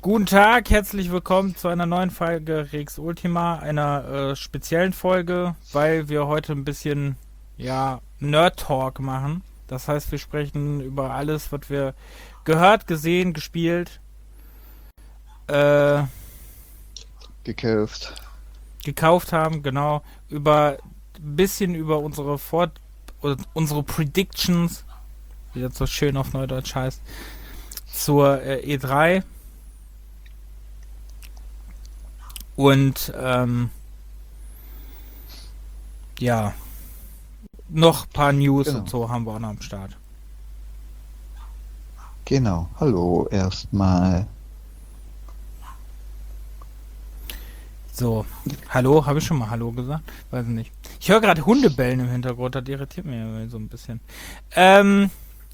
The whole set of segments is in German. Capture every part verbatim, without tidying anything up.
Guten Tag, herzlich willkommen zu einer neuen Folge Rex Ultima, einer äh, speziellen Folge, weil wir heute ein bisschen, ja, Nerd-Talk machen. Das heißt, wir sprechen über alles, was wir gehört, gesehen, gespielt, äh, gekauft. gekauft haben, genau, über ein bisschen über unsere Fort unsere Predictions, wie das so schön auf Neudeutsch heißt, zur äh, E drei. Und ähm, ja, noch ein paar News Genau. und so haben wir auch noch am Start. Genau, hallo erstmal. So, hallo, habe ich schon mal Hallo gesagt? Weiß ich nicht. Ich höre gerade Hundebellen im Hintergrund, das irritiert mich so ein bisschen. Ähm,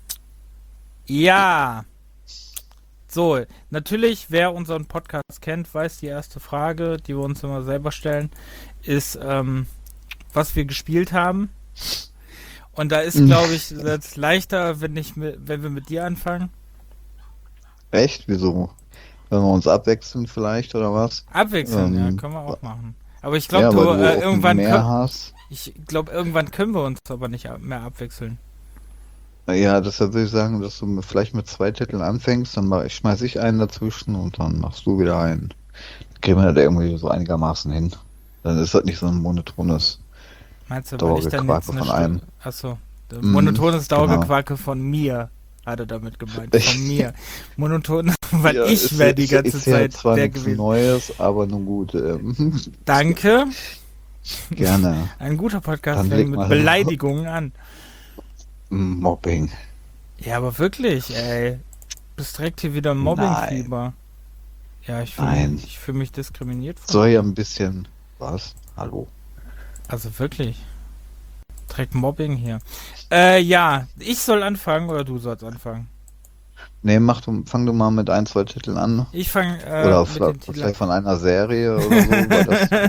ja. So, natürlich, wer unseren Podcast kennt, weiß, die erste Frage, die wir uns immer selber stellen, ist, ähm, was wir gespielt haben. Und da ist, glaube ich, das leichter, wenn ich mit, wenn wir mit dir anfangen. Echt? Wieso? Wenn wir uns abwechseln vielleicht, oder was? Abwechseln, ähm, ja, können wir auch machen. Aber ich glaube, ja, du, weil du äh, auch irgendwann mehr können, hast. ich glaube, irgendwann können wir uns aber nicht ab- mehr abwechseln. Ja, deshalb würde ich sagen, dass du mit- vielleicht mit zwei Titeln anfängst, dann mach, ich schmeiß ich einen dazwischen und dann machst du wieder einen. Kriegen wir das irgendwie so einigermaßen hin. Dann ist das nicht so ein monotones Meinst du, weil ich dann jetzt Dauergequake eine von Stunde... einem. Achso, Mhm, monotones genau. Dauergequake von mir, hat er damit gemeint. Von mir. Monoton, weil Ja, ich ist wäre ja- die ist ja- ganze ist ja Zeit zwar der nichts gewesen. Neues, aber nun gut. Ähm, Danke. gerne. Ein guter Podcast Dann fängt leg mit mal- Beleidigungen an. Mobbing. Ja, aber wirklich, ey. Bist direkt hier wieder im Mobbingfieber. Ja, ich fühle Nein. mich, ich fühl mich diskriminiert. Von Soll ja ein bisschen. Was? Hallo? Also wirklich. Direkt Mobbing hier. Äh, ja, ich soll anfangen oder du sollst anfangen? Nee, mach du, fang du mal mit ein, zwei Titeln an. Ich fange äh, Oder mit vielleicht, den Titeln vielleicht von einer Serie oder so. Weil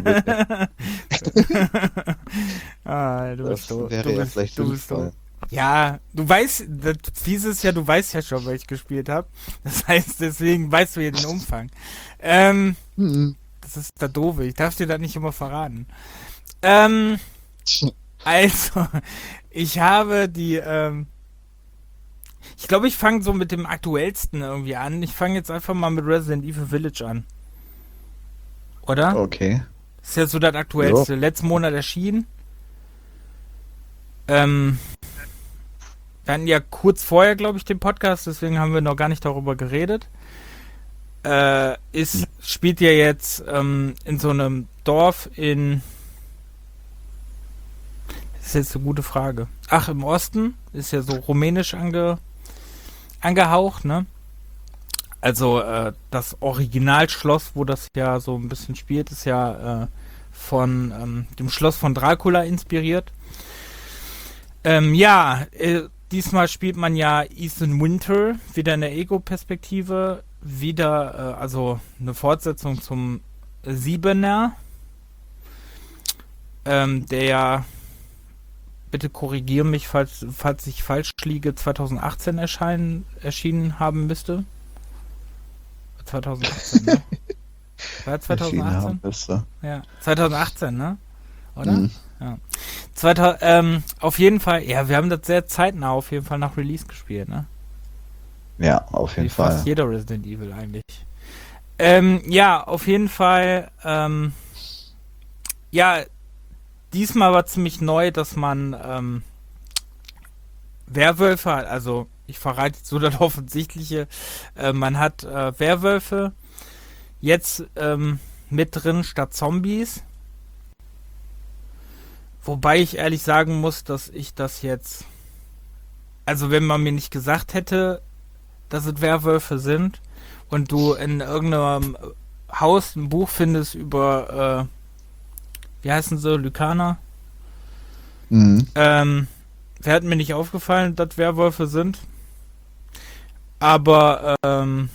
das, ah, du bist das doof. wäre Du ja bist, vielleicht du bist sinnvoll. doof. Ja, du weißt, das Fiese ist ja, du weißt ja schon, was ich gespielt habe. Das heißt, deswegen weißt du ja den Umfang. Ähm, Mhm. das ist der Doofe. Ich darf dir das nicht immer verraten. Ähm, also, ich habe die, ähm, ich glaube, ich fange so mit dem aktuellsten irgendwie an. Ich fange jetzt einfach mal mit Resident Evil Village an. Oder? Okay. Das ist ja so das aktuellste. Letzten Monat erschienen. Ähm, wir hatten ja kurz vorher, glaube ich, den Podcast, deswegen haben wir noch gar nicht darüber geredet. Äh, ist, spielt ja jetzt ähm, in so einem Dorf in... Das ist jetzt eine gute Frage. Ach, im Osten. Ist ja so rumänisch ange, angehaucht, ne? Also äh, das Originalschloss, wo das ja so ein bisschen spielt, ist ja äh, von ähm, dem Schloss von Dracula inspiriert. Ähm, ja, äh, diesmal spielt man ja Ethan Winter, wieder in der Ego-Perspektive, wieder, äh, also eine Fortsetzung zum Siebener, ähm, der ja, bitte korrigiere mich, falls, falls ich falsch liege, zwanzig achtzehn erscheinen, erschienen haben müsste. zwanzig achtzehn, ne? War zwanzig achtzehn? Besser. Ja, zwanzig achtzehn, ne? Oder? Mhm. Ja. zweitausend, ähm, auf jeden Fall, ja, wir haben das sehr zeitnah auf jeden Fall nach Release gespielt, ne? Ja, auf jeden Wie Fall. fast jeder Resident Evil eigentlich. Ähm, ja, auf jeden Fall, ähm, ja, diesmal war ziemlich neu, dass man, ähm, Werwölfe hat, also ich verrate jetzt so das Offensichtliche, äh, man hat äh, Werwölfe jetzt ähm, mit drin statt Zombies. Wobei ich ehrlich sagen muss, dass ich das jetzt, also wenn man mir nicht gesagt hätte, dass es Werwölfe sind und du in irgendeinem Haus ein Buch findest über, äh, wie heißen sie, Lykaner, Mhm. ähm, wäre hat mir nicht aufgefallen, dass Werwölfe sind. Aber, ähm,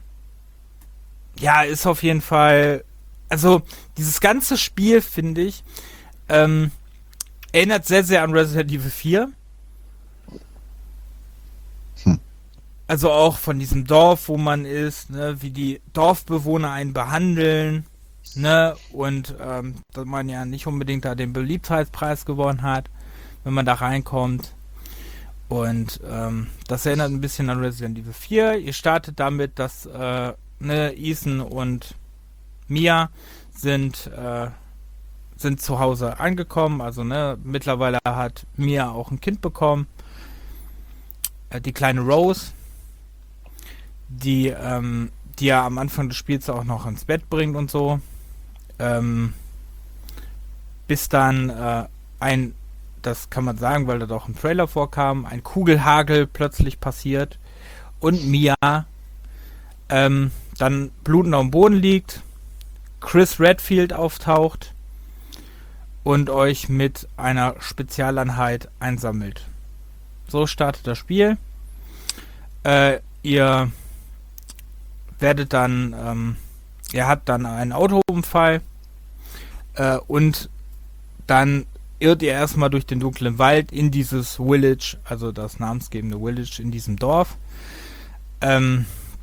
ja, ist auf jeden Fall, also dieses ganze Spiel, finde ich, ähm, erinnert sehr, sehr an Resident Evil vier. Hm. Also auch von diesem Dorf, wo man ist, ne, wie die Dorfbewohner einen behandeln, ne, und ähm, dass man ja nicht unbedingt da den Beliebtheitspreis gewonnen hat, wenn man da reinkommt. Und ähm, das erinnert ein bisschen an Resident Evil vier. Ihr startet damit, dass äh, ne, Ethan und Mia sind äh, sind zu Hause angekommen. Also ne, mittlerweile hat Mia auch ein Kind bekommen. Äh, die kleine Rose, die ähm, die ja am Anfang des Spiels auch noch ins Bett bringt und so. Ähm, bis dann äh, ein, das kann man sagen, weil da doch ein Trailer vorkam, ein Kugelhagel plötzlich passiert und Mia ähm, dann blutend auf dem Boden liegt, Chris Redfield auftaucht und euch mit einer Spezialeinheit einsammelt. So startet das Spiel. Äh, ihr werdet dann, ähm, ihr habt dann einen Autounfall äh, und dann irrt ihr erstmal durch den dunklen Wald in dieses Village, also das namensgebende Village in diesem Dorf, ähm,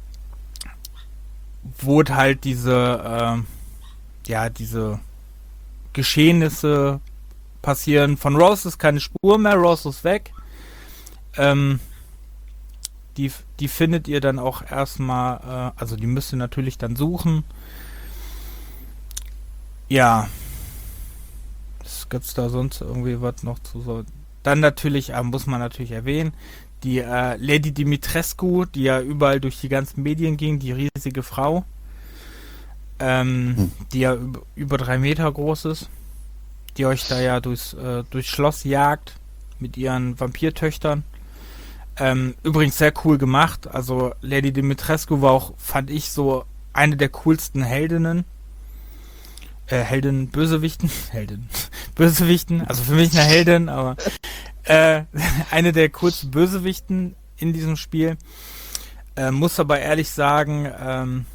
wo halt diese, äh, ja, diese Geschehnisse passieren. Von Rose ist keine Spur mehr, Rose ist weg. Ähm, die, die findet ihr dann auch erstmal, äh, also die müsst ihr natürlich dann suchen. Ja. Gibt es da sonst irgendwie was noch zu so? Dann natürlich, äh, muss man natürlich erwähnen, die äh, Lady Dimitrescu, die ja überall durch die ganzen Medien ging, die riesige Frau, ähm, hm. die ja über, über drei Meter groß ist, die euch da ja durchs, äh, durchs Schloss jagt mit ihren Vampirtöchtern. Ähm, übrigens sehr cool gemacht. Also Lady Dimitrescu war auch, fand ich, so eine der coolsten Heldinnen. Äh, Heldin, Bösewichten, Heldin, Bösewichten, also für mich eine Heldin, aber äh, eine der coolsten Bösewichten in diesem Spiel. Äh, muss aber ehrlich sagen, ähm,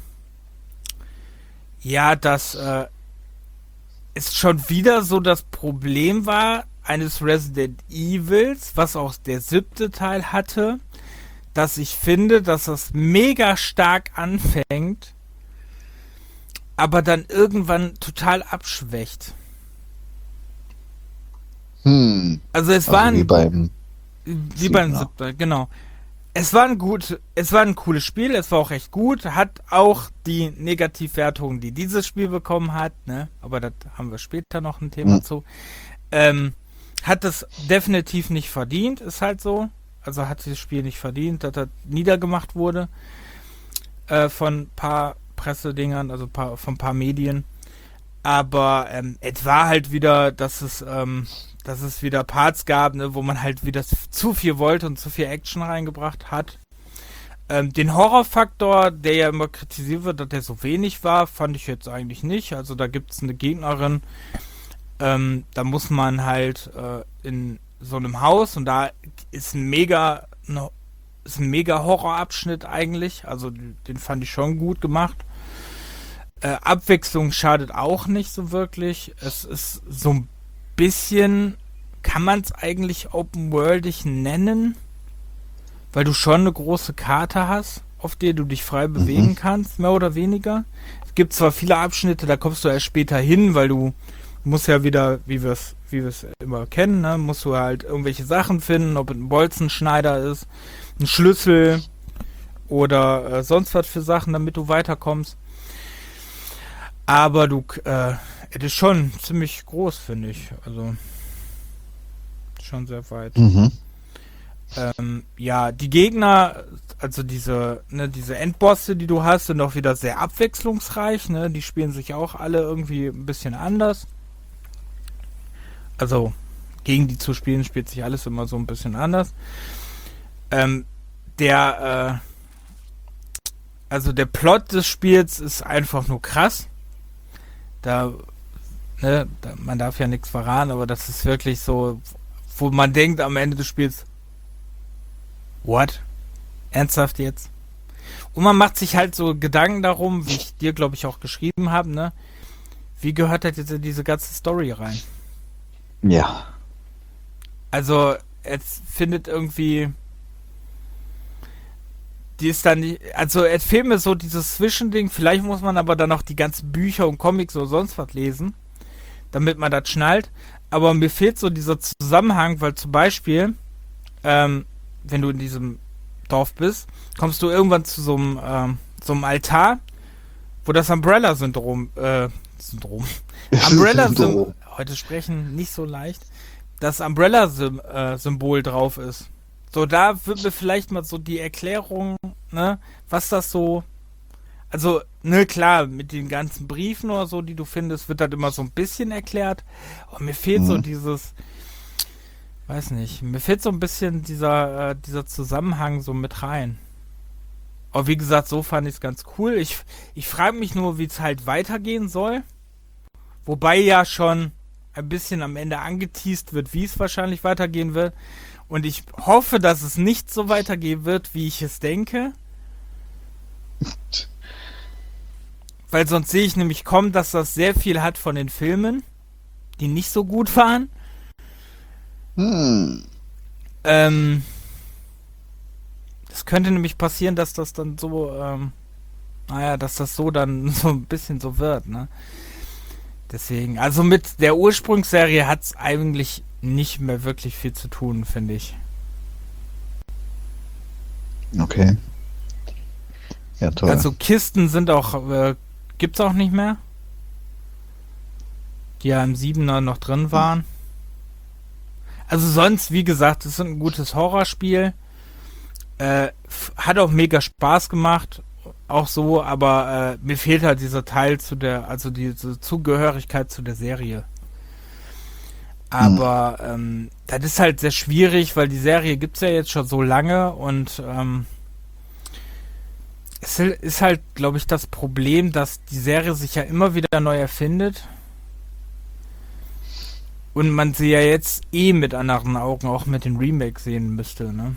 ja, dass äh, es schon wieder so das Problem war eines Resident Evils, was auch der siebte Teil hatte, dass ich finde, dass das mega stark anfängt, aber dann irgendwann total abschwächt. Hm. Also es Also war ein, wie beim wie beim siebten, genau. Es war ein gut, es war ein cooles Spiel, es war auch echt gut, hat auch die Negativwertungen, die dieses Spiel bekommen hat, ne, aber das haben wir später noch ein Thema hm. zu. Ähm, hat es definitiv nicht verdient, ist halt so. Also hat dieses Spiel nicht verdient, dass das niedergemacht wurde äh, von ein paar Pressedingern, also paar, von ein paar Medien. Aber ähm, es war halt wieder, dass es, ähm, dass es wieder Parts gab, ne, wo man halt wieder zu viel wollte und zu viel Action reingebracht hat. Ähm, den Horrorfaktor, der ja immer kritisiert wird, dass der so wenig war, fand ich jetzt eigentlich nicht. Also da gibt es eine Gegnerin, ähm, da muss man halt äh, in so einem Haus und da ist ein mega, ne, ist ein mega Horrorabschnitt eigentlich. Also den fand ich schon gut gemacht. Äh, Abwechslung schadet auch nicht so wirklich. Es ist so ein bisschen, kann man es eigentlich open-worldig nennen, weil du schon eine große Karte hast, auf der du dich frei bewegen mhm. kannst, mehr oder weniger. Es gibt zwar viele Abschnitte, da kommst du erst später hin, weil du musst ja wieder, wie wir es wie wir es immer kennen, ne, musst du halt irgendwelche Sachen finden, ob es ein Bolzenschneider ist, ein Schlüssel oder äh, sonst was für Sachen, damit du weiterkommst. Aber du, äh, es ist schon ziemlich groß, finde ich. Also, schon sehr weit. Mhm. Ähm, ja, die Gegner, also diese, ne, diese Endbosse, die du hast, sind auch wieder sehr abwechslungsreich, ne? Die spielen sich auch alle irgendwie ein bisschen anders. Also, gegen die zu spielen, spielt sich alles immer so ein bisschen anders. Ähm, der, äh, also der Plot des Spiels ist einfach nur krass. Da, ne, da, man darf ja nichts verraten, aber das ist wirklich so, wo man denkt am Ende des Spiels, what? Ernsthaft jetzt? Und man macht sich halt so Gedanken darum, wie ich dir, glaube ich, auch geschrieben habe, ne? Wie gehört das jetzt in diese ganze Story rein? Ja. Also, es findet irgendwie die ist dann nicht, also es fehlt mir so dieses Zwischending, vielleicht muss man aber dann noch die ganzen Bücher und Comics oder sonst was lesen, damit man das schnallt, aber mir fehlt so dieser Zusammenhang, weil zum Beispiel, ähm, wenn du in diesem Dorf bist, kommst du irgendwann zu so einem, ähm, so einem Altar, wo das Umbrella-Syndrom, äh, Syndrom, Umbrella-Symbol, heute sprechen nicht so leicht, das Umbrella-Symbol drauf ist. So, da wird mir vielleicht mal so die Erklärung, ne, was das so, also, ne, klar, mit den ganzen Briefen oder so, die du findest, wird das immer so ein bisschen erklärt. Und mir fehlt mhm. so dieses, weiß nicht, mir fehlt so ein bisschen dieser, äh, dieser Zusammenhang so mit rein. Aber wie gesagt, so fand ich es ganz cool. Ich, ich frage mich nur, wie es halt weitergehen soll. Wobei ja schon ein bisschen am Ende angeteast wird, wie es wahrscheinlich weitergehen wird. Und ich hoffe, dass es nicht so weitergehen wird, wie ich es denke. Weil sonst sehe ich nämlich kommen, dass das sehr viel hat von den Filmen, die nicht so gut waren. Hm. Ähm, es könnte nämlich passieren, dass das dann so, ähm, naja, dass das so dann so ein bisschen so wird, ne? Deswegen, also mit der Ursprungsserie hat es eigentlich nicht mehr wirklich viel zu tun, finde ich. Okay. Ja, toll. Also Kisten sind auch, äh, gibt's auch nicht mehr. Die ja im Siebener noch drin waren. Also sonst, wie gesagt, es ist ein gutes Horrorspiel. Äh, f- hat auch mega Spaß gemacht. Auch so, aber äh, mir fehlt halt dieser Teil zu der, also diese Zugehörigkeit zu der Serie. Aber hm. ähm, das ist halt sehr schwierig, weil die Serie gibt's ja jetzt schon so lange und ähm, es ist halt, glaube ich, das Problem, dass die Serie sich ja immer wieder neu erfindet und man sie ja jetzt eh mit anderen Augen auch mit den Remakes sehen müsste, ne?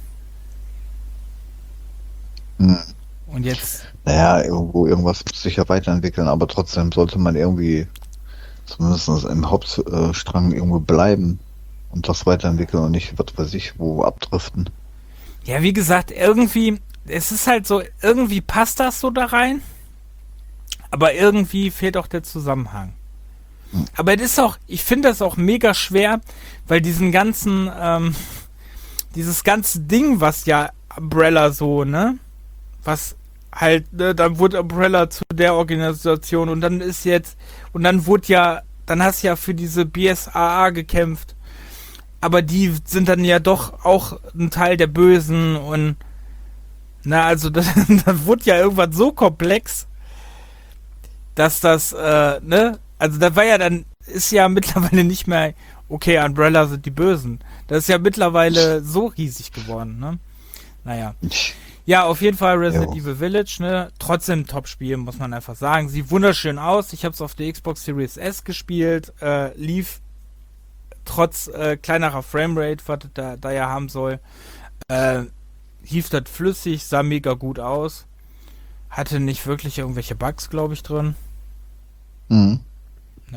Hm. Und jetzt... Naja, irgendwo irgendwas muss sich ja weiterentwickeln, aber trotzdem sollte man irgendwie zumindest im Hauptstrang irgendwo bleiben und das weiterentwickeln und nicht, was weiß ich, wo abdriften. Ja, wie gesagt, irgendwie, es ist halt so, irgendwie passt das so da rein, aber irgendwie fehlt auch der Zusammenhang. Hm. Aber es ist auch, ich finde das auch mega schwer, weil diesen ganzen, ähm, dieses ganze Ding, was ja Umbrella so, ne, was halt, ne, dann wurde Umbrella zu der Organisation und dann ist jetzt, und dann wurde ja, dann hast du ja für diese B S A A gekämpft, aber die sind dann ja doch auch ein Teil der Bösen und, na, also das, das wurde ja irgendwann so komplex, dass das, äh, ne, also das war ja dann, ist ja mittlerweile nicht mehr, okay, Umbrella sind die Bösen. Das ist ja mittlerweile so riesig geworden, ne? Naja. Ja, auf jeden Fall Resident jo. Evil Village, ne? Trotzdem Top-Spiel, muss man einfach sagen. Sieht wunderschön aus. Ich habe es auf der Xbox Series S gespielt. Äh, lief trotz äh, kleinerer Framerate, was da, da ja haben soll. Äh, lief das flüssig, sah mega gut aus. Hatte nicht wirklich irgendwelche Bugs, glaube ich, drin. Mhm. Nö.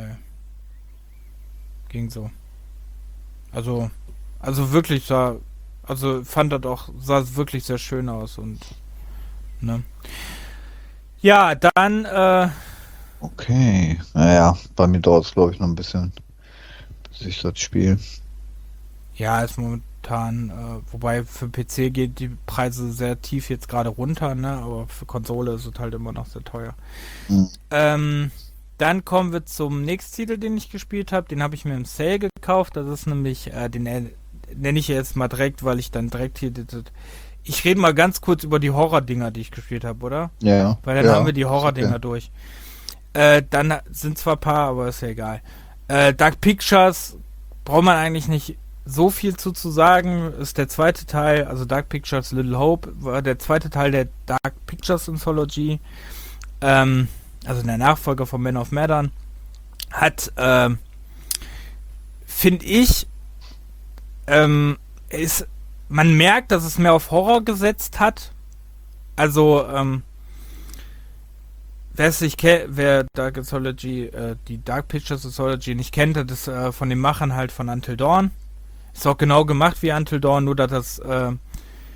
Ging so. Also, also wirklich sah... Also fand das auch, sah wirklich sehr schön aus und ne. Ja, dann äh, okay. Naja, bei mir dauert es glaube ich noch ein bisschen, bis ich das spiele. Ja, ist momentan, äh, wobei für P C geht die Preise sehr tief jetzt gerade runter, ne? Aber für Konsole ist es halt immer noch sehr teuer. Mhm. Ähm, dann kommen wir zum nächsten Titel, den ich gespielt habe. Den habe ich mir im Sale gekauft. Das ist nämlich äh, den nenne ich jetzt mal direkt, weil ich dann direkt hier... Ich rede mal ganz kurz über die Horror-Dinger, die ich gespielt habe, oder? Ja. Weil dann ja, haben wir die Horror-Dinger okay. durch. Äh, dann sind zwar ein paar, aber ist ja egal. Äh, Dark Pictures braucht man eigentlich nicht so viel zu, zu sagen. Ist der zweite Teil, also Dark Pictures Little Hope, war der zweite Teil der Dark Pictures Anthology. Ähm, also der Nachfolger von Man of Medan. Hat, ähm, finde ich, Ähm, ist, man merkt, dass es mehr auf Horror gesetzt hat. Also, ähm, wer es nicht kennt, wer Dark Anthology, äh, die Dark Pictures Anthology nicht kennt, das ist äh, von den Machern halt von Until Dawn. Ist auch genau gemacht wie Until Dawn, nur dass das, äh,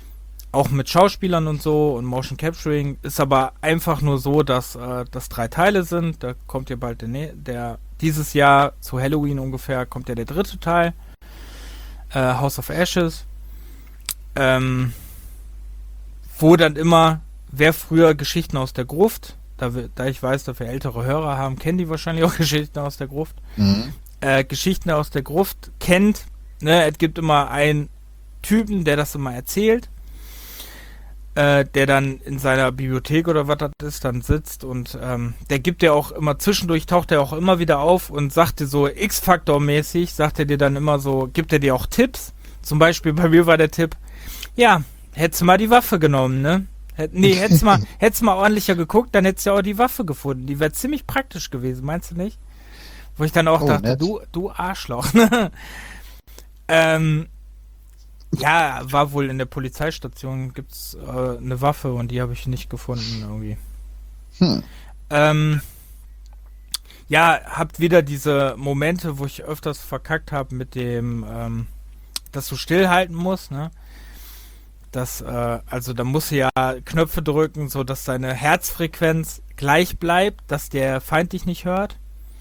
auch mit Schauspielern und so und Motion Capturing, ist aber einfach nur so, dass äh, das drei Teile sind. Da kommt ja bald der, ne- der dieses Jahr zu Halloween ungefähr kommt ja der dritte Teil, äh, House of Ashes, ähm, wo dann immer, wer früher Geschichten aus der Gruft, da, wir- da ich weiß, dass wir ältere Hörer haben, kennen die wahrscheinlich auch Geschichten aus der Gruft, Mhm. äh, Geschichten aus der Gruft kennt, ne, es gibt immer einen Typen, der das immer erzählt, äh, der dann in seiner Bibliothek oder was das ist, dann sitzt und ähm, der gibt dir auch immer, zwischendurch taucht er auch immer wieder auf und sagt dir so X-Faktor-mäßig, sagt er dir dann immer so, gibt er dir auch Tipps. Zum Beispiel bei mir war der Tipp, ja, hättest du mal die Waffe genommen, ne? Hätt, nee, hättest mal, hättest mal ordentlicher geguckt, dann hättest du ja auch die Waffe gefunden. Die wäre ziemlich praktisch gewesen, meinst du nicht? Wo ich dann auch Oh, dachte, nett. du, du Arschloch, ne? ähm, ja, war wohl in der Polizeistation, gibt's äh, eine Waffe und die habe ich nicht gefunden irgendwie. Hm. Ähm, ja, habt wieder diese Momente, wo ich öfters verkackt habe mit dem, ähm, dass du stillhalten musst, ne? Das, äh, also da musst du ja Knöpfe drücken, so dass deine Herzfrequenz gleich bleibt, dass der Feind dich nicht hört.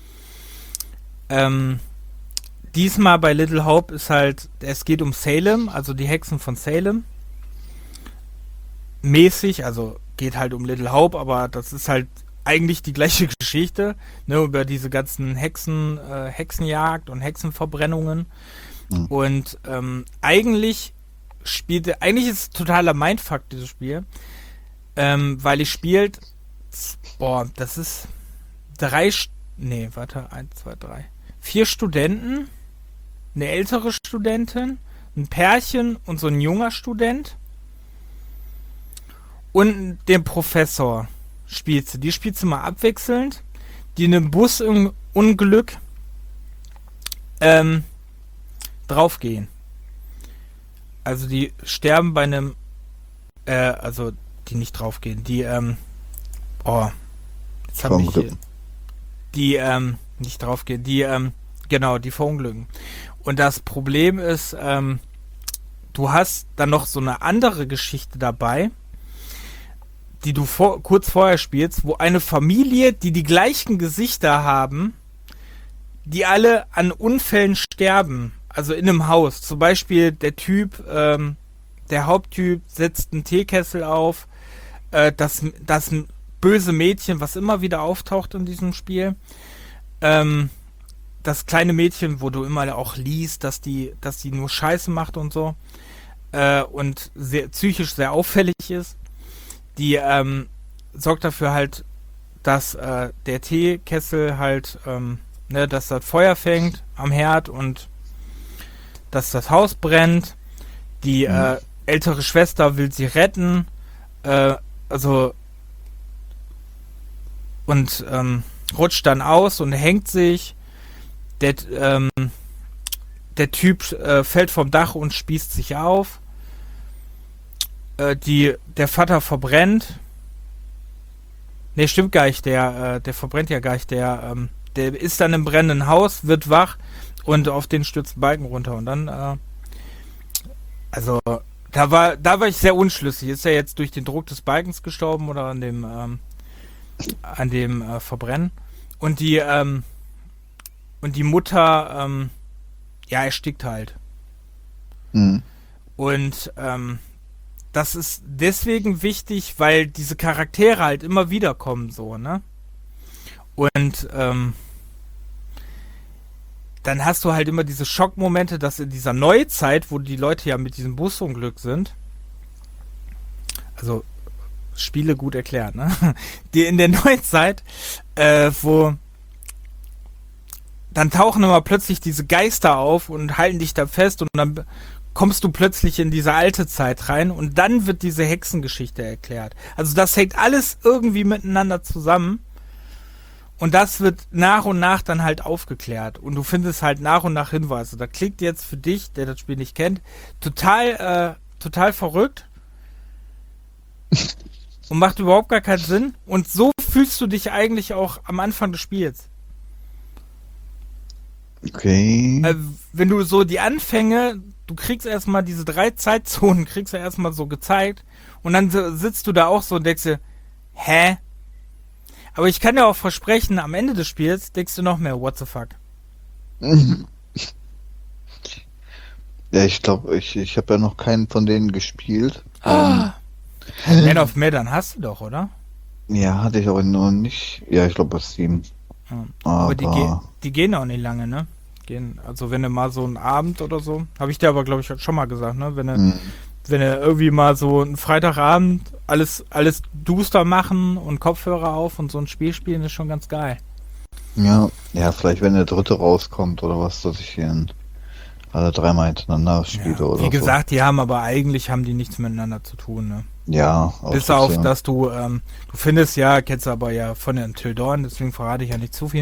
Ähm, diesmal bei Little Hope ist halt, es geht um Salem, also die Hexen von Salem. Mäßig, also geht halt um Little Hope, aber das ist halt eigentlich die gleiche Geschichte, ne, über diese ganzen Hexen, äh, Hexenjagd und Hexenverbrennungen. Mhm. Und ähm, eigentlich spielte, eigentlich ist es totaler Mindfuck, dieses Spiel, ähm, weil ich spielt, boah, das ist drei, St- nee, warte, eins, zwei, drei, vier Studenten, eine ältere Studentin, ein Pärchen und so ein junger Student und den Professor spielst du. Die spielst du mal abwechselnd, die in einem Busunglück ähm, draufgehen. Also die sterben bei einem, äh, also die nicht draufgehen, die, ähm, oh, jetzt hab ich hier, Verunglücken. die, ähm, nicht draufgehen, die, ähm, genau, die verunglücken. Und das Problem ist, ähm, du hast dann noch so eine andere Geschichte dabei, die du vor, kurz vorher spielst, wo eine Familie, die die gleichen Gesichter haben, die alle an Unfällen sterben. Also in einem Haus. Zum Beispiel der Typ, ähm, der Haupttyp setzt einen Teekessel auf. Äh, das, das böse Mädchen, was immer wieder auftaucht in diesem Spiel. Ähm, das kleine Mädchen, wo du immer auch liest, dass die, dass die nur Scheiße macht und so. Äh, und sehr, psychisch sehr auffällig ist. Die ähm, sorgt dafür halt, dass äh, der Teekessel halt, ähm, ne, dass das Feuer fängt am Herd und dass das Haus brennt. Die Mhm. äh, ältere Schwester will sie retten. Äh, also und ähm, rutscht dann aus und hängt sich. Der, ähm, der Typ äh, fällt vom Dach und spießt sich auf. Äh, die, der Vater verbrennt. Ne, stimmt gar nicht. Der, äh, der verbrennt ja gar nicht. Der, ähm, der ist dann im brennenden Haus, wird wach und auf den stürzt ein Balken runter. Und dann, äh, also, da war, da war ich sehr unschlüssig. Ist er jetzt durch den Druck des Balkens gestorben oder an dem, ähm, an dem äh, Verbrennen? Und die, ähm, und die Mutter, ähm, ja, erstickt halt. Mhm. Und ähm, das ist deswegen wichtig, weil diese Charaktere halt immer wieder kommen, so, ne? Und ähm, dann hast du halt immer diese Schockmomente, dass in dieser Neuzeit, wo die Leute ja mit diesem Busunglück sind, also Spiele gut erklärt, ne? Die in der Neuzeit, äh, wo dann tauchen immer plötzlich diese Geister auf und halten dich da fest und dann kommst du plötzlich in diese alte Zeit rein und dann wird diese Hexengeschichte erklärt. Also das hängt alles irgendwie miteinander zusammen und das wird nach und nach dann halt aufgeklärt und du findest halt nach und nach Hinweise. Da klingt jetzt für dich, der das Spiel nicht kennt, total, äh, total verrückt und macht überhaupt gar keinen Sinn und so fühlst du dich eigentlich auch am Anfang des Spiels. Okay. Äh, wenn du so die Anfänge, du kriegst erstmal diese drei Zeitzonen, kriegst du erstmal so gezeigt und dann sitzt du da auch so und denkst dir, hä? Aber ich kann dir auch versprechen, am Ende des Spiels denkst du noch mehr, what the fuck? Ja, ich glaube, ich, ich habe ja noch keinen von denen gespielt. Ah. Ähm, Man of Medan hast du doch, oder? Ja, hatte ich auch noch nicht. Ja, ich glaube bei Steam. Ja. Aber, aber die, ge- die gehen auch nicht lange, ne? Gehen, also wenn du mal so einen Abend oder so, habe ich dir aber glaube ich schon mal gesagt, ne? Wenn du, hm. wenn du irgendwie mal so einen Freitagabend alles, alles duster machen und Kopfhörer auf und so ein Spiel spielen, ist schon ganz geil. Ja, ja, vielleicht wenn der dritte rauskommt oder was, dass ich hier in alle dreimal hintereinander spiele ja, oder wie gesagt, so. die haben aber eigentlich haben die nichts miteinander zu tun, ne? Ja. Bis auf, ja. dass du, ähm, du findest ja, kennst du aber ja von der Until Dawn, deswegen verrate ich ja nicht zu viel.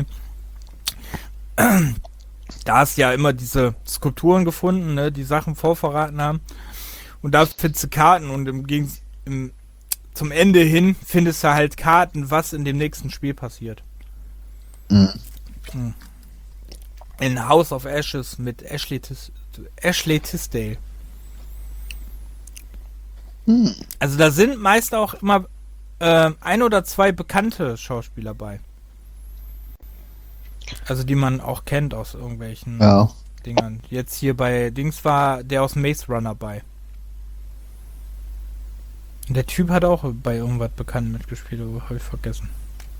Da hast du ja immer diese Skulpturen gefunden, ne, die Sachen vorverraten haben. Und da findest du Karten und im Gegensatz im, zum Ende hin findest du halt Karten, was in dem nächsten Spiel passiert. Mhm. Mhm. In House of Ashes mit Ashley, Tis- Ashley Tisdale. Mhm. Also da sind meist auch immer äh, ein oder zwei bekannte Schauspieler bei. Also die man auch kennt aus irgendwelchen ja. Dingern. Jetzt hier bei Dings war der aus Maze Runner bei. Und der Typ hat auch bei irgendwas bekannt mitgespielt, aber habe ich vergessen.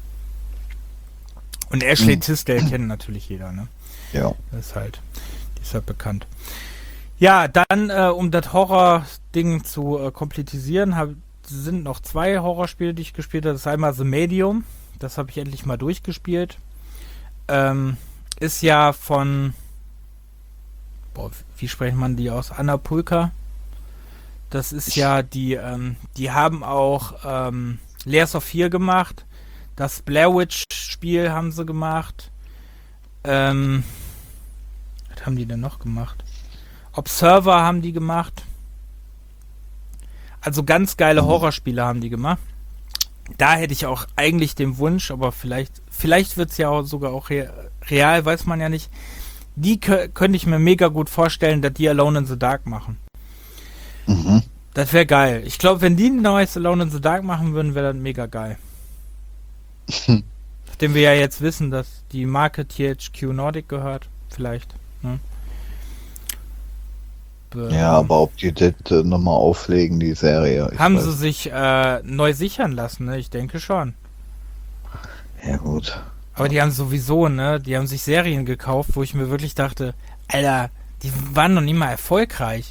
Und Ashley mhm. Tisdale kennt natürlich jeder, ne? Ja. Das ist halt, die ist halt bekannt. Ja, dann, äh, um das Horror-Ding zu äh, komplettisieren, hab, sind noch zwei Horrorspiele, die ich gespielt habe. Das ist einmal The Medium. Das habe ich endlich mal durchgespielt. Ähm, ist ja von, boah, wie spricht man die aus? Anna Pulka. Das ist ja die, ähm, die haben auch ähm, Layers of Fear gemacht. Das Blair Witch Spiel haben sie gemacht. Ähm, was haben die denn noch gemacht? Observer haben die gemacht. Also ganz geile Horrorspiele haben die gemacht. Da hätte ich auch eigentlich den Wunsch, aber vielleicht vielleicht wird es ja auch sogar auch re- real, weiß man ja nicht. Die kö- könnte ich mir mega gut vorstellen, dass die Alone in the Dark machen. Mhm. Das wäre geil. Ich glaube, wenn die ein neues Alone in the Dark machen würden, wäre das mega geil. Nachdem wir ja jetzt wissen, dass die Marke T H Q Nordic gehört. Vielleicht. Ne? Be- Ja, aber ob die das äh, nochmal auflegen, die Serie. ich Haben weiß. sie sich äh, neu sichern lassen, ne? Ich denke schon. Ja, gut. Aber die haben sowieso, ne? Die haben sich Serien gekauft, wo ich mir wirklich dachte, Alter, die waren noch nie mal erfolgreich.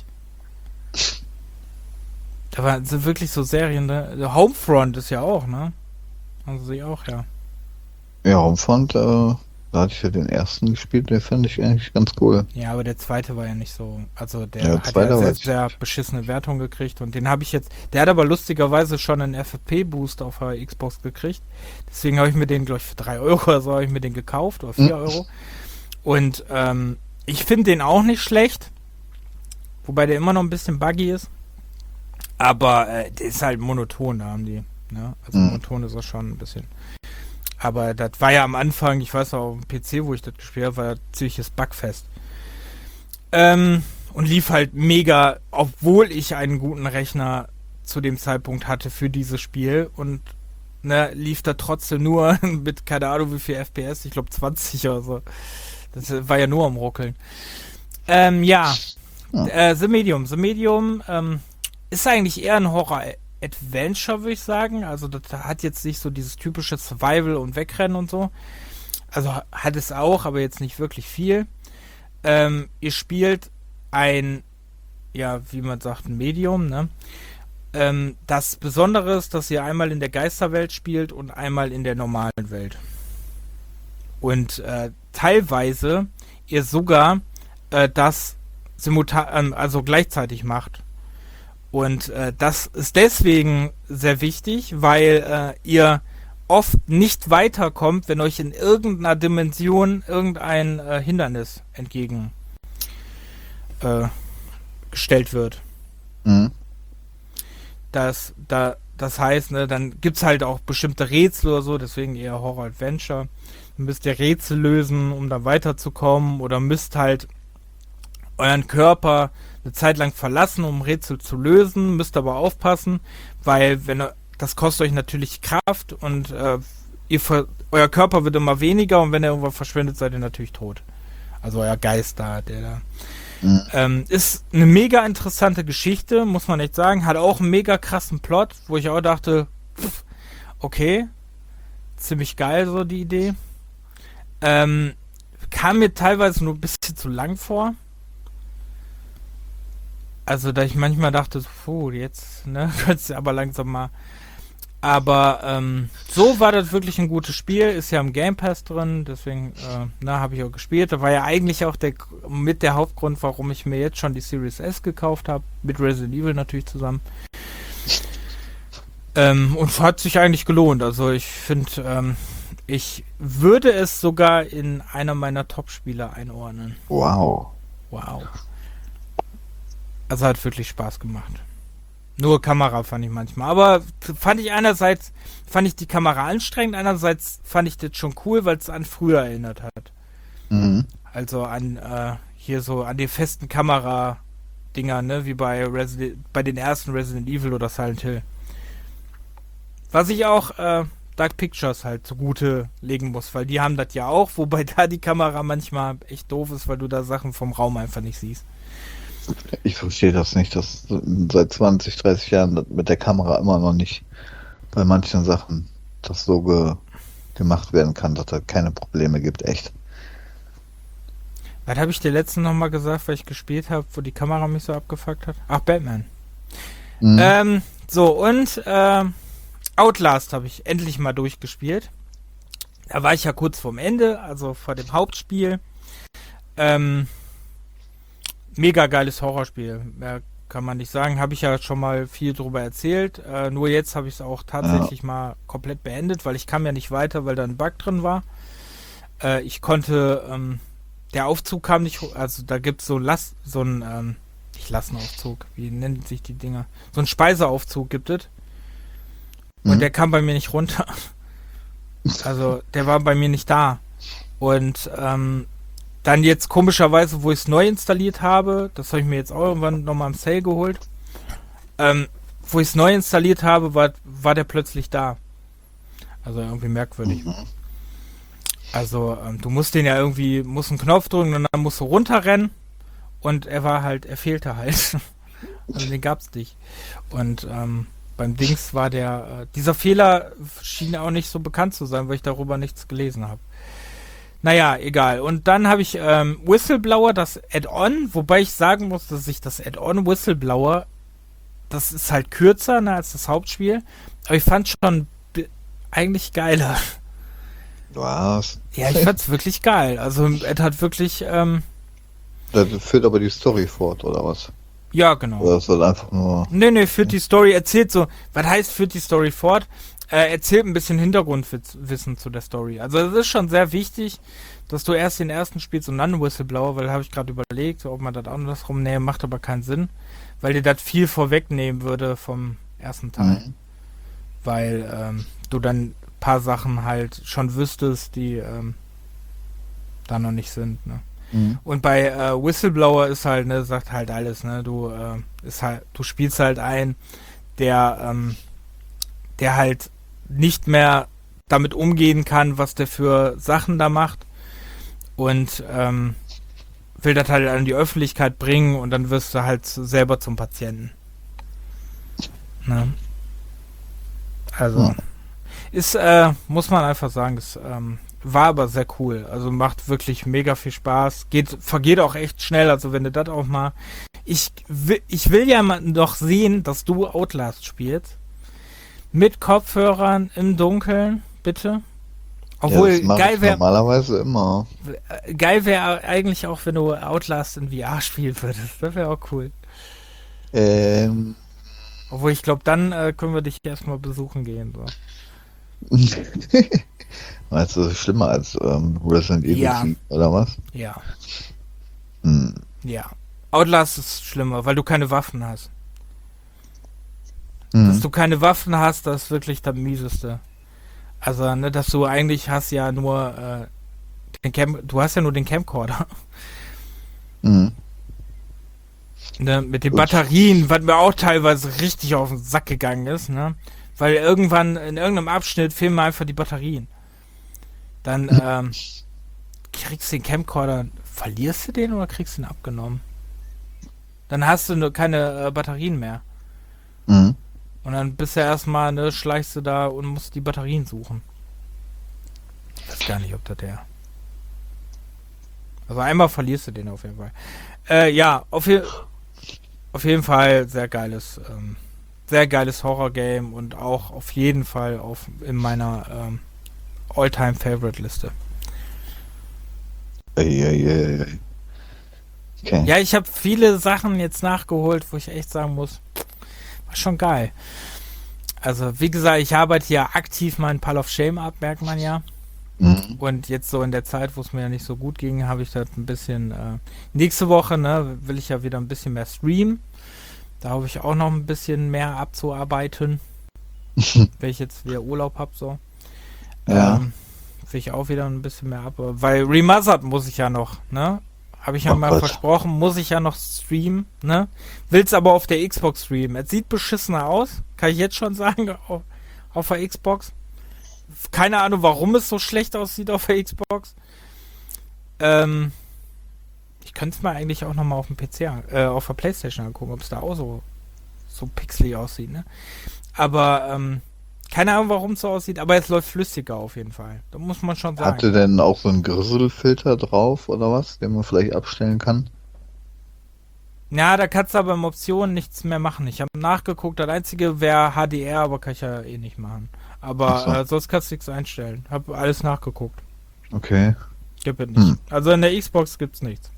Da waren sind wirklich so Serien, ne? Homefront ist ja auch, ne? Haben sie auch, ja. Ja, Homefront, äh, da hatte ich ja den ersten gespielt, den fand ich eigentlich ganz cool. Ja, aber der zweite war ja nicht so. Also der Ja, der hat zweite ja war sehr, jetzt- sehr beschissene Wertung gekriegt und den habe ich jetzt. Der hat aber lustigerweise schon einen F F P-Boost auf der Xbox gekriegt. Deswegen habe ich mir den, glaube ich, für drei Euro oder so habe ich mir den gekauft oder vier Mhm. Euro. Und ähm, ich finde den auch nicht schlecht. Wobei der immer noch ein bisschen buggy ist. Aber äh, der ist halt monoton, da haben die. Ne? Also Mhm. monoton ist er schon ein bisschen. Aber das war ja am Anfang, ich weiß noch, auf dem P C, wo ich das gespielt habe, war ja ziemliches Bugfest. Ähm, und lief halt mega, obwohl ich einen guten Rechner zu dem Zeitpunkt hatte für dieses Spiel. Und ne, lief da trotzdem nur mit, keine Ahnung wie viel F P S, ich glaube zwanzig oder so. Das war ja nur am Ruckeln. Ähm, ja. Ja. Äh, The Medium. The Medium ähm, ist eigentlich eher ein Horror-Adventure, würde ich sagen. Also das hat jetzt nicht so dieses typische Survival und Wegrennen und so. Also hat es auch, aber jetzt nicht wirklich viel. Ähm, ihr spielt ein, ja, wie man sagt, ein Medium, ne? Ähm, das Besondere ist, dass ihr einmal in der Geisterwelt spielt und einmal in der normalen Welt. Und äh, teilweise ihr sogar äh, das simultan, also gleichzeitig macht. Und äh, das ist deswegen sehr wichtig, weil äh, ihr oft nicht weiterkommt, wenn euch in irgendeiner Dimension irgendein äh, Hindernis entgegen äh, gestellt wird. Mhm. Das, da, das heißt, ne, dann gibt's halt auch bestimmte Rätsel oder so, deswegen eher Horror-Adventure. Dann müsst ihr Rätsel lösen, um da weiterzukommen, oder müsst halt euren Körper eine Zeit lang verlassen, um Rätsel zu lösen, müsst aber aufpassen, weil wenn das kostet euch natürlich Kraft und äh, ihr ver- euer Körper wird immer weniger und wenn er irgendwann verschwindet, seid ihr natürlich tot. Also euer Geist da, der da. Mhm. Ähm, ist eine mega interessante Geschichte, muss man echt sagen. Hat auch einen mega krassen Plot, wo ich auch dachte, pff, okay, ziemlich geil so die Idee. Ähm, kam mir teilweise nur ein bisschen zu lang vor. Also, da ich manchmal dachte, so, puh, jetzt, ne, könntest du aber langsam mal. Aber ähm, so war das wirklich ein gutes Spiel, ist ja im Game Pass drin, deswegen, äh, na, habe ich auch gespielt. Da war ja eigentlich auch der mit der Hauptgrund, warum ich mir jetzt schon die Series S gekauft habe, mit Resident Evil natürlich zusammen. Ähm, und hat sich eigentlich gelohnt. Also ich finde, ähm, ich würde es sogar in einer meiner Top-Spiele einordnen. Wow. Wow. Also hat wirklich Spaß gemacht. Nur Kamera fand ich manchmal. Aber fand ich einerseits, fand ich die Kamera anstrengend, andererseits fand ich das schon cool, weil es an früher erinnert hat. Mhm. Also an äh, hier so an die festen Kamera-Dinger, ne, wie bei Resident, bei den ersten Resident Evil oder Silent Hill. Was ich auch äh, Dark Pictures halt zugute legen muss, weil die haben das ja auch, wobei da die Kamera manchmal echt doof ist, weil du da Sachen vom Raum einfach nicht siehst. Ich verstehe das nicht, dass seit zwanzig, dreißig Jahren mit der Kamera immer noch nicht bei manchen Sachen das so ge gemacht werden kann, dass da keine Probleme gibt, echt. Was habe ich dir letzten nochmal gesagt, weil ich gespielt habe, wo die Kamera mich so abgefuckt hat? Ach, Batman. Mhm. Ähm, so, und äh, Outlast habe ich endlich mal durchgespielt. Da war ich ja kurz vorm Ende, also vor dem Hauptspiel. Ähm, mega geiles Horrorspiel, mehr kann man nicht sagen. Habe ich ja schon mal viel drüber erzählt. Äh, nur jetzt habe ich es auch tatsächlich ja. mal komplett beendet, weil ich kam ja nicht weiter, weil da ein Bug drin war. Äh, ich konnte, ähm, der Aufzug kam nicht, also da gibt es so Last, so ein, ähm, nicht Lastenaufzug, wie nennen sich die Dinger? So ein Speiseaufzug gibt es. Und mhm. der kam bei mir nicht runter. Also der war bei mir nicht da. Und ähm, dann jetzt komischerweise, wo ich es neu installiert habe, das habe ich mir jetzt auch irgendwann nochmal im Sale geholt, ähm, wo ich es neu installiert habe, war, war der plötzlich da. Also irgendwie merkwürdig. Mhm. Also ähm, du musst den ja irgendwie, musst einen Knopf drücken und dann musst du runterrennen und er war halt, er fehlte halt. Also den gab's nicht. Und ähm, beim Dings war der, äh, dieser Fehler schien auch nicht so bekannt zu sein, weil ich darüber nichts gelesen habe. Naja, egal. Und dann habe ich ähm, Whistleblower, das Add-on, wobei ich sagen muss, dass ich das Add-on Whistleblower, das ist halt kürzer, ne, als das Hauptspiel, aber ich fand schon b- eigentlich geiler. Was? Ja, ich fand's wirklich geil. Also es hat wirklich, ähm, Das führt aber die Story fort, oder was? ja, genau. Oder ist das einfach nur... Nee, nee, führt die Story, erzählt so, was heißt führt die Story fort? Äh, erzählt ein bisschen Hintergrundwissen zu der Story. Also es ist schon sehr wichtig, dass du erst den ersten spielst und dann einen Whistleblower, weil da habe ich gerade überlegt, ob man das andersrum nehmen, macht aber keinen Sinn, weil dir das viel vorwegnehmen würde vom ersten Teil. Mhm. Weil ähm, du dann ein paar Sachen halt schon wüsstest, die ähm, da noch nicht sind, ne? Mhm. Und bei äh, Whistleblower ist halt, ne, sagt halt alles, ne, du äh, ist halt, du spielst halt ein, der ähm, der halt nicht mehr damit umgehen kann, was der für Sachen da macht und ähm, will das halt an die Öffentlichkeit bringen und dann wirst du halt selber zum Patienten. Ne? Also hm. ist, äh, muss man einfach sagen, es ähm, war aber sehr cool. Also macht wirklich mega viel Spaß. Geht, vergeht auch echt schnell, also wenn du das auch mal... Ich will, ich will ja mal noch sehen, dass du Outlast spielst. Mit Kopfhörern im Dunkeln, bitte. Obwohl, ja, das geil wäre. Normalerweise immer. Geil wäre eigentlich auch, wenn du Outlast in V R spielen würdest. Das wäre auch cool. Ähm. Obwohl, ich glaube, dann äh, können wir dich erstmal besuchen gehen. So. Meinst du, das ist schlimmer als ähm, Resident Evil ja. sieben, oder was? Ja. Hm. Ja. Outlast ist schlimmer, weil du keine Waffen hast. Mhm. Dass du keine Waffen hast, das ist wirklich das Mieseste. Also, ne, dass du eigentlich hast ja nur äh, den Cam- du hast ja nur den Camcorder. Mhm. Ne, mit den Gut. Batterien, was mir auch teilweise richtig auf den Sack gegangen ist, ne? Weil irgendwann in irgendeinem Abschnitt fehlen mir einfach die Batterien. Dann ähm, kriegst du den Camcorder, verlierst du den oder kriegst du ihn abgenommen? Dann hast du nur keine äh, Batterien mehr. Mhm. Und dann bist du erstmal, ne, schleichst du da und musst die Batterien suchen. Ich weiß gar nicht, ob das der. Also einmal verlierst du den auf jeden Fall. Äh, ja, auf, je auf jeden Fall sehr geiles, ähm, sehr geiles Horror-Game und auch auf jeden Fall auf in meiner ähm, All-Time-Favorite-Liste. Eieiei. Okay. Ja, ich habe viele Sachen jetzt nachgeholt, wo ich echt sagen muss, war schon geil. Also, wie gesagt, ich arbeite ja aktiv meinen Pile of Shame ab, merkt man ja. Mhm. Und jetzt so in der Zeit, wo es mir ja nicht so gut ging, habe ich das ein bisschen, äh, nächste Woche, ne, will ich ja wieder ein bisschen mehr streamen. Da habe ich auch noch ein bisschen mehr abzuarbeiten, wenn ich jetzt wieder Urlaub habe, so. Ja. Ähm, will ich auch wieder ein bisschen mehr ab, weil Remastered muss ich ja noch, ne? Habe ich ja Oh mal Gott. versprochen, muss ich ja noch streamen, ne? Will's aber auf der Xbox streamen. Es sieht beschissener aus, kann ich jetzt schon sagen, auf, auf der Xbox. Keine Ahnung, warum es so schlecht aussieht auf der Xbox. Ähm, ich könnte es mal eigentlich auch nochmal auf dem P C, an- äh, auf der Playstation angucken, ob es da auch so, so pixelig aussieht, ne? Aber, ähm, keine Ahnung, warum es so aussieht, aber es läuft flüssiger auf jeden Fall. Da muss man schon sagen. Hatte denn auch so einen Grizzle-Filter drauf oder was, den man vielleicht abstellen kann? Ja, da kannst du aber im Optionen nichts mehr machen. Ich habe nachgeguckt, das einzige wäre H D R, aber kann ich ja eh nicht machen. Aber Ach so. äh, sonst kannst du nichts einstellen. Hab alles nachgeguckt. Okay. Gibt es nicht. Hm. Also in der Xbox gibt's nichts.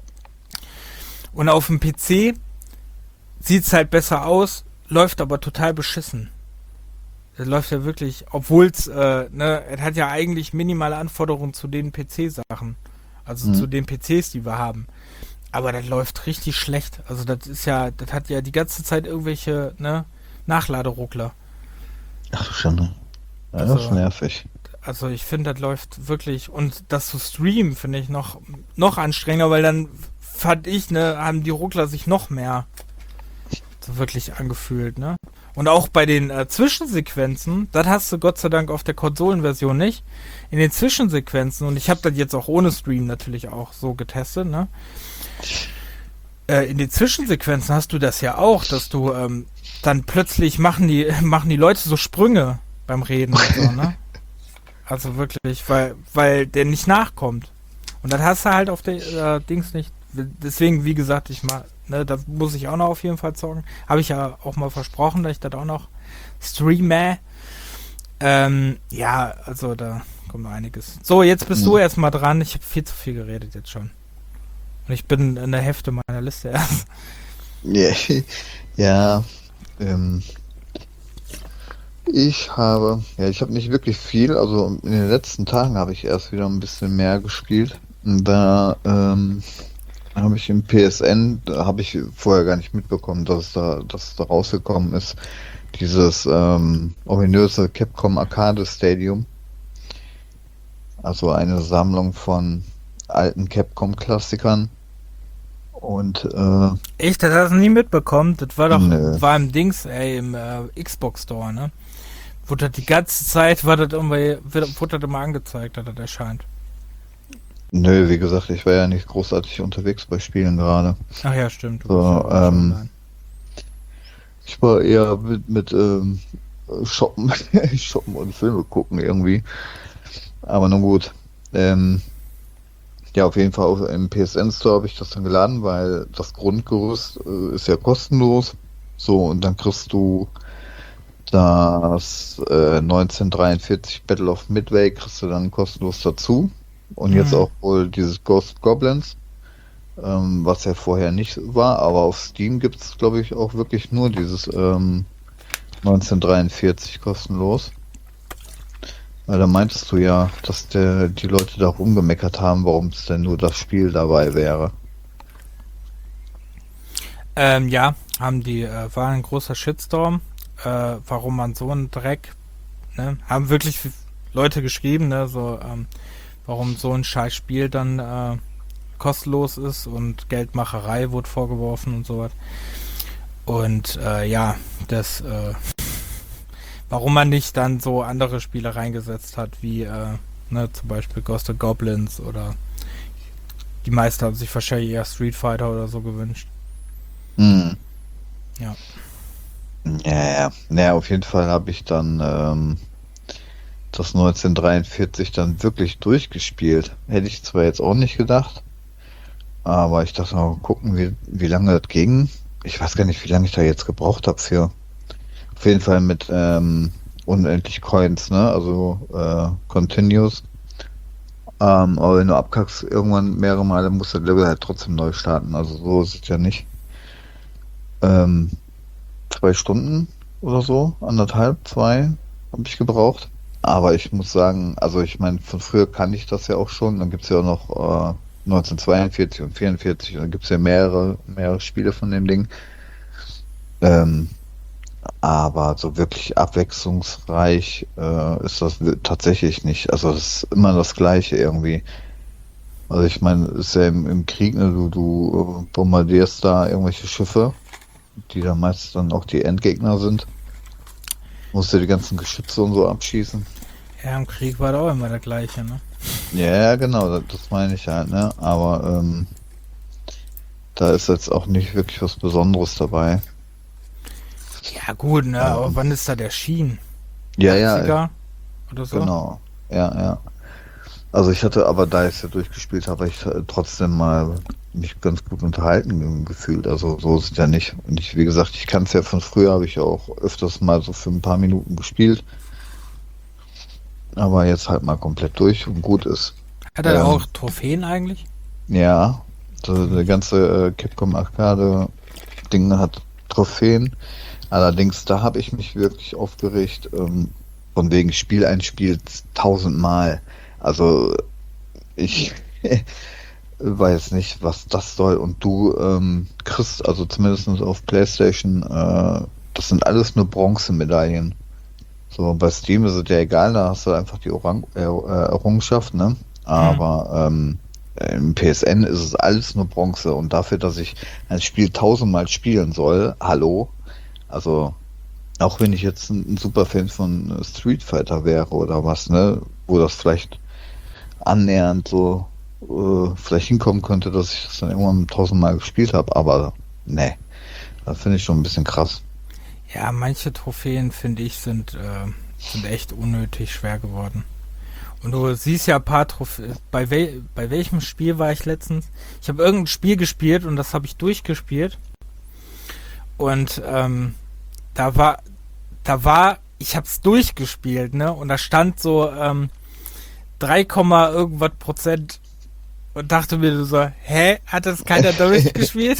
Und auf dem P C sieht's halt besser aus, läuft aber total beschissen. Das läuft ja wirklich, obwohl's, äh, ne, es hat ja eigentlich minimale Anforderungen zu den P C-Sachen. Also Hm. zu den P Cs, die wir haben. Aber das läuft richtig schlecht. Also das ist ja, das hat ja die ganze Zeit irgendwelche, ne, Nachladeruckler. Ach du Schande. Ja, das Also- ist nervig. Also ich finde, das läuft wirklich, und das zu streamen finde ich noch, noch anstrengender, weil dann fand ich, ne, haben die Ruckler sich noch mehr so wirklich angefühlt, ne? Und auch bei den äh, Zwischensequenzen, das hast du Gott sei Dank auf der Konsolenversion nicht. In den Zwischensequenzen, und ich habe das jetzt auch ohne Stream natürlich auch so getestet, ne? Äh, in den Zwischensequenzen hast du das ja auch, dass du ähm, dann plötzlich machen die, machen die Leute so Sprünge beim Reden und so, ne? Also wirklich, weil, weil der nicht nachkommt. Und das hast du halt auf der äh, Dings nicht. Deswegen, wie gesagt, ich mal, ne, da muss ich auch noch auf jeden Fall zocken. Habe ich ja auch mal versprochen, dass ich das auch noch streame. Ähm, ja, also da kommt noch einiges. So, jetzt bist Mhm. du erstmal dran. Ich habe viel zu viel geredet jetzt schon. Und ich bin in der Hälfte meiner Liste erst. Ja, ja ähm, ich habe, ja, ich habe nicht wirklich viel, also in den letzten Tagen habe ich erst wieder ein bisschen mehr gespielt. Und da ähm, habe ich im P S N, da habe ich vorher gar nicht mitbekommen, dass es da, dass es da rausgekommen ist, dieses ähm, ominöse Capcom Arcade Stadium. Also eine Sammlung von alten Capcom-Klassikern. Und äh, Echt, das hast du nie mitbekommen? Das war doch, Nö. war im Dings, ey, im äh, Xbox Store, ne? Wurde das die ganze Zeit, war das irgendwie, wird- wurde das immer angezeigt, dass das erscheint. nö, wie gesagt, ich war ja nicht großartig unterwegs bei Spielen gerade. Ach ja, stimmt. du So, bist ja auch schon ähm, online. Ich war eher mit, mit ähm, Shoppen, Shoppen und Filme gucken irgendwie. Aber nun gut. Ähm, ja, auf jeden Fall auch im P S N Store habe ich das dann geladen, weil das Grundgerüst äh, ist ja kostenlos. So, und dann kriegst du das äh, neunzehnhundertdreiundvierzig Battle of Midway kriegst du dann kostenlos dazu. Und jetzt Mhm. auch wohl dieses Ghost Goblins, ähm, was ja vorher nicht war, aber auf Steam gibt es, glaube ich, auch wirklich nur dieses ähm, neunzehnhundertdreiundvierzig kostenlos. Weil da meintest du ja, dass der, die Leute da rumgemeckert haben, warum es denn nur das Spiel dabei wäre. Ähm, ja, haben die, äh, war ein großer Shitstorm, äh, warum man so einen Dreck, ne, haben wirklich f- Leute geschrieben, ne, so, ähm, warum so ein scheiß Spiel dann, äh, kostenlos ist und Geldmacherei wurde vorgeworfen und sowas. Und äh, ja, das, äh, warum man nicht dann so andere Spiele reingesetzt hat, wie äh, ne, zum Beispiel Ghost of Goblins oder die meisten haben sich wahrscheinlich eher Street Fighter oder so gewünscht. Mhm. Ja. Ja, ja. Naja, auf jeden Fall habe ich dann ähm, das neunzehnhundertdreiundvierzig dann wirklich durchgespielt. Hätte ich zwar jetzt auch nicht gedacht, aber ich dachte mal gucken, wie, wie lange das ging. Ich weiß gar nicht, wie lange ich da jetzt gebraucht habe für. Auf jeden Fall mit ähm, unendlich Coins, ne? Also äh, Continuous. Ähm, aber wenn du abkackst, irgendwann mehrere Male musst du das Level halt trotzdem neu starten. Also so ist es ja nicht. Ähm, zwei Stunden oder so, anderthalb, zwei habe ich gebraucht. Aber ich muss sagen, also ich meine, von früher kannte ich das ja auch schon. Dann gibt's ja auch noch äh, neunzehnhundertzweiundvierzig und vierundvierzig. Und dann gibt's ja mehrere, mehrere Spiele von dem Ding. Ähm, aber so wirklich abwechslungsreich äh, ist das wi- tatsächlich nicht. Also es ist immer das Gleiche irgendwie. Also ich meine, es ist ja im, im Krieg, ne, du, du äh, bombardierst da irgendwelche Schiffe, die dann meistens dann auch die Endgegner sind. Musst du die ganzen Geschütze und so abschießen. Ja, im Krieg war da auch immer der gleiche, ne? Ja, ja, genau, das, das meine ich halt, ne? Aber ähm, da ist jetzt auch nicht wirklich was Besonderes dabei. Ja gut, ne, aber Ähm, wann ist da der Schien? ja, ja, achtziger oder so? genau. Ja, ja. Also ich hatte aber, da ich es ja durchgespielt habe, ich äh, trotzdem mal mich ganz gut unterhalten ge- gefühlt. Also so ist es ja nicht. Und ich, wie gesagt, ich kann es ja von früher, habe ich ja auch öfters mal so für ein paar Minuten gespielt. Aber jetzt halt mal komplett durch und gut ist. Hat er da Ähm, auch Trophäen eigentlich? ja, so, der ganze äh, Capcom Arcade Ding hat Trophäen. Allerdings, da habe ich mich wirklich aufgeregt, ähm, von wegen Spiel ein Spiel tausendmal. Also ich weiß nicht, was das soll. Und du ähm, kriegst, also zumindest auf PlayStation, äh, das sind alles nur Bronzemedaillen. So, bei Steam ist es ja egal, da hast du einfach die Orang äh, äh, Errungenschaft, ne? Hm. Aber ähm, im P S N ist es alles nur Bronze. Und dafür, dass ich ein Spiel tausendmal spielen soll, hallo? Also, auch wenn ich jetzt ein, ein super Fan von äh, Street Fighter wäre oder was, ne? Wo das vielleicht annähernd so äh, vielleicht hinkommen könnte, dass ich das dann irgendwann tausendmal gespielt habe, aber ne, das finde ich schon ein bisschen krass. Ja, manche Trophäen, finde ich, sind, äh, sind echt unnötig schwer geworden. Und du siehst ja ein paar Trophäen. Bei, wel bei welchem Spiel war ich letztens? Ich habe irgendein Spiel gespielt und das habe ich durchgespielt. Und ähm, da war, da war, ich habe es durchgespielt, ne? Und da stand so ähm, drei, irgendwas Prozent und dachte mir so, hä, hat das keiner durchgespielt?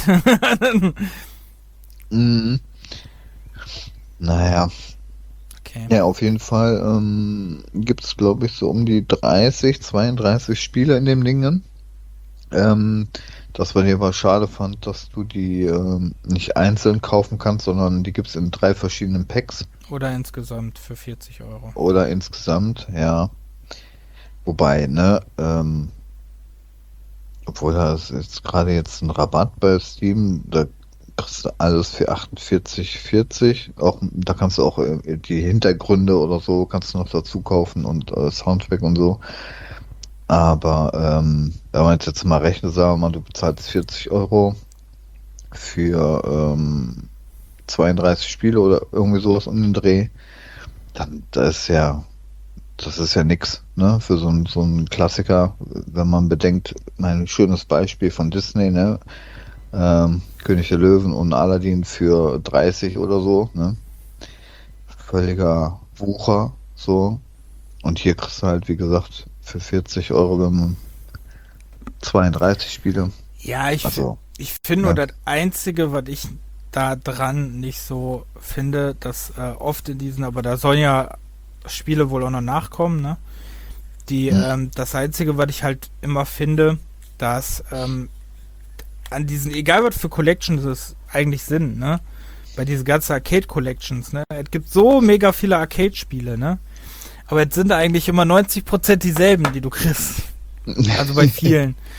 Mhm. Naja, Okay. ja, auf jeden Fall ähm, gibt es, glaube ich, so um die dreißig, zweiunddreißig Spiele in dem Dingen. Ähm, das, was ich aber schade fand, dass du die ähm, nicht einzeln kaufen kannst, sondern die gibt es in drei verschiedenen Packs Oder insgesamt für vierzig Euro. oder insgesamt, ja. Wobei, ne, ähm, obwohl da ist jetzt gerade jetzt ein Rabatt bei Steam, da kriegst du alles für achtundvierzig vierzig. Auch, da kannst du auch äh, die Hintergründe oder so kannst du noch dazu kaufen und äh, Soundtrack und so. Aber ähm, wenn man jetzt mal rechnet, sagen wir mal, du bezahlst vierzig Euro für ähm, zweiunddreißig Spiele oder irgendwie sowas um den Dreh, dann das ist ja, das ist ja nix, ne, für so ein so ein Klassiker, wenn man bedenkt, mein schönes Beispiel von Disney, ne, ähm, König der Löwen und Aladdin für dreißig oder so, ne, völliger Wucher, so, und hier kriegst du halt, wie gesagt, für vierzig Euro, wenn man zweiunddreißig Spiele, Ja, ich, fi- also, ich finde nur ja, das Einzige, was ich da dran nicht so finde, dass äh, oft in diesen, aber da sollen ja Spiele wohl auch noch nachkommen, ne? Die, hm, ähm, das Einzige, was ich halt immer finde, dass ähm, an diesen, egal was für Collections es eigentlich sind, ne? Bei diesen ganzen Arcade-Collections, ne? Es gibt so mega viele Arcade-Spiele, ne? Aber jetzt sind eigentlich immer neunzig Prozent dieselben, die du kriegst. Also bei vielen.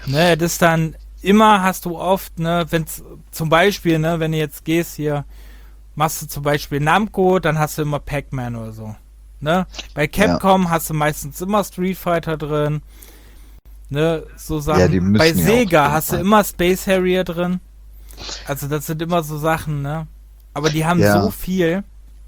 Ne, das ist dann immer hast du oft, ne, wenn's zum Beispiel, ne, wenn du jetzt gehst hier, machst du zum Beispiel Namco, dann hast du immer Pac-Man oder so. Ne? Bei Capcom ja. hast du meistens immer Street Fighter drin. Ne, so Sachen. Ja, die müssen Bei ja Sega auch hast du immer Space Harrier drin. Also das sind immer so Sachen, ne? Aber die haben ja. so viel.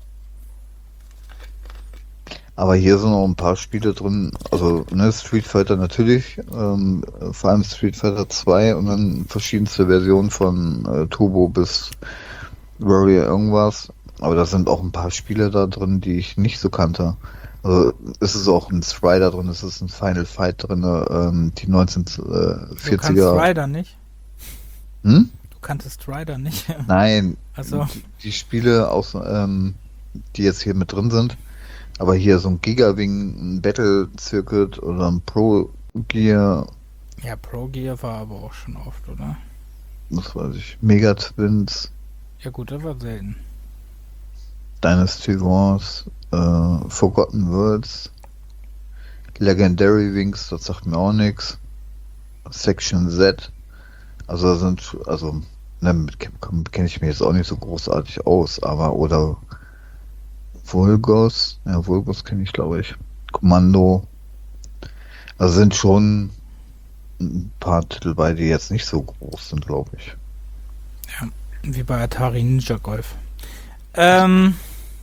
Aber hier sind noch ein paar Spiele drin, also ne, Street Fighter natürlich, ähm, vor allem Street Fighter zwei und dann verschiedenste Versionen von äh, Turbo bis Warrior irgendwas. Aber da sind auch ein paar Spiele da drin, die ich nicht so kannte. Also es ist auch ein Strider drin, es ist ein Final Fight drin, ähm, die neunzehnhundertvierziger. Du kannst Strider nicht? Hm? Du kanntest Strider nicht? Nein, also. die, die Spiele, aus, ähm, die jetzt hier mit drin sind, aber hier so ein Gigawing, ein Battle Circuit oder ein Pro Gear. Ja, Pro Gear war aber auch schon oft, oder? Was weiß ich. Mega Twins. Ja gut, das war selten. Dynasty Wars, äh, Forgotten Worlds, Legendary Wings, das sagt mir auch nichts. Section Z. Also sind, also, ne, mit Capcom kenne ich mich jetzt auch nicht so großartig aus, aber oder Volgos, ja, Volgos kenne ich, glaube ich. Kommando. Also sind schon ein paar Titel bei, die jetzt nicht so groß sind, glaube ich. Ja, wie bei Atari Ninja Golf. Ähm,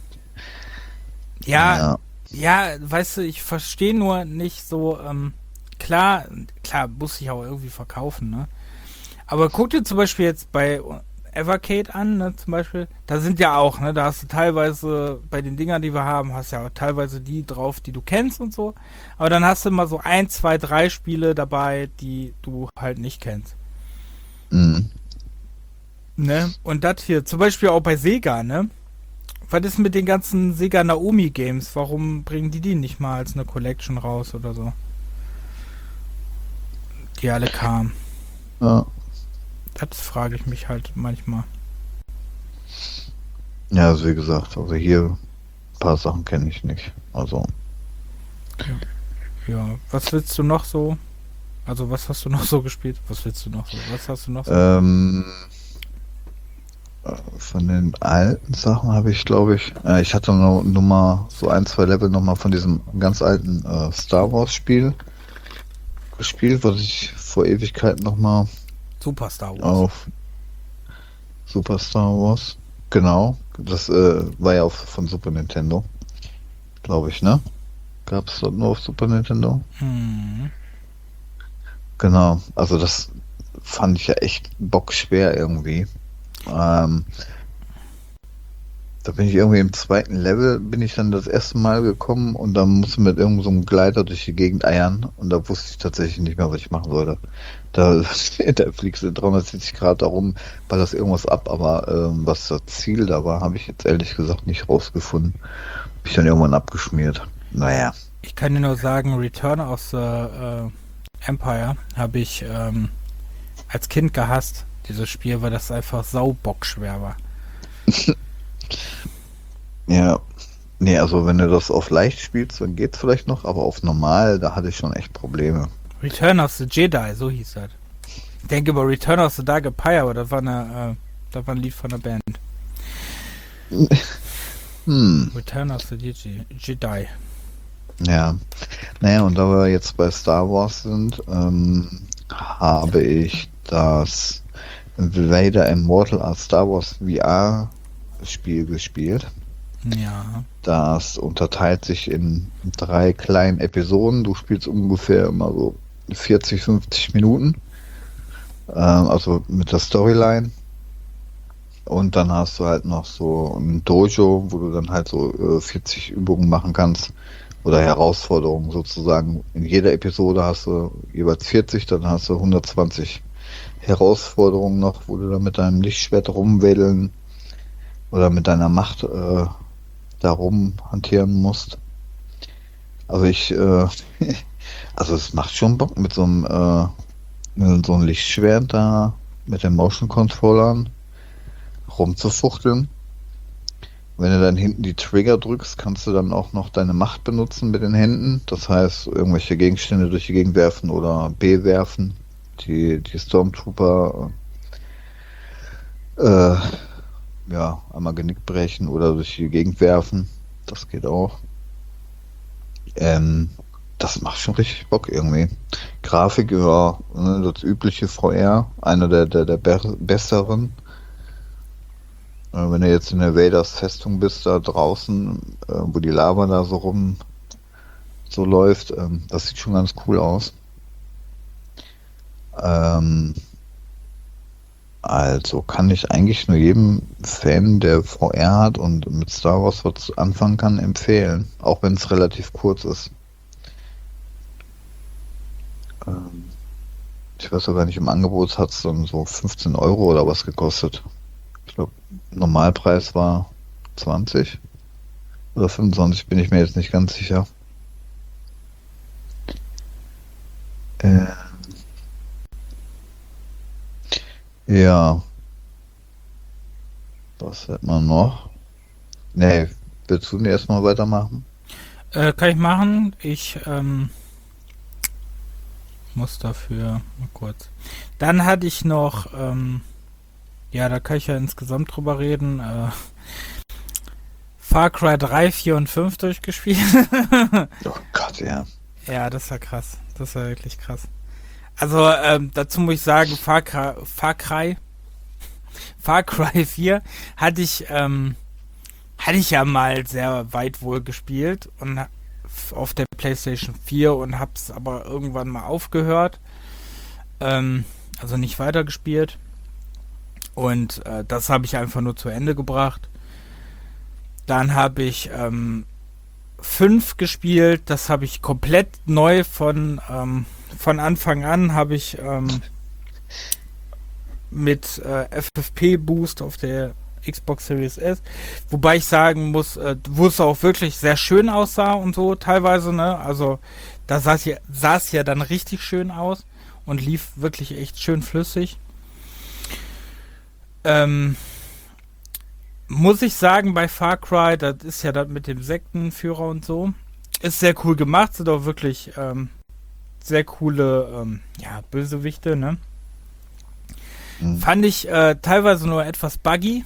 ja, ja, ja, weißt du, ich verstehe nur nicht so, ähm, klar, klar, muss ich auch irgendwie verkaufen, ne? Aber guck dir zum Beispiel jetzt bei Evercade an, ne, zum Beispiel, da sind ja auch, ne, da hast du teilweise, bei den Dingern, die wir haben, hast ja auch teilweise die drauf, die du kennst und so, aber dann hast du immer so ein, zwei, drei Spiele dabei, die du halt nicht kennst. Mhm. Ne, und das hier, zum Beispiel auch bei Sega, ne, was ist mit den ganzen Sega Naomi Games, warum bringen die die nicht mal als eine Collection raus oder so? Die alle kamen. Ja. Das frage ich mich halt manchmal. Ja, also wie gesagt, also hier ein paar Sachen kenne ich nicht. Also. Ja. ja, was willst du noch so? Also was hast du noch so gespielt? Was willst du noch so? Was hast du noch so? Ähm, von den alten Sachen habe ich, glaube ich, äh, ich hatte noch, nur mal so ein, zwei Level nochmal von diesem ganz alten äh, Star Wars Spiel gespielt, was ich vor Ewigkeiten nochmal Super Star Wars. Auf Super Star Wars. Genau. Das äh, war ja auch von Super Nintendo. Glaube ich, ne? Gab es dort nur auf Super Nintendo? Hm. Genau. Also das fand ich ja echt bockschwer irgendwie. Ähm, da bin ich irgendwie im zweiten Level, bin ich dann das erste Mal gekommen und dann musste mit irgendeinem so einem Gleiter durch die Gegend eiern und da wusste ich tatsächlich nicht mehr, was ich machen sollte. Da, da fliegst du dreihundertsiebzig Grad darum, weil das irgendwas ab, aber ähm, was das Ziel da war, habe ich jetzt ehrlich gesagt nicht rausgefunden. Hab ich dann irgendwann abgeschmiert. Naja. Ich kann dir nur sagen, Return of the äh, Empire habe ich ähm, als Kind gehasst, dieses Spiel, weil das einfach saubockschwer war. Ja, nee, also wenn du das auf leicht spielst, dann geht's vielleicht noch, aber auf normal, da hatte ich schon echt Probleme. Return of the Jedi, so hieß das. Ich denke über Return of the Dark Empire, aber das war eine, äh, das war ein Lied von der Band. Hm. Return of the Jedi. Ja, naja, und da wir jetzt bei Star Wars sind, ähm, habe ich das Vader Immortal als Star Wars V R Spiel gespielt. Ja. Das unterteilt sich in drei kleinen Episoden. Du spielst ungefähr immer so vierzig, fünfzig Minuten. Ähm, also mit der Storyline. Und dann hast du halt noch so ein Dojo, wo du dann halt so äh, vierzig Übungen machen kannst. Oder Herausforderungen sozusagen. In jeder Episode hast du jeweils vierzig, dann hast du hundertzwanzig Herausforderungen noch, wo du dann mit deinem Lichtschwert rumwedeln oder mit deiner Macht äh, darum hantieren musst. Also ich, äh, also es macht schon Bock mit so einem, äh, mit so einem Lichtschwert da, mit den Motion Controllern rumzufuchteln. Wenn du dann hinten die Trigger drückst, kannst du dann auch noch deine Macht benutzen mit den Händen. Das heißt, irgendwelche Gegenstände durch die Gegend werfen oder B werfen. die, die Stormtrooper äh, ja, einmal Genick brechen oder durch die Gegend werfen. Das geht auch. Ähm, das macht schon richtig Bock irgendwie. Grafik, ja, ne, das übliche V R, einer der, der, der be- besseren. Äh, wenn du jetzt in der Vaders Festung bist, da draußen, äh, wo die Lava da so rum so läuft, ähm, das sieht schon ganz cool aus. Ähm, also kann ich eigentlich nur jedem Fan, der V R hat und mit Star Wars was anfangen kann, empfehlen. Auch wenn es relativ kurz ist. Ähm, ich weiß auch gar nicht, im Angebot hat es dann so fünfzehn Euro oder was gekostet. Ich glaube, Normalpreis war zwanzig oder fünfundzwanzig, bin ich mir jetzt nicht ganz sicher. Äh, ja, was hat man noch? Nee, willst du denn erstmal weitermachen? Äh, kann ich machen. Ich ähm, muss dafür mal kurz. Dann hatte ich noch, ähm, ja, da kann ich ja insgesamt drüber reden. Äh, Far Cry drei, vier und fünf durchgespielt. Oh Gott, ja. Ja, das war krass. Das war wirklich krass. Also, ähm, dazu muss ich sagen, Far Cry, Far Cry, Far Cry vier hatte ich, ähm, hatte ich ja mal sehr weit wohl gespielt und ha- f- auf der PlayStation vier und hab's aber irgendwann mal aufgehört. Ähm, also nicht weitergespielt. Und äh, das habe ich einfach nur zu Ende gebracht. Dann habe ich ähm, fünf gespielt. Das habe ich komplett neu von, ähm, von Anfang an habe ich ähm, mit äh, F F P-Boost auf der Xbox Series S. Wobei ich sagen muss, äh, wo es auch wirklich sehr schön aussah und so teilweise, ne? Also da sah es ja, sah es ja dann richtig schön aus und lief wirklich echt schön flüssig. Ähm, muss ich sagen, bei Far Cry, das ist ja das mit dem Sektenführer und so, ist sehr cool gemacht, sind auch wirklich ähm, sehr coole ähm, ja, Bösewichte, ne? Hm. Fand ich äh, teilweise nur etwas buggy.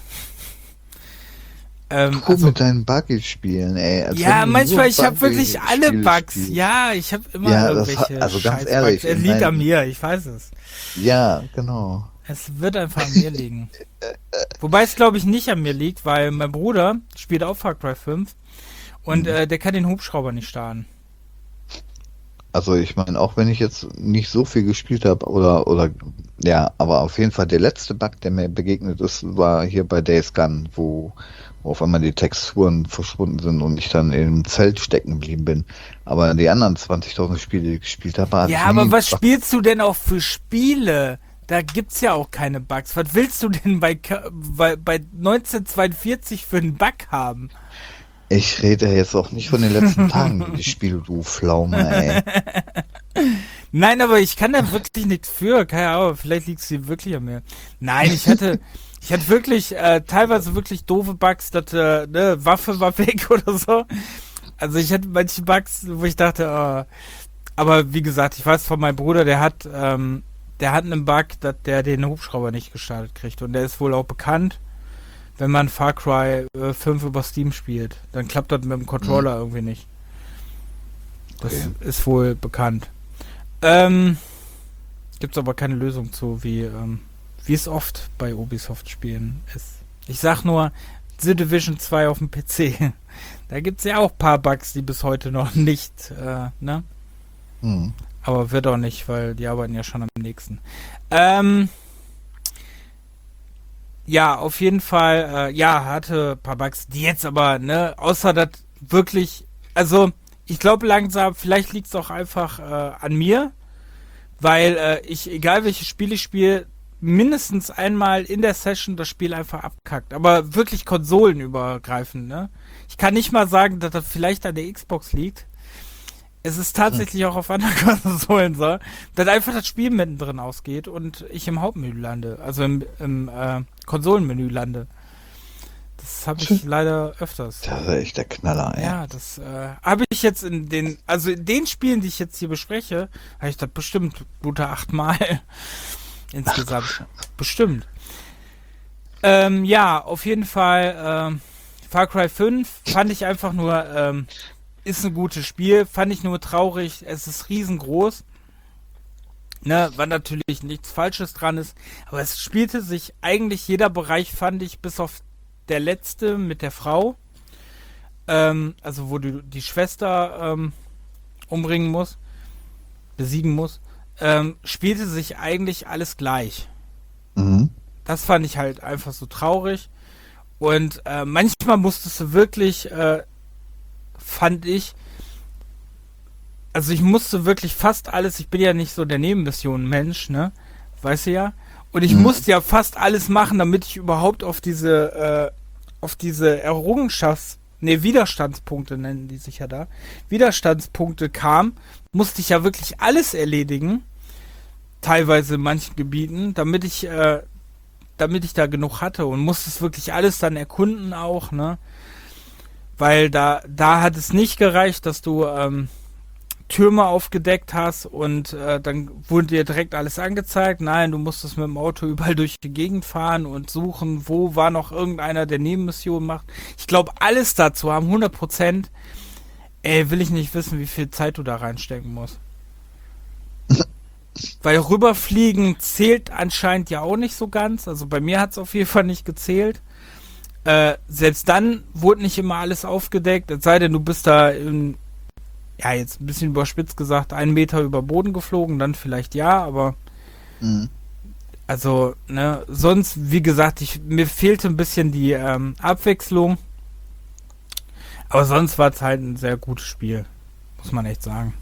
Ähm, Du also, mit deinen Buggy spielen, ey. Als ja, wenn du manchmal, nur ich habe wirklich alle Buggy-Spiele Bugs. spielst. Ja, ich habe immer Ja, das irgendwelche hat, also ganz scheiß ehrlich, Bugs. Es in liegt an meinem, mir, ich weiß es. ja, genau. Es wird einfach an mir liegen. Wobei es, glaube ich, nicht an mir liegt, weil mein Bruder spielt auch Far Cry fünf und Hm. äh, der kann den Hubschrauber nicht starten. Also ich meine, auch wenn ich jetzt nicht so viel gespielt habe oder oder ja, aber auf jeden Fall der letzte Bug, der mir begegnet ist, war hier bei Days Gone, wo, wo auf einmal die Texturen verschwunden sind und ich dann im Zelt stecken geblieben bin. Aber die anderen zwanzigtausend Spiele, die ich gespielt habe, hatte Ja, ich nie aber einen was Bug. spielst du denn auch für Spiele? Da gibt's ja auch keine Bugs. Was willst du denn bei, Ka- bei, bei neunzehnhundertzweiundvierzig für einen Bug haben? Ich rede jetzt auch nicht von den letzten Tagen, die ich spiele, du Pflaume, ey. Nein, aber ich kann da wirklich nichts für. Keine Ahnung, vielleicht liegt es hier wirklich an mir. Nein, ich hatte, ich hatte wirklich äh, teilweise wirklich doofe Bugs, dass äh, ne, Waffe war weg oder so. Also ich hatte manche Bugs, wo ich dachte, äh, aber wie gesagt, ich weiß von meinem Bruder, der hat, ähm, der hat einen Bug, dass der den Hubschrauber nicht gestartet kriegt und der ist wohl auch bekannt, wenn man Far Cry äh, fünf über Steam spielt. Dann klappt das mit dem Controller Hm, irgendwie nicht. Das okay. ist wohl bekannt. Ähm, gibt's aber keine Lösung zu, wie, ähm, wie es oft bei Ubisoft-Spielen ist. Ich sag nur, The Division zwei auf dem P C. Da gibt's ja auch ein paar Bugs, die bis heute noch nicht, äh, ne? Hm. Aber wird auch nicht, weil die arbeiten ja schon am nächsten. Ähm, ja, auf jeden Fall, äh, ja, hatte ein paar Bugs, die jetzt aber, ne, außer das wirklich, also, ich glaube langsam, vielleicht liegt es auch einfach äh, an mir, weil äh, ich, egal welches Spiel ich spiele, mindestens einmal in der Session das Spiel einfach abkackt. Aber wirklich konsolenübergreifend, ne? Ich kann nicht mal sagen, dass das vielleicht an der Xbox liegt. Es ist Hm. tatsächlich auch auf anderen Konsolen so, dass einfach das Spiel mittendrin ausgeht und ich im Hauptmenü lande, also im, im äh, Konsolenmenü lande. Das habe ich leider öfters. Das ist echt der Knaller, ey. Ja, das äh, habe ich jetzt in den, also in den Spielen, die ich jetzt hier bespreche, habe ich das bestimmt gute achtmal insgesamt. Bestimmt. Ähm, ja, auf jeden Fall, ähm, Far Cry fünf fand ich einfach nur, ähm, ist ein gutes Spiel, fand ich nur traurig, es ist riesengroß. Ne, weil natürlich nichts Falsches dran ist, aber es spielte sich eigentlich jeder Bereich, fand ich, bis auf der letzte mit der Frau, ähm, also wo du die Schwester ähm, umbringen musst, besiegen musst, ähm, spielte sich eigentlich alles gleich. Mhm. Das fand ich halt einfach so traurig. Und äh, manchmal musstest du wirklich, äh, fand ich, also ich musste wirklich fast alles, ich bin ja nicht so der Nebenmissionen-Mensch, ne? Weißt du ja? Und ich Mhm. musste ja fast alles machen, damit ich überhaupt auf diese, äh, auf diese Errungenschafts-, ne, Widerstandspunkte nennen die sich ja da, Widerstandspunkte kam, musste ich ja wirklich alles erledigen, teilweise in manchen Gebieten, damit ich, äh, damit ich da genug hatte und musste es wirklich alles dann erkunden auch, ne? Weil da, da hat es nicht gereicht, dass du, ähm, Türme aufgedeckt hast und äh, dann wurde dir direkt alles angezeigt. Nein, du musstest mit dem Auto überall durch die Gegend fahren und suchen, wo war noch irgendeiner, der Nebenmissionen macht. Ich glaube, alles dazu haben, hundert Prozent. Ey, will ich nicht wissen, wie viel Zeit du da reinstecken musst. Weil rüberfliegen zählt anscheinend ja auch nicht so ganz. Also bei mir hat es auf jeden Fall nicht gezählt. Äh, selbst dann wurde nicht immer alles aufgedeckt. Es sei denn, du bist da in, ja, jetzt ein bisschen überspitzt gesagt, einen Meter über Boden geflogen, dann vielleicht ja, aber Mhm. also, ne, sonst, wie gesagt, ich, mir fehlte ein bisschen die ähm, Abwechslung, aber sonst war es halt ein sehr gutes Spiel, muss man echt sagen.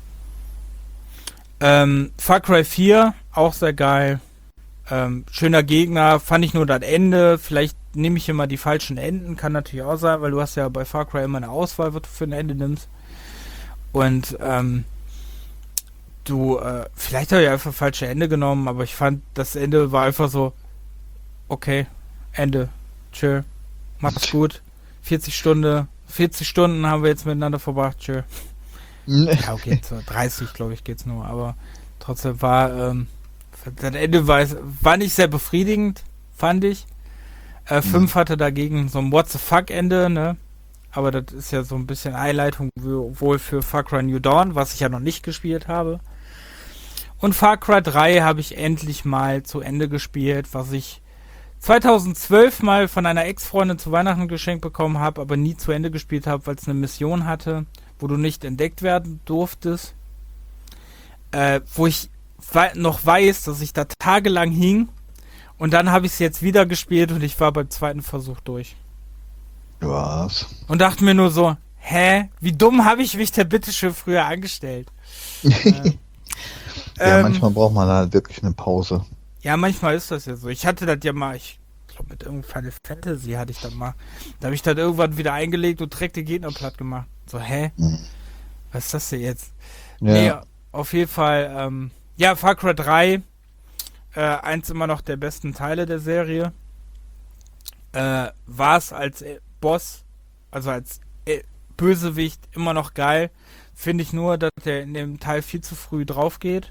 Ähm, Far Cry vier, auch sehr geil, ähm, schöner Gegner, fand ich nur das Ende, vielleicht nehme ich immer die falschen Enden, kann natürlich auch sein, weil du hast ja bei Far Cry immer eine Auswahl, was du für ein Ende nimmst. Und ähm, du, äh, vielleicht habe ich einfach falsche Ende genommen, aber ich fand, das Ende war einfach so, okay, Ende, tschö, mach's gut, vierzig Stunden, vierzig Stunden haben wir jetzt miteinander verbracht, tschö. Ja, okay, so dreißig, glaube ich, geht's nur, aber trotzdem war, ähm, das Ende war, war nicht sehr befriedigend, fand ich. Äh, fünf hatte dagegen so ein What the fuck Ende, ne? Aber das ist ja so ein bisschen Einleitung wohl für Far Cry New Dawn, was ich ja noch nicht gespielt habe. Und Far Cry drei habe ich endlich mal zu Ende gespielt, was ich zweitausendzwölf mal von einer Ex-Freundin zu Weihnachten geschenkt bekommen habe, aber nie zu Ende gespielt habe, weil es eine Mission hatte, wo du nicht entdeckt werden durftest. Äh, wo ich we- noch weiß, dass ich da tagelang hing. Und dann habe ich es jetzt wieder gespielt und ich war beim zweiten Versuch durch. Was? Und dachte mir nur so, hä, wie dumm habe ich mich da bitte schon früher angestellt? äh, Ja, ähm, manchmal braucht man halt wirklich eine Pause. Ja, manchmal ist das ja so. Ich hatte das ja mal, ich glaube mit irgendeinem Final Fantasy hatte ich das mal. Da habe ich das irgendwann wieder eingelegt und direkt den Gegner platt gemacht. So, hä? Mhm. Was ist das denn jetzt? Ja. Nee, auf jeden Fall, ähm, ja, Far Cry drei, äh, eins immer noch der besten Teile der Serie. Äh, war es als äh, Boss, also als äh, Bösewicht immer noch geil. Finde ich nur, dass der in dem Teil viel zu früh drauf geht.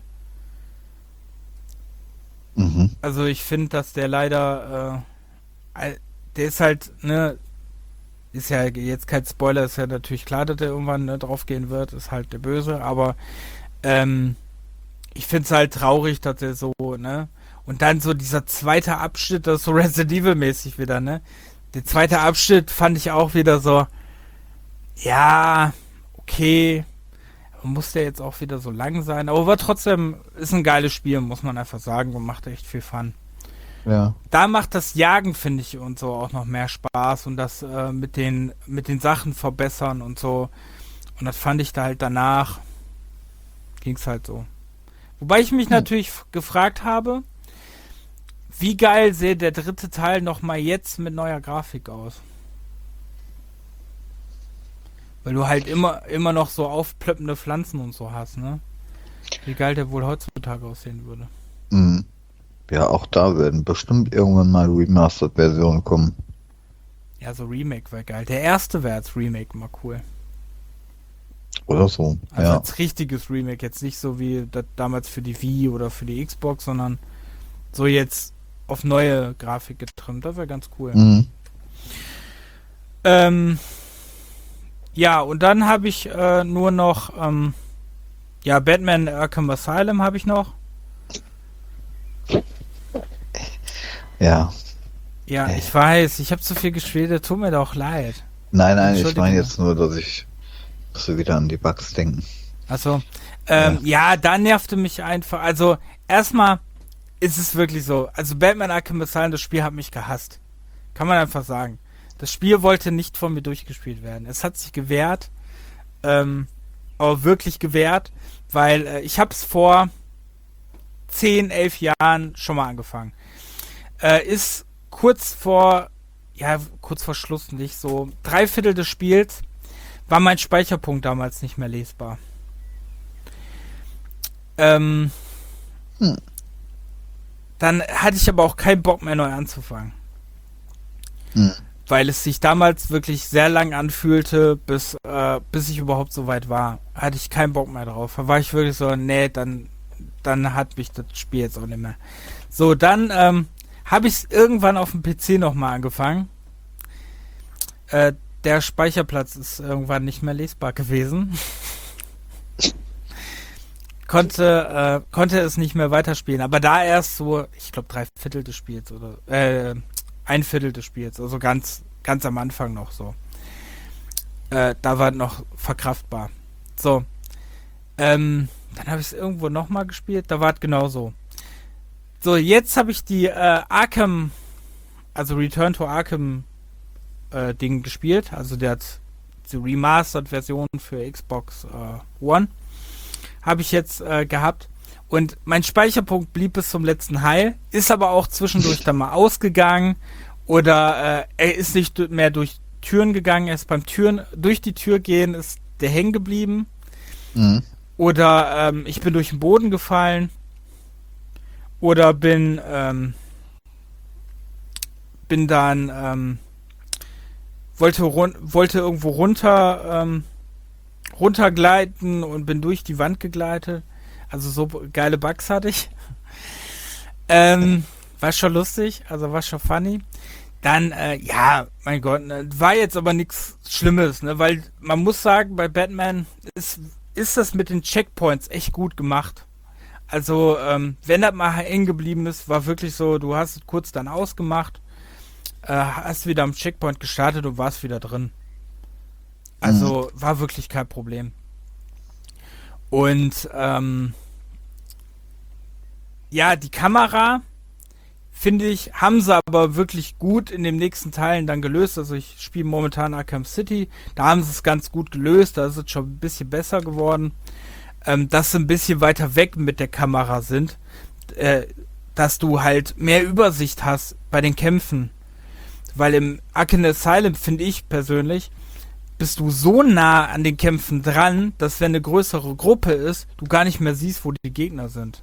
Mhm. Also ich finde, dass der leider, äh, der ist halt, ne, ist ja jetzt kein Spoiler, ist ja natürlich klar, dass der irgendwann ne, draufgehen wird, ist halt der Böse, aber ähm, ich finde es halt traurig, dass der so, ne, und dann so dieser zweite Abschnitt, das ist so Resident Evil mäßig wieder, ne, der zweite Abschnitt fand ich auch wieder so, ja, okay, muss der jetzt auch wieder so lang sein, aber war trotzdem, ist ein geiles Spiel, muss man einfach sagen, und macht echt viel Fun. Ja. Da macht das Jagen, finde ich, und so auch noch mehr Spaß und das äh, mit den mit den Sachen verbessern und so. Und das fand ich da halt danach, ging's halt so. Wobei ich mich Hm. natürlich f- gefragt habe, wie geil sähe der dritte Teil nochmal jetzt mit neuer Grafik aus? Weil du halt immer immer noch so aufplöppende Pflanzen und so hast, ne? Wie geil der wohl heutzutage aussehen würde. Mhm. Ja, auch da werden bestimmt irgendwann mal Remastered-Versionen kommen. Ja, so Remake wäre geil. Der erste wäre als Remake mal cool. Oder so, Also ja. als richtiges Remake, jetzt nicht so wie das damals für die Wii oder für die Xbox, sondern so jetzt auf neue Grafik getrimmt. Das wäre ganz cool. Mhm. Ähm, ja, und dann habe ich äh, nur noch ähm, ja, Batman Arkham Asylum habe ich noch. Ja. Ja, Äh. ich weiß, ich habe zu viel gespielt, tut mir doch leid. Nein, nein, ich Entschuldigung. meine jetzt nur, dass ich dass wir wieder an die Bugs denken. Also, ähm, ja. ja, da nervte mich einfach. Also, erstmal ist es wirklich so. Also, Batman Arkham Asylum, das Spiel hat mich gehasst. Kann man einfach sagen. Das Spiel wollte nicht von mir durchgespielt werden. Es hat sich gewehrt, ähm, aber wirklich gewehrt, weil äh, ich habe es vor zehn, elf Jahren schon mal angefangen. Äh, ist kurz vor, ja, kurz vor Schluss nicht, so drei Viertel des Spiels war mein Speicherpunkt damals nicht mehr lesbar. Ähm, Hm. Dann hatte ich aber auch keinen Bock mehr neu anzufangen. Hm. Weil es sich damals wirklich sehr lang anfühlte, bis, äh, bis ich überhaupt so weit war. Hatte ich keinen Bock mehr drauf. Da war ich wirklich so, nee, dann, dann hat mich das Spiel jetzt auch nicht mehr. So, dann ähm, habe ich es irgendwann auf dem P C nochmal angefangen. Äh, der Speicherplatz ist irgendwann nicht mehr lesbar gewesen. konnte, äh, konnte es nicht mehr weiterspielen. Aber da erst so, ich glaube, drei Viertel des Spiels oder äh, ein Viertel des Spiels. Also ganz, ganz am Anfang noch so. Äh, da war noch verkraftbar. So. Ähm, dann habe ich es irgendwo nochmal gespielt. Da war es genauso. So, jetzt habe ich die äh, Arkham, also Return to Arkham äh, Ding gespielt. Also der hat die Remastered-Version für Xbox äh, One. Habe ich jetzt äh, gehabt. Und mein Speicherpunkt blieb bis zum letzten Heil, ist aber auch zwischendurch dann mal ausgegangen oder äh, er ist nicht mehr durch Türen gegangen, er ist beim Türen, durch die Tür gehen, ist der hängen geblieben. Mhm. Oder ähm, ich bin durch den Boden gefallen oder bin ähm, bin dann ähm, wollte run- wollte irgendwo runter ähm, runtergleiten und bin durch die Wand gegleitet. Also so geile Bugs hatte ich. ähm, war schon lustig, also war schon funny. Dann, äh, ja, mein Gott, ne, war jetzt aber nichts Schlimmes, ne, weil man muss sagen, bei Batman ist, ist das mit den Checkpoints echt gut gemacht. Also, ähm, wenn das mal hängen geblieben ist, war wirklich so, du hast es kurz dann ausgemacht, äh, hast wieder am Checkpoint gestartet und warst wieder drin. Also, mhm. war wirklich kein Problem. Und ähm, ja, die Kamera, finde ich, haben sie aber wirklich gut in den nächsten Teilen dann gelöst. Also ich spiele momentan Arkham City, da haben sie es ganz gut gelöst, da ist es schon ein bisschen besser geworden. Ähm, dass sie ein bisschen weiter weg mit der Kamera sind, äh, dass du halt mehr Übersicht hast bei den Kämpfen. Weil im Arkham Asylum, finde ich persönlich, bist du so nah an den Kämpfen dran, dass wenn eine größere Gruppe ist, du gar nicht mehr siehst, wo die Gegner sind.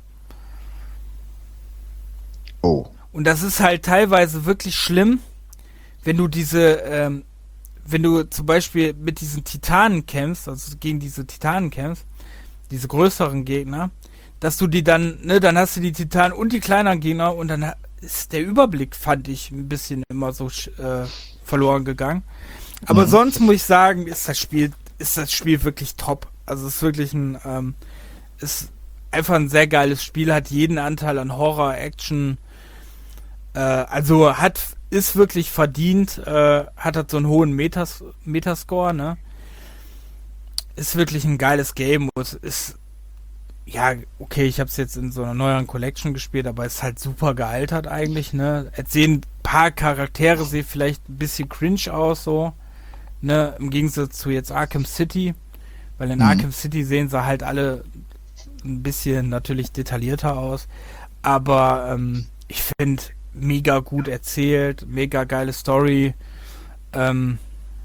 Oh. Und das ist halt teilweise wirklich schlimm, wenn du diese, ähm, wenn du zum Beispiel mit diesen Titanen kämpfst, also gegen diese Titanen kämpfst, diese größeren Gegner, dass du die dann, ne, dann hast du die Titanen und die kleineren Gegner und dann ist der Überblick, fand ich, ein bisschen immer so äh, verloren gegangen. Aber mhm. sonst muss ich sagen, ist das Spiel, ist das Spiel wirklich top. Also es ist wirklich ein, ähm, ist einfach ein sehr geiles Spiel, hat jeden Anteil an Horror, Action, äh, also hat, ist wirklich verdient, äh, hat halt so einen hohen Metas, Metascore, ne? Ist wirklich ein geiles Game und ist, ja, okay, ich habe es jetzt in so einer neueren Collection gespielt, aber es ist halt super gealtert eigentlich, ne? Jetzt sehen ein paar Charaktere sehen vielleicht ein bisschen cringe aus, so, ne? Im Gegensatz zu jetzt Arkham City, weil in mhm. Arkham City sehen sie halt alle ein bisschen natürlich detaillierter aus, aber ähm, ich finde mega gut erzählt, mega geile Story, ähm,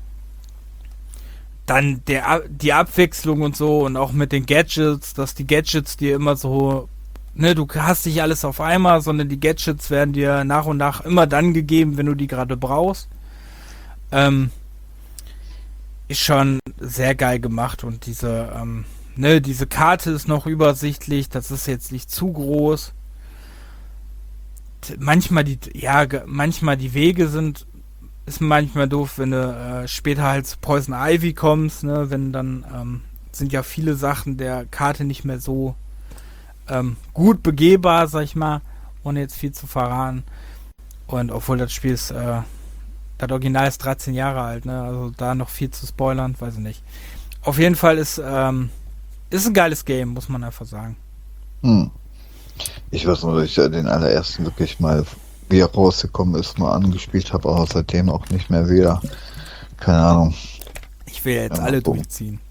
dann der, die Abwechslung und so und auch mit den Gadgets, dass die Gadgets dir immer so, ne, du hast nicht alles auf einmal, sondern die Gadgets werden dir nach und nach immer dann gegeben, wenn du die gerade brauchst. Ähm, ist schon sehr geil gemacht und diese, ähm, ne, diese Karte ist noch übersichtlich, das ist jetzt nicht zu groß. T- Manchmal die, ja, ge- manchmal die Wege sind, ist manchmal doof, wenn du äh, später halt zu Poison Ivy kommst, ne, wenn dann, ähm, sind ja viele Sachen der Karte nicht mehr so ähm, gut begehbar, sag ich mal, ohne jetzt viel zu verraten. Und obwohl das Spiel ist, äh, das Original ist dreizehn Jahre alt, ne? Also da noch viel zu spoilern, weiß ich nicht. Auf jeden Fall ist, ähm, ist ein geiles Game, muss man einfach sagen. Hm. Ich weiß nur, dass ich ja den allerersten wirklich mal, wie er rausgekommen ist, mal angespielt habe, aber seitdem auch nicht mehr wieder. Keine Ahnung. Ich will jetzt Ja, alle boom. durchziehen.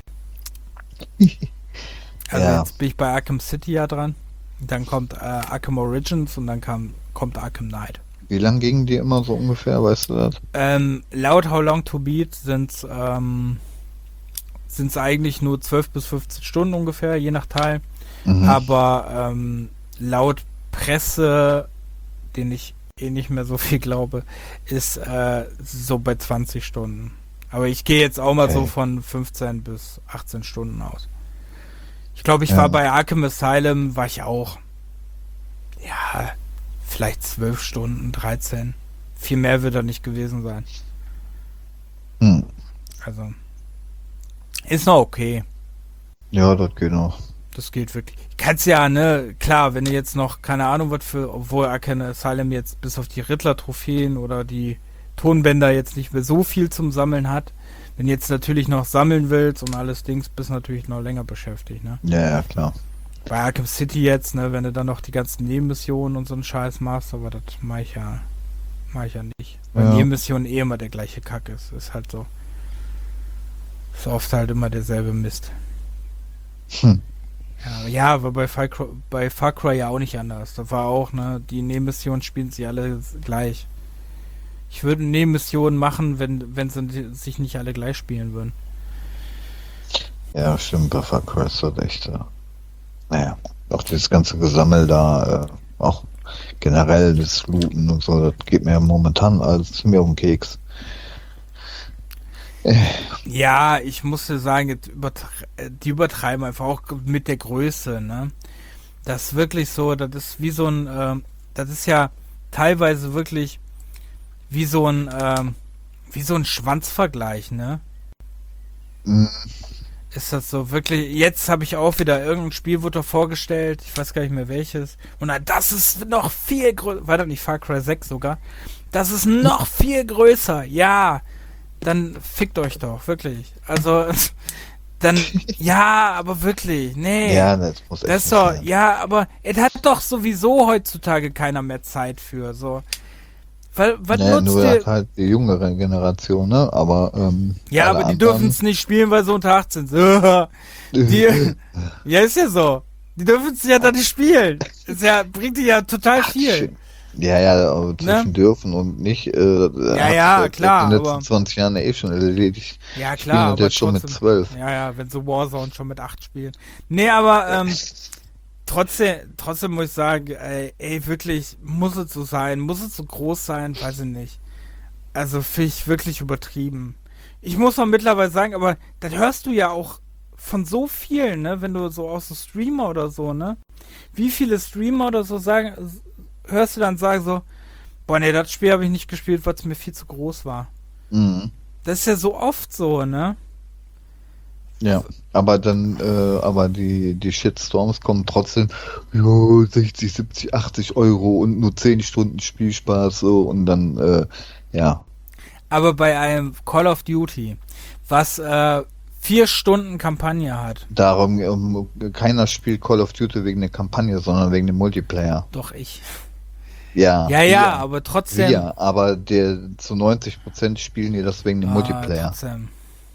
Also Ja. jetzt bin ich bei Arkham City ja dran. Dann kommt äh, Arkham Origins und dann kam, kommt Arkham Knight. Wie lang gingen die immer so ungefähr, weißt du das? Ähm, laut How Long to Beat sind es ähm, sind's eigentlich nur zwölf bis fünfzehn Stunden ungefähr, je nach Teil. Mhm. Aber ähm, laut Presse, den ich eh nicht mehr so viel glaube, ist äh, so bei zwanzig Stunden. Aber ich gehe jetzt auch mal Okay. so von fünfzehn bis achtzehn Stunden aus. Ich glaube, ich Ja. war bei Arkham Asylum, war ich auch, ja, vielleicht zwölf Stunden, dreizehn. Viel mehr wird da nicht gewesen sein. Hm. Also, ist noch okay. Ja, das geht noch. Das geht wirklich. Kannst ja, ne, klar, wenn du jetzt noch, keine Ahnung, was für, obwohl Arkham Asylum jetzt bis auf die Riddler-Trophäen oder die Tonbänder jetzt nicht mehr so viel zum Sammeln hat. Wenn du jetzt natürlich noch sammeln willst und alles Dings, bist du natürlich noch länger beschäftigt, ne? Ja, ja, klar. Bei Arkham City jetzt, ne, wenn du dann noch die ganzen Nebenmissionen und so einen Scheiß machst, aber das mach ich ja, mach ich ja nicht. Weil Ja. Nebenmissionen eh immer der gleiche Kack ist. Ist halt so. Ist oft halt immer derselbe Mist. Hm. Ja, ja, aber bei Far Cry, bei Far Cry ja auch nicht anders. Da war auch, ne, die Nebenmissionen spielen sie alle gleich. Ich würde Nebenmissionen machen, wenn, wenn sie sich nicht alle gleich spielen würden. Ja, stimmt, bei Far Cry ist das echt, äh, naja, auch das ganze Gesammel da, äh, auch generell das Looten und so, das geht mir momentan alles ziemlich um den Keks. Ja, ich muss dir sagen, jetzt übertre die übertreiben einfach auch mit der Größe, ne? Das ist wirklich so, das ist wie so ein, ähm, das ist ja teilweise wirklich wie so ein, ähm, wie so ein Schwanzvergleich, ne? Mhm. Ist das so wirklich, jetzt habe ich auch wieder irgendein Spiel wurde vorgestellt, ich weiß gar nicht mehr welches, und na, das ist noch viel größer, war das nicht Far Cry sechs sogar? Das ist noch viel größer, ja, dann fickt euch doch, wirklich. Also, dann, ja, aber wirklich, nee. Ja, das muss echt Das ist nicht doch, sein. ja, aber es hat doch sowieso heutzutage keiner mehr Zeit für, so. Weil, was Ja, nutzt nur ihr? halt die jüngere Generation, ne? Aber, ähm, Ja, alle aber die anderen- dürfen es nicht spielen, weil sie unter achtzehn sind. Die, ja, ist ja so. Die dürfen es ja dann nicht spielen. Ist ja, bringt die ja total viel. Ja, ja, aber zwischen Ne? dürfen und nicht, äh, ja, ja, klar, in den letzten aber- zwanzig Jahren eh schon erledigt. Ja, Spielen klar, das aber jetzt schon mit trotzdem. zwölf. Ja, ja, wenn so Warzone schon mit acht spielen. Nee, aber ähm, trotzdem, trotzdem muss ich sagen, ey, ey, wirklich, muss es so sein, muss es so groß sein, weiß ich nicht. Also finde ich wirklich übertrieben. Ich muss auch mittlerweile sagen, aber das hörst du ja auch von so vielen, ne, wenn du so aus so Streamer oder so, ne? Wie viele Streamer oder so sagen, hörst du dann sagen so, boah, nee, das Spiel habe ich nicht gespielt, weil es mir viel zu groß war. Mhm. Das ist ja so oft so, ne? Ja, aber dann, äh, aber die, die Shitstorms kommen trotzdem, jo, sechzig, siebzig, achtzig Euro und nur zehn Stunden Spielspaß, so, und dann, äh, ja. Aber bei einem Call of Duty, was äh, vier Stunden Kampagne hat, Darum, ähm, keiner spielt Call of Duty wegen der Kampagne, sondern wegen dem Multiplayer. doch ich. Ja. Ja, ja, wir, aber trotzdem. wir, aber der, zu neunzig Prozent spielen die das wegen dem Ah, Multiplayer. Trotzdem.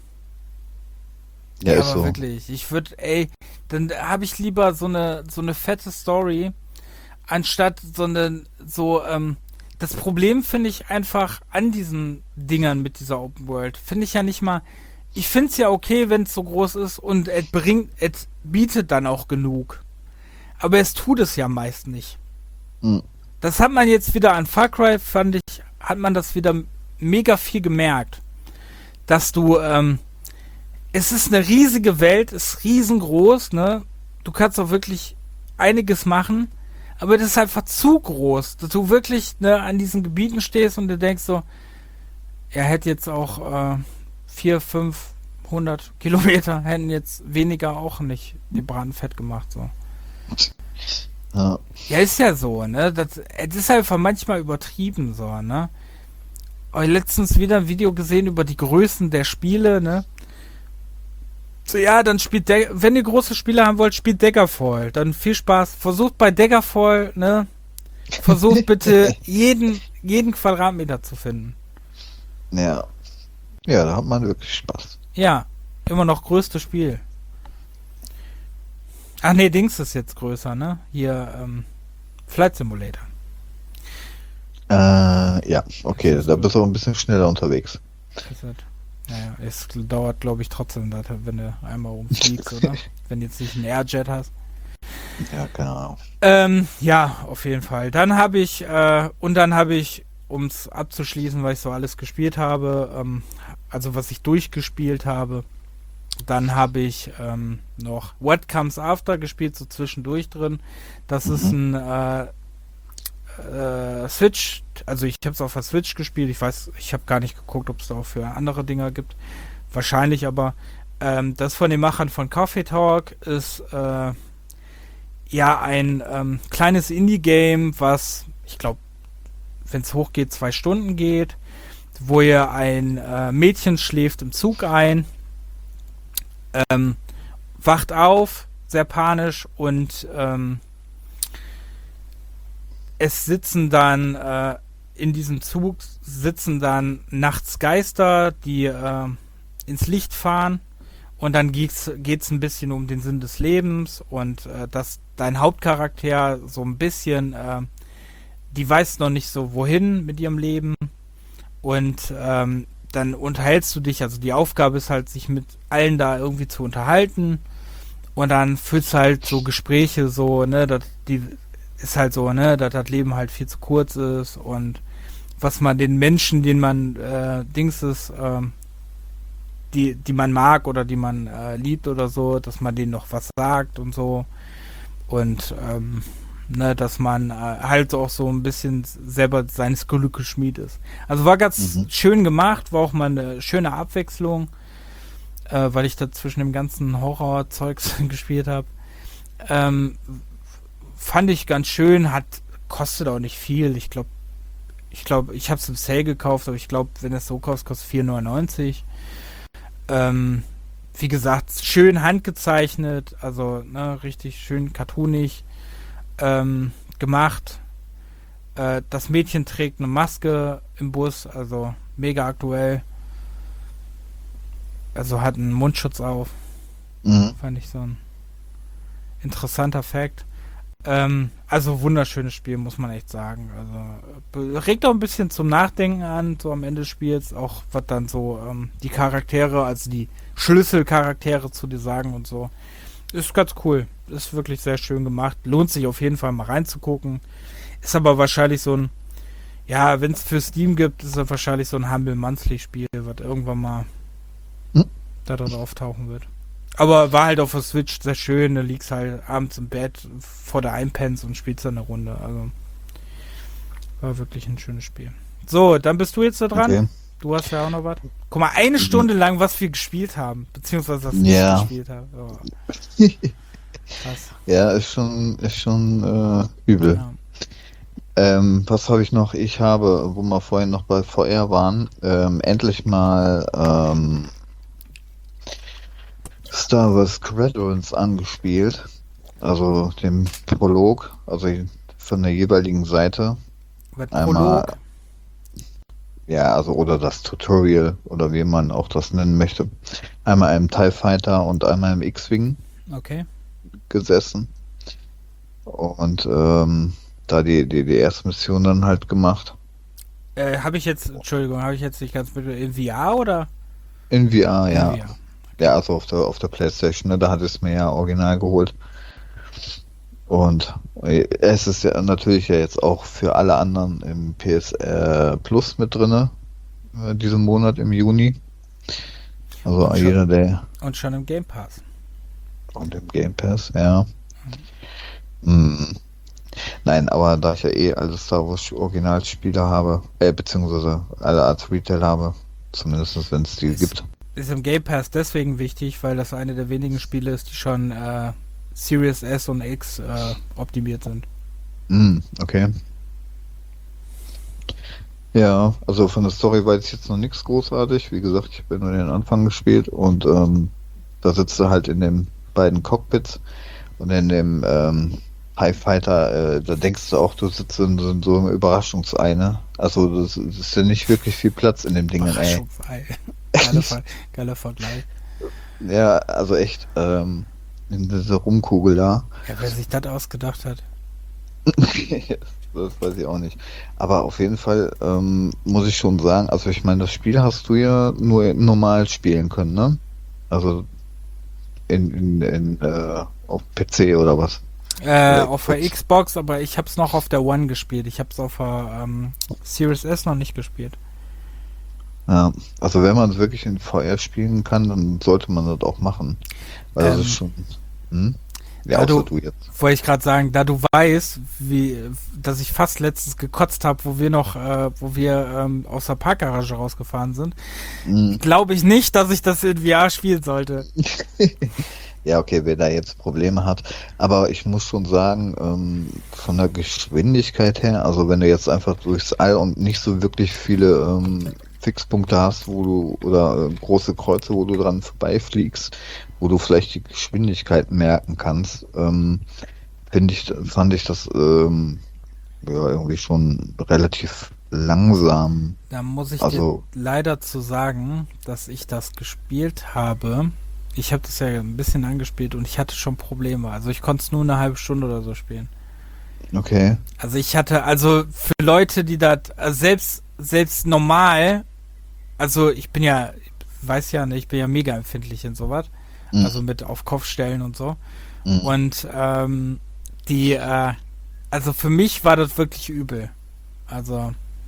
Ja, Ja, ist aber so. wirklich. Ich würde, ey, dann habe ich lieber so eine so eine fette Story, anstatt so eine, so, ähm, das Problem finde ich einfach an diesen Dingern mit dieser Open World, finde ich ja nicht mal, ich finde es ja okay, wenn es so groß ist und es bringt, es bietet dann auch genug. Aber es tut es ja meist nicht. Hm. Das hat man jetzt wieder an Far Cry, fand ich, hat man das wieder mega viel gemerkt, dass du, ähm, es ist eine riesige Welt, ist riesengroß, ne? Du kannst auch wirklich einiges machen, aber das ist einfach zu groß, dass du wirklich, ne, an diesen Gebieten stehst und du denkst so, er hätte jetzt auch äh, vier, fünfhundert Kilometer, hätten jetzt weniger auch nicht die Braten fett gemacht, so. Ja. Ja, ist ja so, ne? Das, das ist einfach manchmal übertrieben, so, ne? Ich habe letztens wieder ein Video gesehen über die Größen der Spiele, ne? So, ja, dann spielt der, wenn ihr große Spiele haben wollt, spielt Daggerfall. Dann viel Spaß. Versucht bei Daggerfall, ne? Versucht bitte jeden, jeden Quadratmeter zu finden. Ja. Ja, da hat man wirklich Spaß. Ja, immer noch größtes Spiel. Ach nee, Dings ist jetzt größer, ne? Hier, ähm, Flight Simulator. Äh, ja, okay, da bist du auch ein bisschen schneller unterwegs. Ist das, naja, es dauert, glaube ich, trotzdem, wenn du einmal rumfliegst, oder? Wenn du jetzt nicht einen Airjet hast. Ja, keine Ahnung. Ähm, ja, auf jeden Fall. Dann habe ich, äh, und dann habe ich, um es abzuschließen, weil ich so alles gespielt habe, ähm, also was ich durchgespielt habe, dann habe ich ähm, noch What Comes After gespielt, so zwischendurch drin. Das mhm. ist ein äh, äh, Switch, also ich habe es auf der Switch gespielt. Ich weiß, ich habe gar nicht geguckt, ob es da auch für andere Dinger gibt. Wahrscheinlich, aber ähm, das von den Machern von Coffee Talk ist äh, ja ein ähm, kleines Indie-Game, was, ich glaube, wenn es hochgeht, zwei Stunden geht, wo ihr ein äh, Mädchen schläft im Zug ein, ähm, wacht auf, sehr panisch, und ähm, es sitzen dann äh, in diesem Zug sitzen dann nachts Geister, die äh, ins Licht fahren, und dann geht's geht's ein bisschen um den Sinn des Lebens, und äh, dass dein Hauptcharakter so ein bisschen, äh, die weiß noch nicht so wohin mit ihrem Leben, und ähm, dann unterhältst du dich, also die Aufgabe ist halt, sich mit allen da irgendwie zu unterhalten, und dann führst du halt so Gespräche, so, ne, dass die ist halt so, ne, dass das Leben halt viel zu kurz ist, und was man den Menschen, den man äh, Dings ist, äh, die, die man mag oder die man äh, liebt oder so, dass man denen noch was sagt und so, und ähm, ne, dass man äh, halt auch so ein bisschen selber seines Glückes Schmied ist. Also war ganz mhm. schön gemacht, war auch mal eine schöne Abwechslung, äh, weil ich da zwischen dem ganzen Horrorzeugs gespielt habe. Ähm, fand ich ganz schön, hat kostet auch nicht viel. Ich glaube, ich glaube, ich habe es im Sale gekauft, aber ich glaube, wenn es so kostet, kostet vier neunundneunzig. Ähm, wie gesagt, schön handgezeichnet, also ne, richtig schön cartoonig ähm, gemacht. Äh, das Mädchen trägt eine Maske im Bus, also mega aktuell. Also hat einen Mundschutz auf. Mhm. Fand ich so ein interessanter Fact. Ähm, also wunderschönes Spiel, muss man echt sagen. Also regt auch ein bisschen zum Nachdenken an, so am Ende des Spiels, auch was dann so ähm, die Charaktere, also die Schlüsselcharaktere zu dir sagen und so. Ist ganz cool. Ist wirklich sehr schön gemacht. Lohnt sich auf jeden Fall mal reinzugucken. Ist aber wahrscheinlich so ein, ja, wenn es für Steam gibt, ist es wahrscheinlich so ein Humble Monthly Spiel, was irgendwann mal hm? da dort auftauchen wird. Aber war halt auf der Switch sehr schön, da liegst halt abends im Bett vor der Einpens und spielst dann eine Runde. Also war wirklich ein schönes Spiel. So, dann bist du jetzt da dran. Okay. Du hast ja auch noch was. Guck mal, eine Stunde lang, was wir gespielt haben, beziehungsweise was wir ja. gespielt haben. Oh. Krass. Ja, ist schon, ist schon äh, übel. Ja. Ähm, was habe ich noch? Ich habe, wo wir vorhin noch bei V R waren, ähm, endlich mal ähm, Star Wars Squadrons angespielt, also den Prolog, also von der jeweiligen Seite. Was, einmal, Prolog? Ja, also oder das Tutorial oder wie man auch das nennen möchte. Einmal im TIE Fighter und einmal im X-Wing okay. gesessen und ähm, da die, die die erste Mission dann halt gemacht. Äh, habe ich jetzt, Entschuldigung, habe ich jetzt nicht ganz mit in V R oder? In V R, ja. In V R. Ja, also auf der auf der PlayStation, ne, da hat es mir ja original geholt. Und es ist ja natürlich ja jetzt auch für alle anderen im P S äh, Plus mit drinne. äh, diesen Monat im Juni. Also Und schon, jeder, der und schon im Game Pass. und im Game Pass, ja. Hm. Nein, aber da ich ja eh alle Star Wars Originalspiele habe, äh, beziehungsweise alle Art Retail habe, zumindest wenn es die Ist, gibt. ist im Game Pass deswegen wichtig, weil das eine der wenigen Spiele ist, die schon äh, Series S und X äh, optimiert sind. Hm, okay. Ja, also von der Story weiß ich jetzt noch nichts großartig. Wie gesagt, ich habe ja nur den Anfang gespielt und ähm, da sitzt du halt in den beiden Cockpits und in dem ähm, TIE Fighter, äh, da denkst du auch, du sitzt in so, in so einem Überraschungsei, ne? Also das, das ist ja nicht wirklich viel Platz in dem Ding, ey. Überraschungsei. Geiler, Ver geiler Vergleich. Ja, also echt, ähm, in dieser Rumkugel da. Ja, wer sich das ausgedacht hat. Das weiß ich auch nicht. Aber auf jeden Fall ähm, muss ich schon sagen, also ich meine, das Spiel hast du ja nur normal spielen können, ne? Also in, in, in äh, auf P C oder was? Äh, Oder auf der Xbox. Xbox, aber ich hab's noch auf der One gespielt. Ich hab's auf der ähm, Series S noch nicht gespielt. Ja, also wenn man es wirklich in V R spielen kann, dann sollte man das auch machen. Weil das Ähm, ist schon. Hm? Ja, da außer du, du jetzt. wollte ich gerade sagen, da du weißt, wie, dass ich fast letztens gekotzt habe, wo wir noch, äh, wo wir ähm, aus der Parkgarage rausgefahren sind, Hm. glaube ich nicht, dass ich das in V R spielen sollte. Ja, okay, wer da jetzt Probleme hat. Aber ich muss schon sagen, ähm, von der Geschwindigkeit her, also wenn du jetzt einfach durchs All und nicht so wirklich viele ähm, Fixpunkte hast, wo du, oder äh, große Kreuze, wo du dran vorbeifliegst, wo du vielleicht die Geschwindigkeit merken kannst, ähm, finde ich, fand ich das ähm, ja irgendwie schon relativ langsam. Da muss ich dir Also, leider zu sagen, dass ich das gespielt habe. Ich habe das ja ein bisschen angespielt und ich hatte schon Probleme. Also ich konnte es nur eine halbe Stunde oder so spielen. okay. Also ich hatte, also für Leute, die das, also selbst, selbst normal, also ich bin ja, ich weiß ja nicht, ich bin ja mega empfindlich in sowas. Hm, Also mit auf Kopf stellen und so. hm. Und ähm, die, äh, also für mich war das wirklich übel. Also,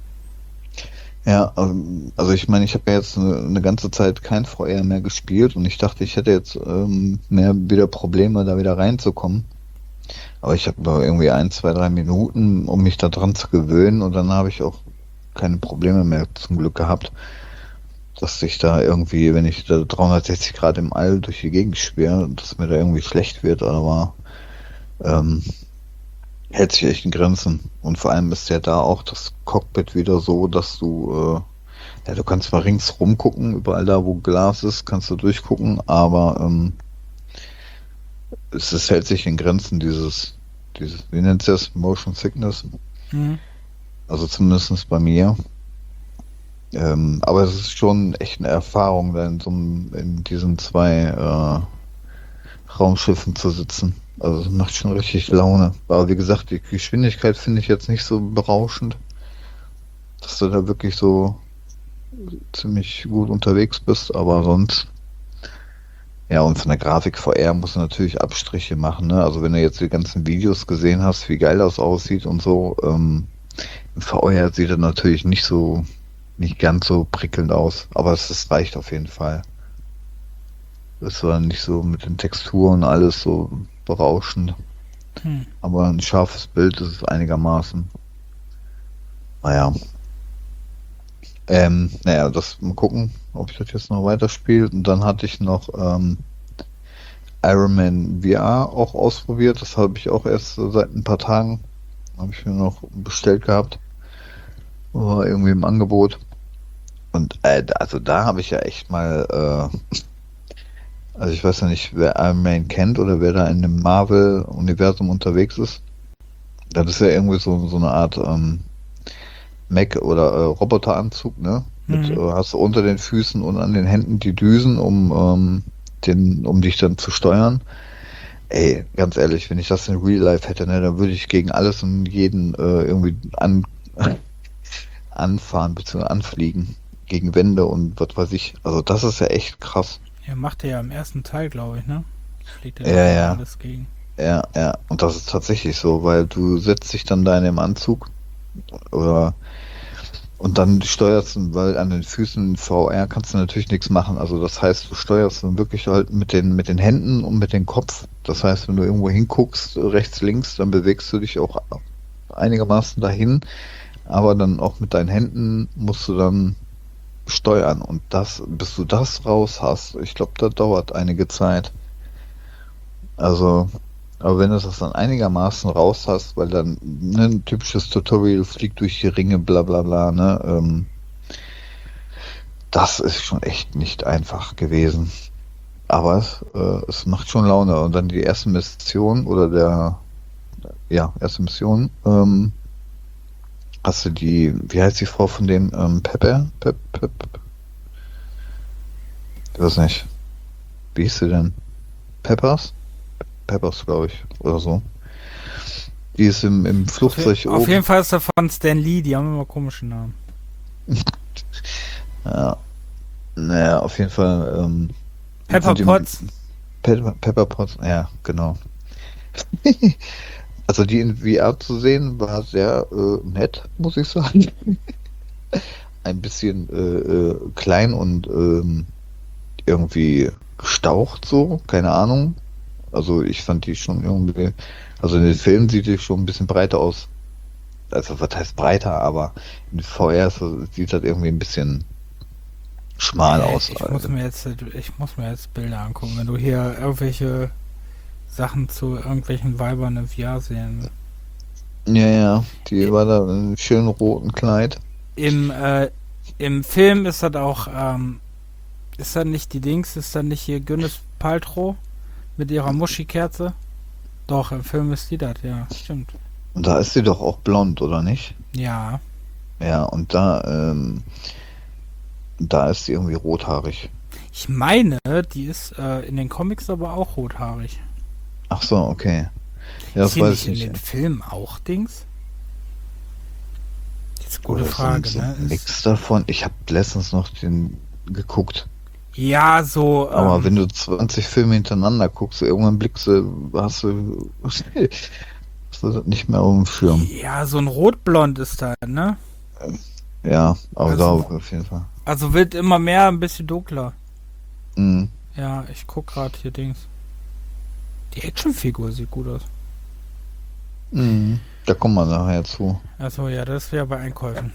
Ja, ähm, also ich meine, ich habe ja jetzt eine, eine ganze Zeit kein V R mehr gespielt und ich dachte, ich hätte jetzt ähm, mehr wieder Probleme, da wieder reinzukommen. Aber ich habe nur irgendwie ein, zwei, drei Minuten, um mich da dran zu gewöhnen und dann habe ich auch keine Probleme mehr zum Glück gehabt, dass ich da irgendwie, wenn ich da dreihundertsechzig Grad im All durch die Gegend schwirre, dass mir da irgendwie schlecht wird, aber ähm, hält sich echt in Grenzen. Und vor allem ist ja da auch das Cockpit wieder so, dass du, äh, ja, du kannst mal ringsrum gucken, überall da, wo Glas ist, kannst du durchgucken, aber ähm, es, es hält sich in Grenzen, dieses, dieses, wie nennt sich das? Motion Sickness. hm, Also zumindest bei mir. Ähm, aber es ist schon echt eine Erfahrung, da in so einem, in diesen zwei äh, Raumschiffen zu sitzen. Also es macht schon richtig Laune. Aber wie gesagt, die Geschwindigkeit finde ich jetzt nicht so berauschend, dass du da wirklich so ziemlich gut unterwegs bist, aber sonst. Ja, und von der Grafik V R musst du natürlich Abstriche machen, ne? Also wenn du jetzt die ganzen Videos gesehen hast, wie geil das aussieht und so, ähm, im V R sieht er natürlich nicht so, nicht ganz so prickelnd aus, aber es, es reicht auf jeden Fall. Es war nicht so mit den Texturen alles so berauschend, hm. aber ein scharfes Bild ist es einigermaßen. Naja, ähm, naja, das mal gucken, ob ich das jetzt noch weiterspiele. Und dann hatte ich noch ähm, Iron Man V R auch ausprobiert. Das habe ich auch erst so seit ein paar Tagen. Habe ich mir noch bestellt gehabt. War irgendwie im Angebot. Und äh, also da habe ich ja echt mal, äh, also ich weiß ja nicht, wer Iron Man kennt oder wer da in dem Marvel-Universum unterwegs ist. Das ist ja irgendwie so, so eine Art ähm, Mech- oder äh, Roboteranzug, ne? Mit, Mhm. äh, hast du unter den Füßen und an den Händen die Düsen, um ähm, den, um dich dann zu steuern. Ey, ganz ehrlich, wenn ich das in Real Life hätte, ne, dann würde ich gegen alles und jeden äh, irgendwie an, anfahren bzw. anfliegen. Gegen Wände und was weiß ich. Also das ist ja echt krass. Ja, macht er ja im ersten Teil, glaube ich, ne? Fliegt er Ja, da ja. alles gegen. Ja, ja. Und das ist tatsächlich so, weil du setzt dich dann da in dem Anzug oder Und dann steuerst du, weil an den Füßen in V R kannst du natürlich nichts machen. Also das heißt, du steuerst dann wirklich halt mit den, mit den Händen und mit dem Kopf. Das heißt, wenn du irgendwo hinguckst, rechts, links, dann bewegst du dich auch einigermaßen dahin. Aber dann auch mit deinen Händen musst du dann steuern. Und das, bis du das raus hast, ich glaube, das dauert einige Zeit. Also, aber wenn du das dann einigermaßen raus hast, weil dann ne, ein typisches Tutorial fliegt durch die Ringe, bla bla bla, ne, ähm, das ist schon echt nicht einfach gewesen. Aber es, äh, es macht schon Laune. Und dann die erste Mission oder der, ja, erste Mission, ähm, hast du die, wie heißt die Frau von dem, ähm, Pepper? Pep, Pep, ich weiß nicht. Wie hieß sie denn? Peppers? Peppers, glaube ich, oder so. Die ist im, im Flugzeug Auf oben. jeden Fall ist er von Stan Lee, die haben immer komische Namen. Ja. Naja, auf jeden Fall. Ähm, Pepper sind die- Potts. Pepper, Pepper Potts, ja, genau. Also die in V R zu sehen, war sehr äh, nett, muss ich sagen. Ein bisschen äh, äh, klein und ähm, irgendwie gestaucht so, keine Ahnung. Also ich fand die schon irgendwie, also in den Filmen sieht die schon ein bisschen breiter aus. Also was heißt breiter, aber in V R ist, das- sieht das irgendwie ein bisschen schmal aus. Ich muss mir jetzt, ich muss mir jetzt Bilder angucken, wenn du hier irgendwelche Sachen zu irgendwelchen Weibern im V R sehen. Ja, ja, die war da in einem schönen roten Kleid. Im, äh, im Film ist das auch, ähm, ist das nicht die Dings, ist das nicht hier Gwyneth Paltrow mit ihrer Muschikerze? Doch, im Film ist die das, ja, stimmt. Und da ist sie doch auch blond, oder nicht? Ja, Ja, und da, ähm, da ist sie irgendwie rothaarig. ich meine, die ist äh, in den Comics aber auch rothaarig. Ach so, okay. Ja, das ist sie weiß nicht ich in nicht. den Filmen auch Dings? Das ist eine gute Oder Frage, sind, ne? sind Ist, nix davon. Ich habe letztens noch den geguckt. ja, so. Aber ähm, wenn du zwanzig Filme hintereinander guckst, irgendwann blickst du, hast du, hast du das nicht mehr auf dem Schirm. Ja, so ein Rotblond ist da, ne? Ja, aber Also- da auf jeden Fall. Also wird immer mehr ein bisschen dunkler. Mhm. Ja, ich guck gerade hier Dings. Die Actionfigur sieht gut aus. Mhm. Da kommen wir nachher zu. Also ja, das wäre bei Einkäufen.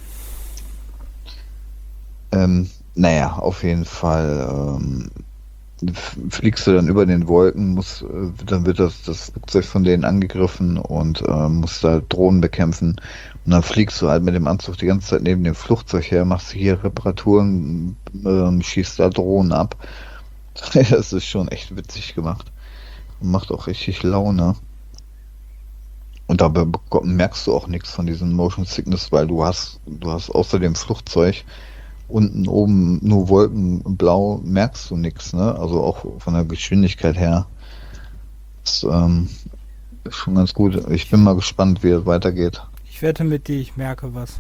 Ähm, naja, auf jeden Fall ähm, f- fliegst du dann über den Wolken, musst, äh, dann wird das, das Flugzeug von denen angegriffen und äh, musst da Drohnen bekämpfen. Und dann fliegst du halt mit dem Anzug die ganze Zeit neben dem Flugzeug her, machst hier Reparaturen, ähm, schießt da Drohnen ab. Das ist schon echt witzig gemacht. Und macht auch richtig Laune. Und dabei beko- merkst du auch nichts von diesem Motion Sickness, weil du hast, du hast außer dem Flugzeug unten oben nur Wolkenblau, merkst du nichts, ne? Also auch von der Geschwindigkeit her. Das ähm, ist schon ganz gut. Ich bin mal gespannt, wie es weitergeht. Ich wette mit dir, ich merke was.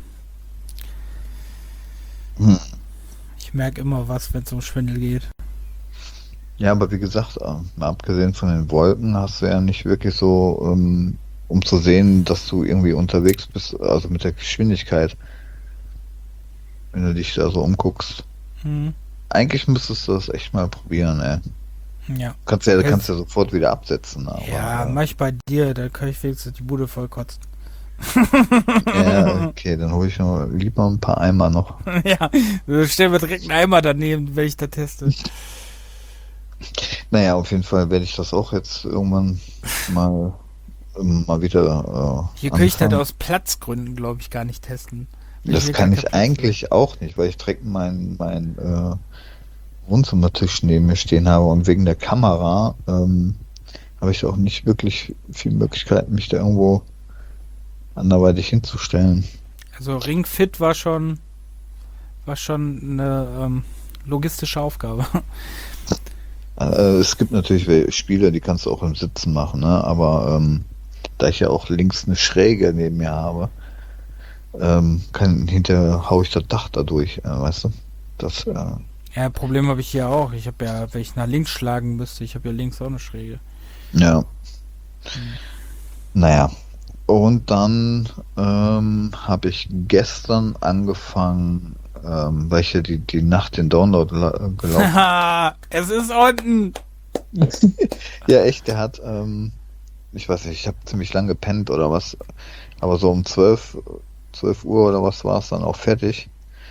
Hm. Ich merke immer was, wenn es um Schwindel geht. Ja, aber wie gesagt, äh, mal abgesehen von den Wolken hast du ja nicht wirklich so, ähm, um zu sehen, dass du irgendwie unterwegs bist, also mit der Geschwindigkeit, wenn du dich da so umguckst. Hm. Eigentlich müsstest du das echt mal probieren, ey. Ja. Kannst ja, Jetzt- kannst ja sofort wieder absetzen, aber Ja, mach ich bei dir, da kann ich wenigstens die Bude voll kotzen. ja, okay, dann hole ich mir lieber ein paar Eimer noch. Ja, stellen wir direkt einen Eimer daneben, wenn ich da teste. Naja, auf jeden Fall werde ich das auch jetzt irgendwann mal, ähm, mal wieder äh, Hier könnte ich das anfangen. aus Platzgründen, glaube ich, gar nicht testen. Weil Das hier kann gar ich kein Platz eigentlich auch nicht, weil ich direkt meinen mein, äh, Wohnzimmertisch neben mir stehen habe und wegen der Kamera ähm, habe ich auch nicht wirklich viel Möglichkeiten, mich da irgendwo anderweitig hinzustellen. ist. Also Ring Fit war schon war schon eine ähm, logistische Aufgabe. Äh, es gibt natürlich wel- Spiele, die kannst du auch im Sitzen machen, ne? Aber ähm, da ich ja auch links eine Schräge neben mir habe, ähm, kann hinterher hau ich das Dach da durch, äh, weißt du? Das, äh, Ja, Problem habe ich hier auch. Ich habe ja, wenn ich nach links schlagen müsste, ich habe ja links auch eine Schräge. ja. Naja, Und dann ähm, habe ich gestern angefangen, ähm, weil ich ja die, die Nacht den Download la- gelaufen. Haha, es ist unten. Ja, echt, der hat, ähm, ich weiß nicht, ich habe ziemlich lange gepennt oder was, aber so um zwölf zwölf Uhr oder was war es dann auch fertig.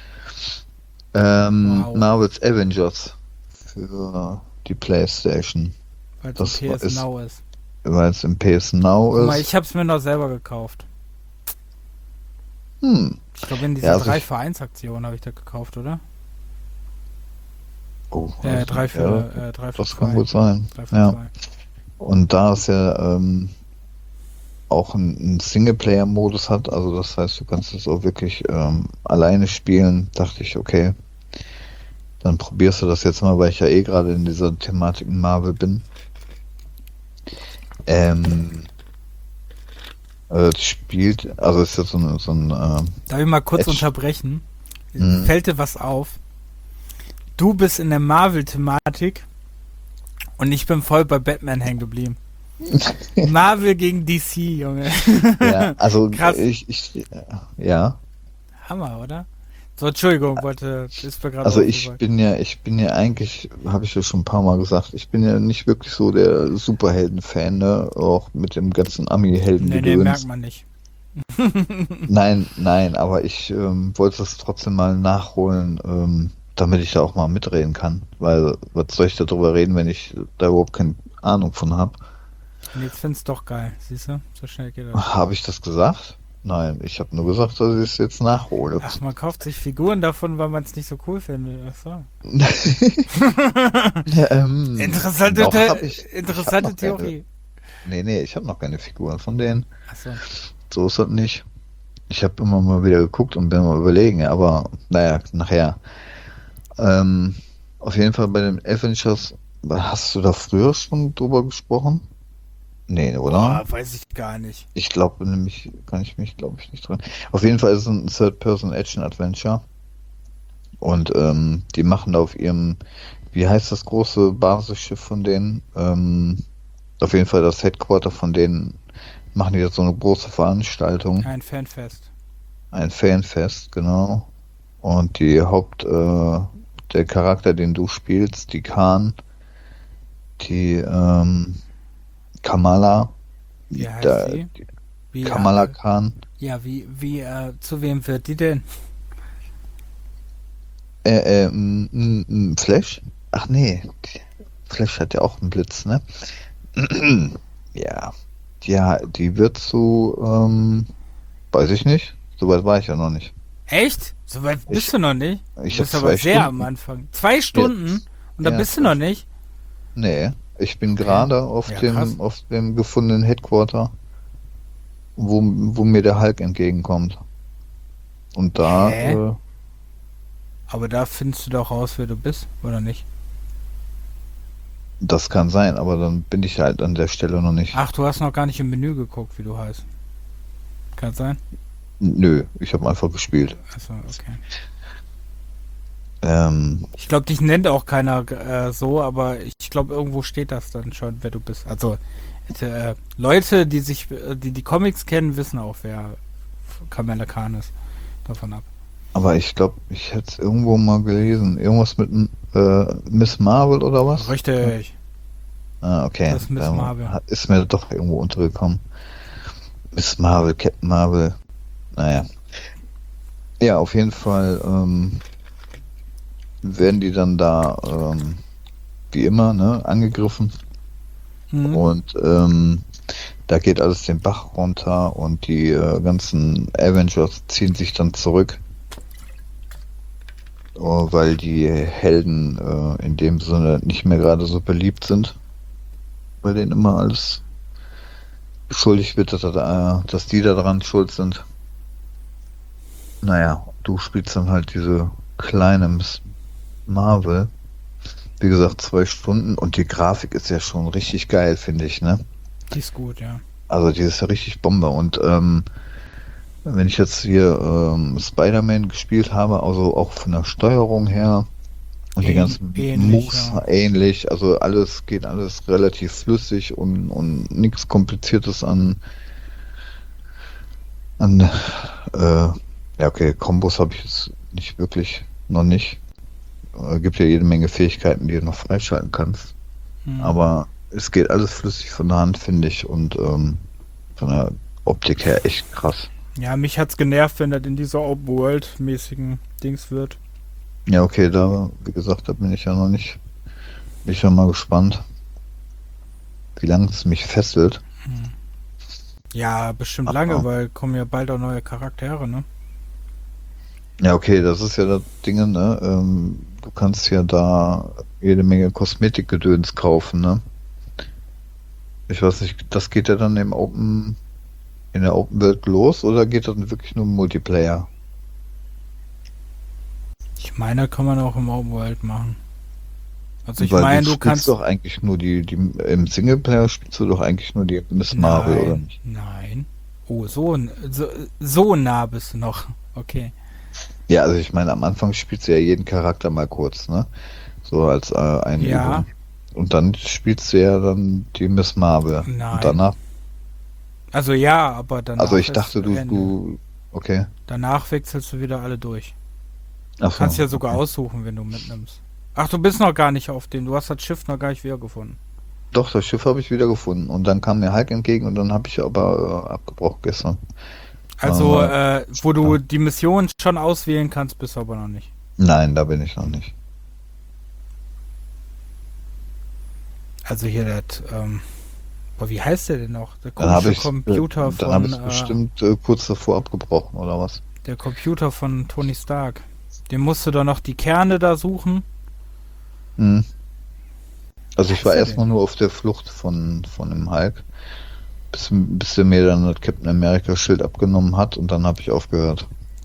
Ähm, Wow, Marvel's Avengers für die PlayStation. weil es ein Das P S ist, Now ist. weil es im P S Now Guck mal, ist. ich hab's mir noch selber gekauft. Hm. Ich glaube, in Ja, dieser also drei ich, für eins Aktion habe ich das gekauft, oder? oh, Äh, also, drei ja, für, äh, drei für das kann zwei gut sein. drei für Ja. zwei Und da es ja ähm, auch einen Singleplayer-Modus hat, also das heißt, du kannst es auch wirklich ähm, alleine spielen, dachte ich, okay, dann probierst du das jetzt mal, weil ich ja eh gerade in dieser Thematik Marvel bin. Ähm, äh, das spielt, also ist jetzt so ein, so ein ähm, Darf ich mal kurz Edge. unterbrechen? Mhm. Fällt dir was auf? Du bist in der Marvel-Thematik und ich bin voll bei Batman hängen geblieben. Marvel gegen D C, Junge. Ja, also Krass. ich, ich, ja, Hammer, oder? So, Entschuldigung, wollte, ist mir gerade also ich aufgefallen. bin ja, ich bin ja eigentlich, habe ich ja schon ein paar Mal gesagt, ich bin ja nicht wirklich so der Superhelden-Fan, ne? Auch mit dem ganzen Nee, nee, merkt Ami-Helden-Gedöns. man nicht. Nein, nein, aber ich ähm, wollte es trotzdem mal nachholen, ähm, damit ich da auch mal mitreden kann. Weil, was soll ich darüber reden, wenn ich da überhaupt keine Ahnung von habe? Und jetzt find's doch geil, siehst du? So schnell geht das. Habe ich das gesagt? Nein, ich habe nur gesagt, dass ich es jetzt nachhole. Ach, man kauft sich Figuren davon, weil man es nicht so cool findet. Ach so. Ja, ähm, Interessante, noch The hab ich, ich hab interessante noch keine, Theorie. nee, nee, ich habe noch keine Figuren von denen. Ach so. So ist das nicht. Ich habe immer mal wieder geguckt und bin mal überlegen, aber naja, nachher. Ähm, auf jeden Fall bei den Avengers, hast du da früher schon drüber gesprochen? Nee, oder? Boah, weiß ich gar nicht. Ich glaube nämlich, kann ich mich, glaube ich, nicht dran. Auf jeden Fall ist es ein Third-Person-Action-Adventure. Und ähm, die machen da auf ihrem, wie heißt das große Basisschiff von denen? Ähm, auf jeden Fall das Headquarter von denen machen die jetzt so eine große Veranstaltung. Ein Fanfest. Ein Fanfest, genau. Und die Haupt, äh, der Charakter, den du spielst, die Khan, die ähm, Kamala, Wie heißt da, sie? die Wie, Kamala äh, Khan, ja, wie, wie, äh, zu wem wird die denn? äh, äh, m, m, m, Flash? Ach nee, die- Flash hat ja auch einen Blitz, ne? Ja, ja, die wird so, ähm, weiß ich nicht. Soweit war ich ja noch nicht. Echt? So weit bist Ich, du noch nicht? ich Du habe bist aber zwei sehr am Stunden. Anfang. Zwei Ja, Stunden? Und da ja, bist du zwei noch Stunden. nicht? Nee, ich bin Okay. gerade auf Ja, krass. dem, auf dem gefundenen Headquarter, wo, wo mir der Hulk entgegenkommt. Und da, Hä? äh, Aber da findest du doch raus, wer du bist, oder nicht? das kann sein, aber dann bin ich halt an der Stelle noch nicht. Ach, du hast noch gar nicht im Menü geguckt, wie du heißt. Kann sein? Nö, ich habe einfach gespielt. Achso, okay. Ähm, Ich glaube, dich nennt auch keiner äh, so, aber ich glaube, irgendwo steht das dann schon, wer du bist. Also, äh, Leute, die sich, äh, die die Comics kennen, wissen auch, wer Kamala Khan ist. Davon ab. aber ich glaube, ich hätte es irgendwo mal gelesen. Irgendwas mit äh, Miss Marvel oder was? Richtig. Ah, okay. Das ist Miss Da Marvel. hat- ist mir doch irgendwo untergekommen. Miss Marvel, Captain Marvel. Naja. Ja, auf jeden Fall ähm, werden die dann da, ähm, wie immer, ne, angegriffen. Mhm. Und ähm, da geht alles den Bach runter und die äh, ganzen Avengers ziehen sich dann zurück, äh, weil die Helden äh, in dem Sinne nicht mehr gerade so beliebt sind, bei denen immer alles beschuldigt wird, dass, da, dass die da dran schuld sind. Naja, du spielst dann halt diese kleine Miss Marvel. Wie gesagt, zwei Stunden und die Grafik ist ja schon richtig geil, finde ich, ne? Die ist gut, ja. Also die ist ja richtig Bombe und ähm, wenn ich jetzt hier ähm, Spider-Man gespielt habe, also auch von der Steuerung her und die Ähn- ganzen ähnlich, Moves ja. ähnlich, also alles geht alles relativ flüssig und, und nichts Kompliziertes an An, äh, ja, okay, Kombos habe ich jetzt nicht wirklich, noch nicht. Äh, gibt ja jede Menge Fähigkeiten, die du noch freischalten kannst. Hm. Aber es geht alles flüssig von der Hand, finde ich. Und ähm, von der Optik her echt krass. Ja, mich hat's genervt, wenn das in dieser Open-World-mäßigen Dings wird. Ja, okay, da, wie gesagt, da bin ich ja noch nicht. Bin ich ja mal gespannt, wie lange es mich fesselt. Hm. Ja, bestimmt Ach, lange, ja. weil kommen ja bald auch neue Charaktere, ne? Ja, okay, das ist ja das Ding, ne? Ähm, du kannst ja da jede Menge Kosmetikgedöns kaufen, ne? Ich weiß nicht, das geht ja dann im Open, in der Open Welt los oder geht das wirklich nur im Multiplayer? Ich meine, kann man auch im Open World machen. Also ich Weil meine, du du spielst kannst... doch eigentlich nur die, die, im Singleplayer spielst du doch eigentlich nur die Miss Marvel, oder Nein, nicht? nein. Oh, so, so, so nah bist du noch. Okay. Ja, also ich meine, am Anfang spielst du ja jeden Charakter mal kurz, ne? So als äh, Einübung. Ja, Und dann spielst du ja dann die Miss Marvel. Und nein. danach, Also ja, aber danach also ich ist dachte, du, Ende. du, okay. Danach wechselst du wieder alle durch. Ach so, Kannst ja sogar okay. aussuchen, wenn du mitnimmst. Ach, du bist noch gar nicht auf dem. Du hast das Schiff noch gar nicht wiedergefunden. Doch, das Schiff habe ich wieder gefunden. Und dann kam mir Hulk entgegen und dann habe ich aber äh, abgebrochen gestern. Also, Aber, äh, wo du die Mission schon auswählen kannst, bist du aber noch nicht. nein, da bin ich noch nicht. Also hier das, ähm, boah, wie heißt der denn noch? Der Dann habe komische ich, Computer äh, dann habe von, ich äh, bestimmt äh, kurz davor abgebrochen, oder was? der Computer von Tony Stark. Den musst du doch noch die Kerne da suchen. Hm. Also ich Heißt war der erstmal denn? nur auf der Flucht von, von dem Hulk, bis, bis er mir dann das Captain America Schild abgenommen hat und dann habe ich aufgehört.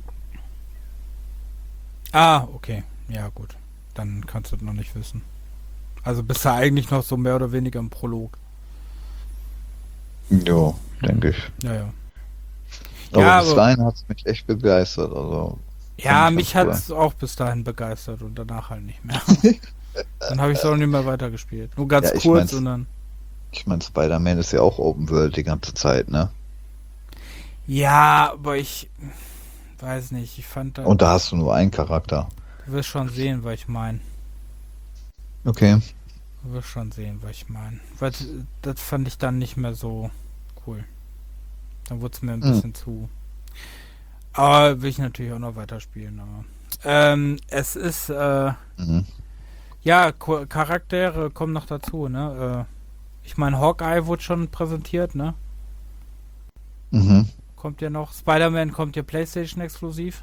Ah, okay. Ja, gut. Dann kannst du das noch nicht wissen. Also bist du eigentlich noch so mehr oder weniger im Prolog. Jo, denke ich. Ja, ja. Aber Ja, bis aber, dahin hat es mich echt begeistert. Also ja, fand ich mich ganz hat es auch bis dahin begeistert und danach halt nicht mehr. Dann habe ich es auch nicht mehr weitergespielt. Nur ganz Ja, ich kurz mein's, und dann. ich mein, Spider-Man ist ja auch Open World die ganze Zeit, ne? Ja, aber ich weiß nicht. Ich fand das. Und da hast du nur einen Charakter. Du wirst schon sehen, was ich meine. Okay. Du wirst schon sehen, was ich meine. Weil das fand ich dann nicht mehr so cool. Dann wurde es mir ein Hm. bisschen zu. Aber will ich natürlich auch noch weiterspielen. Aber ähm, es ist äh, Mhm. ja, Ko Charaktere kommen noch dazu, ne? Äh, ich meine, Hawkeye wurde schon präsentiert, ne? Mhm. Kommt ja noch. Spider-Man kommt ja PlayStation exklusiv.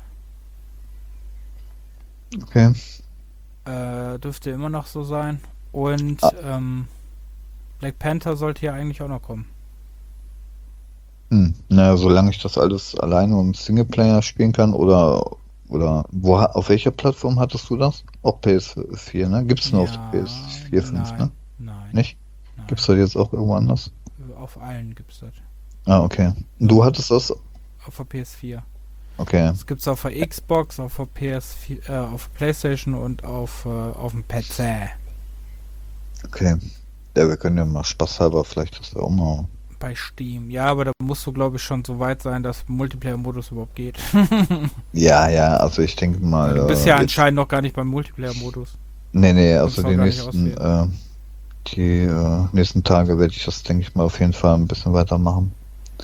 Okay. Äh, dürfte immer noch so sein. Und Ah, ähm, Black Panther sollte ja eigentlich auch noch kommen. hm. Naja, solange ich das alles alleine im Singleplayer spielen kann oder oder wo ha- auf welcher Plattform hattest du das? Auch P S vier, ne? Gibt's nur auf Ja, P S vier, fünf, ne? nein, nein, Nicht? nein. Gibt's das jetzt auch irgendwo anders? Auf allen gibt's das. Ah, okay. Und du hattest das? Auf der P S vier. Okay. Es gibt's auf der Xbox, auf der P S vier, äh, auf der PlayStation und auf, äh, auf dem P C. Okay. Ja, wir können ja mal spaßhalber vielleicht das auch mal. Bei Steam. Ja, aber da musst du, glaube ich, schon so weit sein, dass Multiplayer-Modus überhaupt geht. Ja, ja, also ich denke mal, Weil du bist äh, ja jetzt, anscheinend noch gar nicht beim Multiplayer-Modus. nee, nee, Kannst also du die noch gar nicht nächsten, auswählen. äh, die äh, nächsten Tage werde ich das, denke ich mal, auf jeden Fall ein bisschen weitermachen.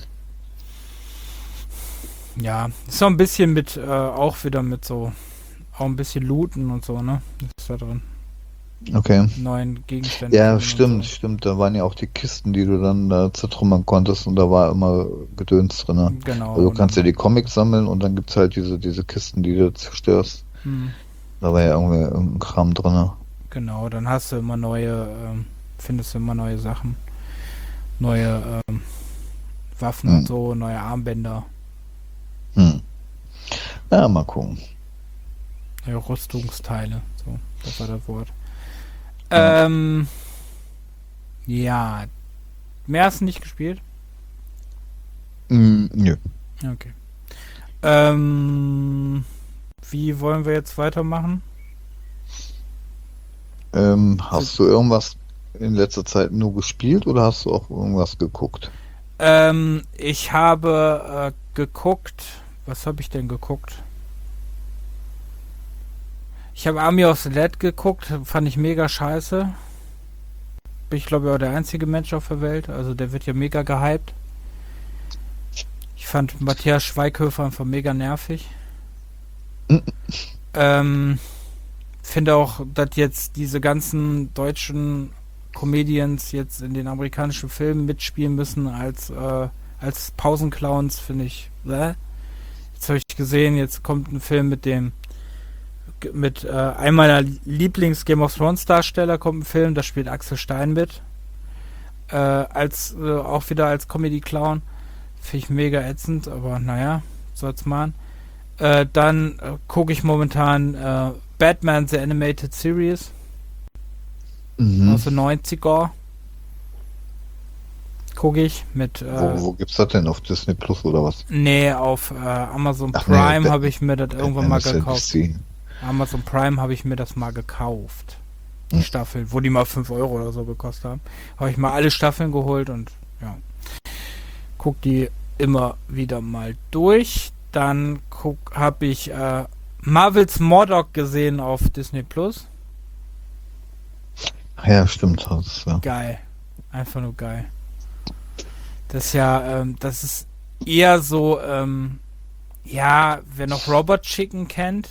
Ja, ist so ein bisschen mit, äh, auch wieder mit so, auch ein bisschen Looten und so, ne? Ist da drin. Okay. Neuen Gegenstände Ja, finden und stimmt, so. stimmt. Da waren ja auch die Kisten, die du dann äh, zertrümmern konntest und da war immer Gedöns drin. Genau. Also du Und kannst ja dann, die Comics sammeln und dann gibt's halt diese, diese Kisten, die du zerstörst. hm, Da war ja irgendwie irgendein Kram drin. genau, dann hast du immer neue, ähm, findest du immer neue Sachen. Neue ähm, Waffen und Hm. so, neue Armbänder, Hm. Ja, mal gucken. neue Rüstungsteile. So, das war das Wort. Ja. Ähm, ja, mehr hast du nicht gespielt? Hm, nö. Okay. Ähm, wie wollen wir jetzt weitermachen? Ähm, So, hast du irgendwas in letzter Zeit nur gespielt oder hast du auch irgendwas geguckt? ähm, ich habe äh, geguckt. Was habe ich denn geguckt? Ich habe Army of the Dead geguckt, fand ich mega scheiße. Bin ich glaube ich auch der einzige Mensch auf der Welt, also der wird ja mega gehypt. Ich fand Matthias Schweighöfer einfach mega nervig. ähm, finde auch, dass jetzt diese ganzen deutschen Comedians jetzt in den amerikanischen Filmen mitspielen müssen als, äh, als Pausenclowns, finde ich. Äh? Jetzt habe ich gesehen, jetzt kommt ein Film mit dem mit äh, einem meiner Lieblings-Game of Thrones Darsteller kommt ein Film, da spielt Axel Stein mit. Äh, als äh, auch wieder als Comedy-Clown. Finde ich mega ätzend, aber naja, soll's mal. Äh, dann äh, gucke ich momentan äh, Batman The Animated Series Mhm. aus den neunziger. Gucke ich mit äh, Wo, wo gibt's das denn? Auf Disney Plus oder was? nee, auf äh, Amazon Ach nee, Prime Bat- habe ich mir das irgendwann Batman mal ist ja gekauft. D C. Amazon Prime habe ich mir das mal gekauft. Die Hm. Staffeln, wo die mal fünf Euro oder so gekostet haben. Habe ich mal alle Staffeln geholt und ja. Guck die immer wieder mal durch. Dann habe ich äh, Marvels Murdoch gesehen auf Disney Plus. Ja, stimmt. Das ist, ja. Geil. Einfach nur geil. Das ist ja, ähm, das ist eher so, ähm, ja, wer noch Robot Chicken kennt,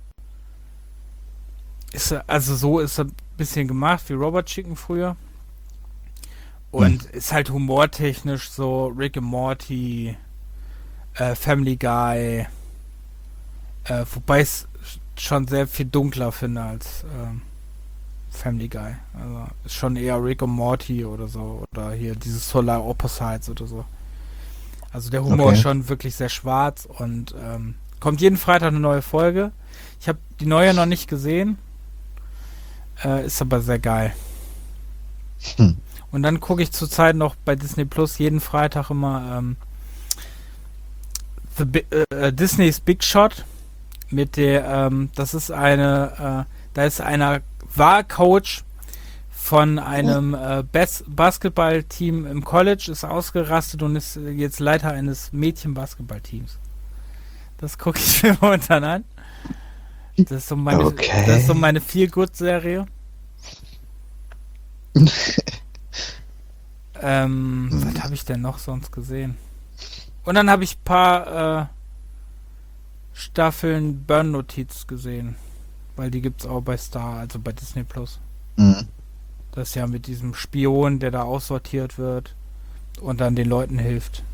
ist er- also so ist er ein bisschen gemacht wie Robot Chicken früher. Und ist halt humortechnisch so Rick and Morty, äh, Family Guy, äh, wobei ich es schon sehr viel dunkler finde als ähm, Family Guy. Also ist schon eher Rick and Morty oder so. Oder hier dieses Solar Opposites oder so. Also der Humor Okay. ist schon wirklich sehr schwarz und ähm, kommt jeden Freitag eine neue Folge. Ich habe die neue noch nicht gesehen. Äh, ist aber sehr geil. Hm. Und dann gucke ich zurzeit noch bei Disney Plus jeden Freitag immer ähm, The Bi- äh, Disney's Big Shot mit der, ähm, das ist eine, äh, da ist einer war Coach von einem äh, Bas Basketballteam im College, ist ausgerastet und ist äh, jetzt Leiter eines Mädchen-Basketballteams. Das gucke ich mir momentan an. Das ist so meine, Okay. das ist so meine Feel-Good-Serie. Ähm, Hm. was habe ich denn noch sonst gesehen? Und dann habe ich ein paar äh, Staffeln Burn-Notiz gesehen. Weil die gibt's auch bei Star, also bei Disney Plus. Mhm. Das ist ja mit diesem Spion, der da aussortiert wird und dann den Leuten hilft.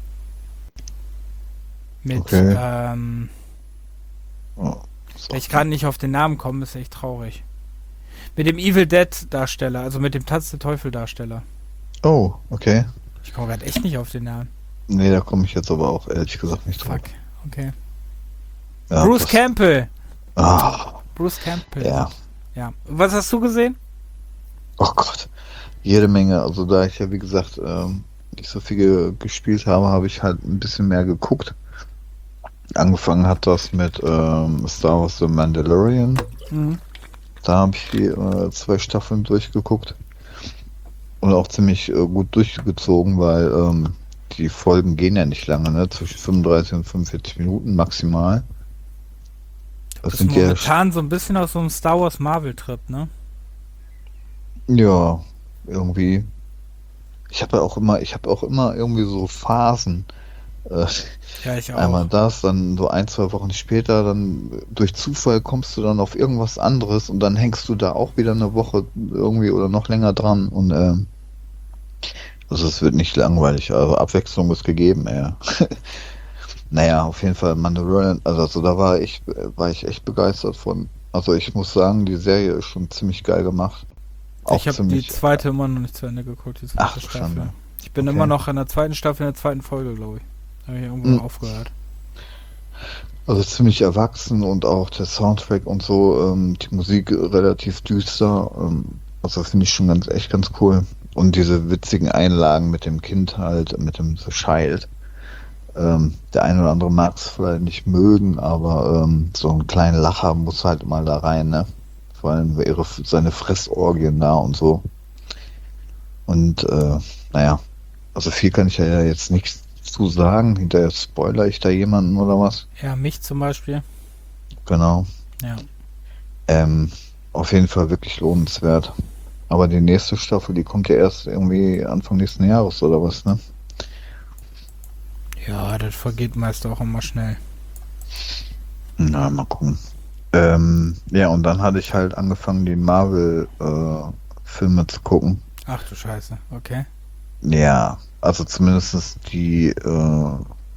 Mit, Okay. ähm, Oh, so. wenn ich gerade nicht auf den Namen komme, ist echt traurig. Mit dem Evil Dead Darsteller, also mit dem Tanz der Teufel Darsteller. Oh, okay. Ich komme gerade echt nicht auf den Namen. Nee, da komme ich jetzt aber auch ehrlich gesagt nicht drauf. Fuck, okay. Ja, Bruce das- Campbell. Ah, Bruce Campbell. ja. Ja. Was hast du gesehen? Oh Gott. Jede Menge. Also da ich ja wie gesagt ähm, nicht so viel ge gespielt habe, habe ich halt ein bisschen mehr geguckt. Angefangen hat das mit ähm, Star Wars The Mandalorian. Mhm. Da habe ich die äh, zwei Staffeln durchgeguckt. Und auch ziemlich äh, gut durchgezogen, weil ähm, die Folgen gehen ja nicht lange, ne? Zwischen fünfunddreißig und fünfundvierzig Minuten maximal. Das Das ist sind ja, momentan so ein bisschen aus so einem Star Wars Marvel Trip, ne? ja, irgendwie. Ich habe ja auch immer, ich habe auch immer irgendwie so Phasen. Äh, Ja, ich auch. einmal das, dann so ein, zwei Wochen später, dann durch Zufall kommst du dann auf irgendwas anderes und dann hängst du da auch wieder eine Woche irgendwie oder noch länger dran und ähm, also es wird nicht langweilig, also Abwechslung ist gegeben, ja. Naja, auf jeden Fall Mandalorian, also, also da war ich, war ich echt begeistert von. Also ich muss sagen, die Serie ist schon ziemlich geil gemacht. Auch Ich habe die ziemlich. zweite immer noch nicht zu Ende geguckt, die zweite Ach, du Staffel. Schande. Ich bin Okay. immer noch in der zweiten Staffel, in der zweiten Folge, glaube ich. Da habe ich irgendwo Mhm. aufgehört. Also ziemlich erwachsen und auch der Soundtrack und so, ähm, die Musik relativ düster. Ähm, also finde ich schon ganz echt ganz cool. Und diese witzigen Einlagen mit dem Kind halt, mit dem The Child. Ähm, der eine oder andere mag es vielleicht nicht mögen, aber ähm, so einen kleinen Lacher muss halt mal da rein, ne? Vor allem ihre, seine Fressorgien da und so. Und äh, naja, also viel kann ich ja jetzt nicht zu sagen? Hinterher spoiler ich da jemanden oder was? Ja, mich zum Beispiel. Genau. Ja. Ähm, auf jeden Fall wirklich lohnenswert. Aber die nächste Staffel, die kommt ja erst irgendwie Anfang nächsten Jahres oder was, ne? Ja, das vergeht meist auch immer schnell. Na, mal gucken. Ähm, ja, und dann hatte ich halt angefangen, die Marvel-Filme zu gucken. Ach du Scheiße, okay. Ja, also zumindest die, äh,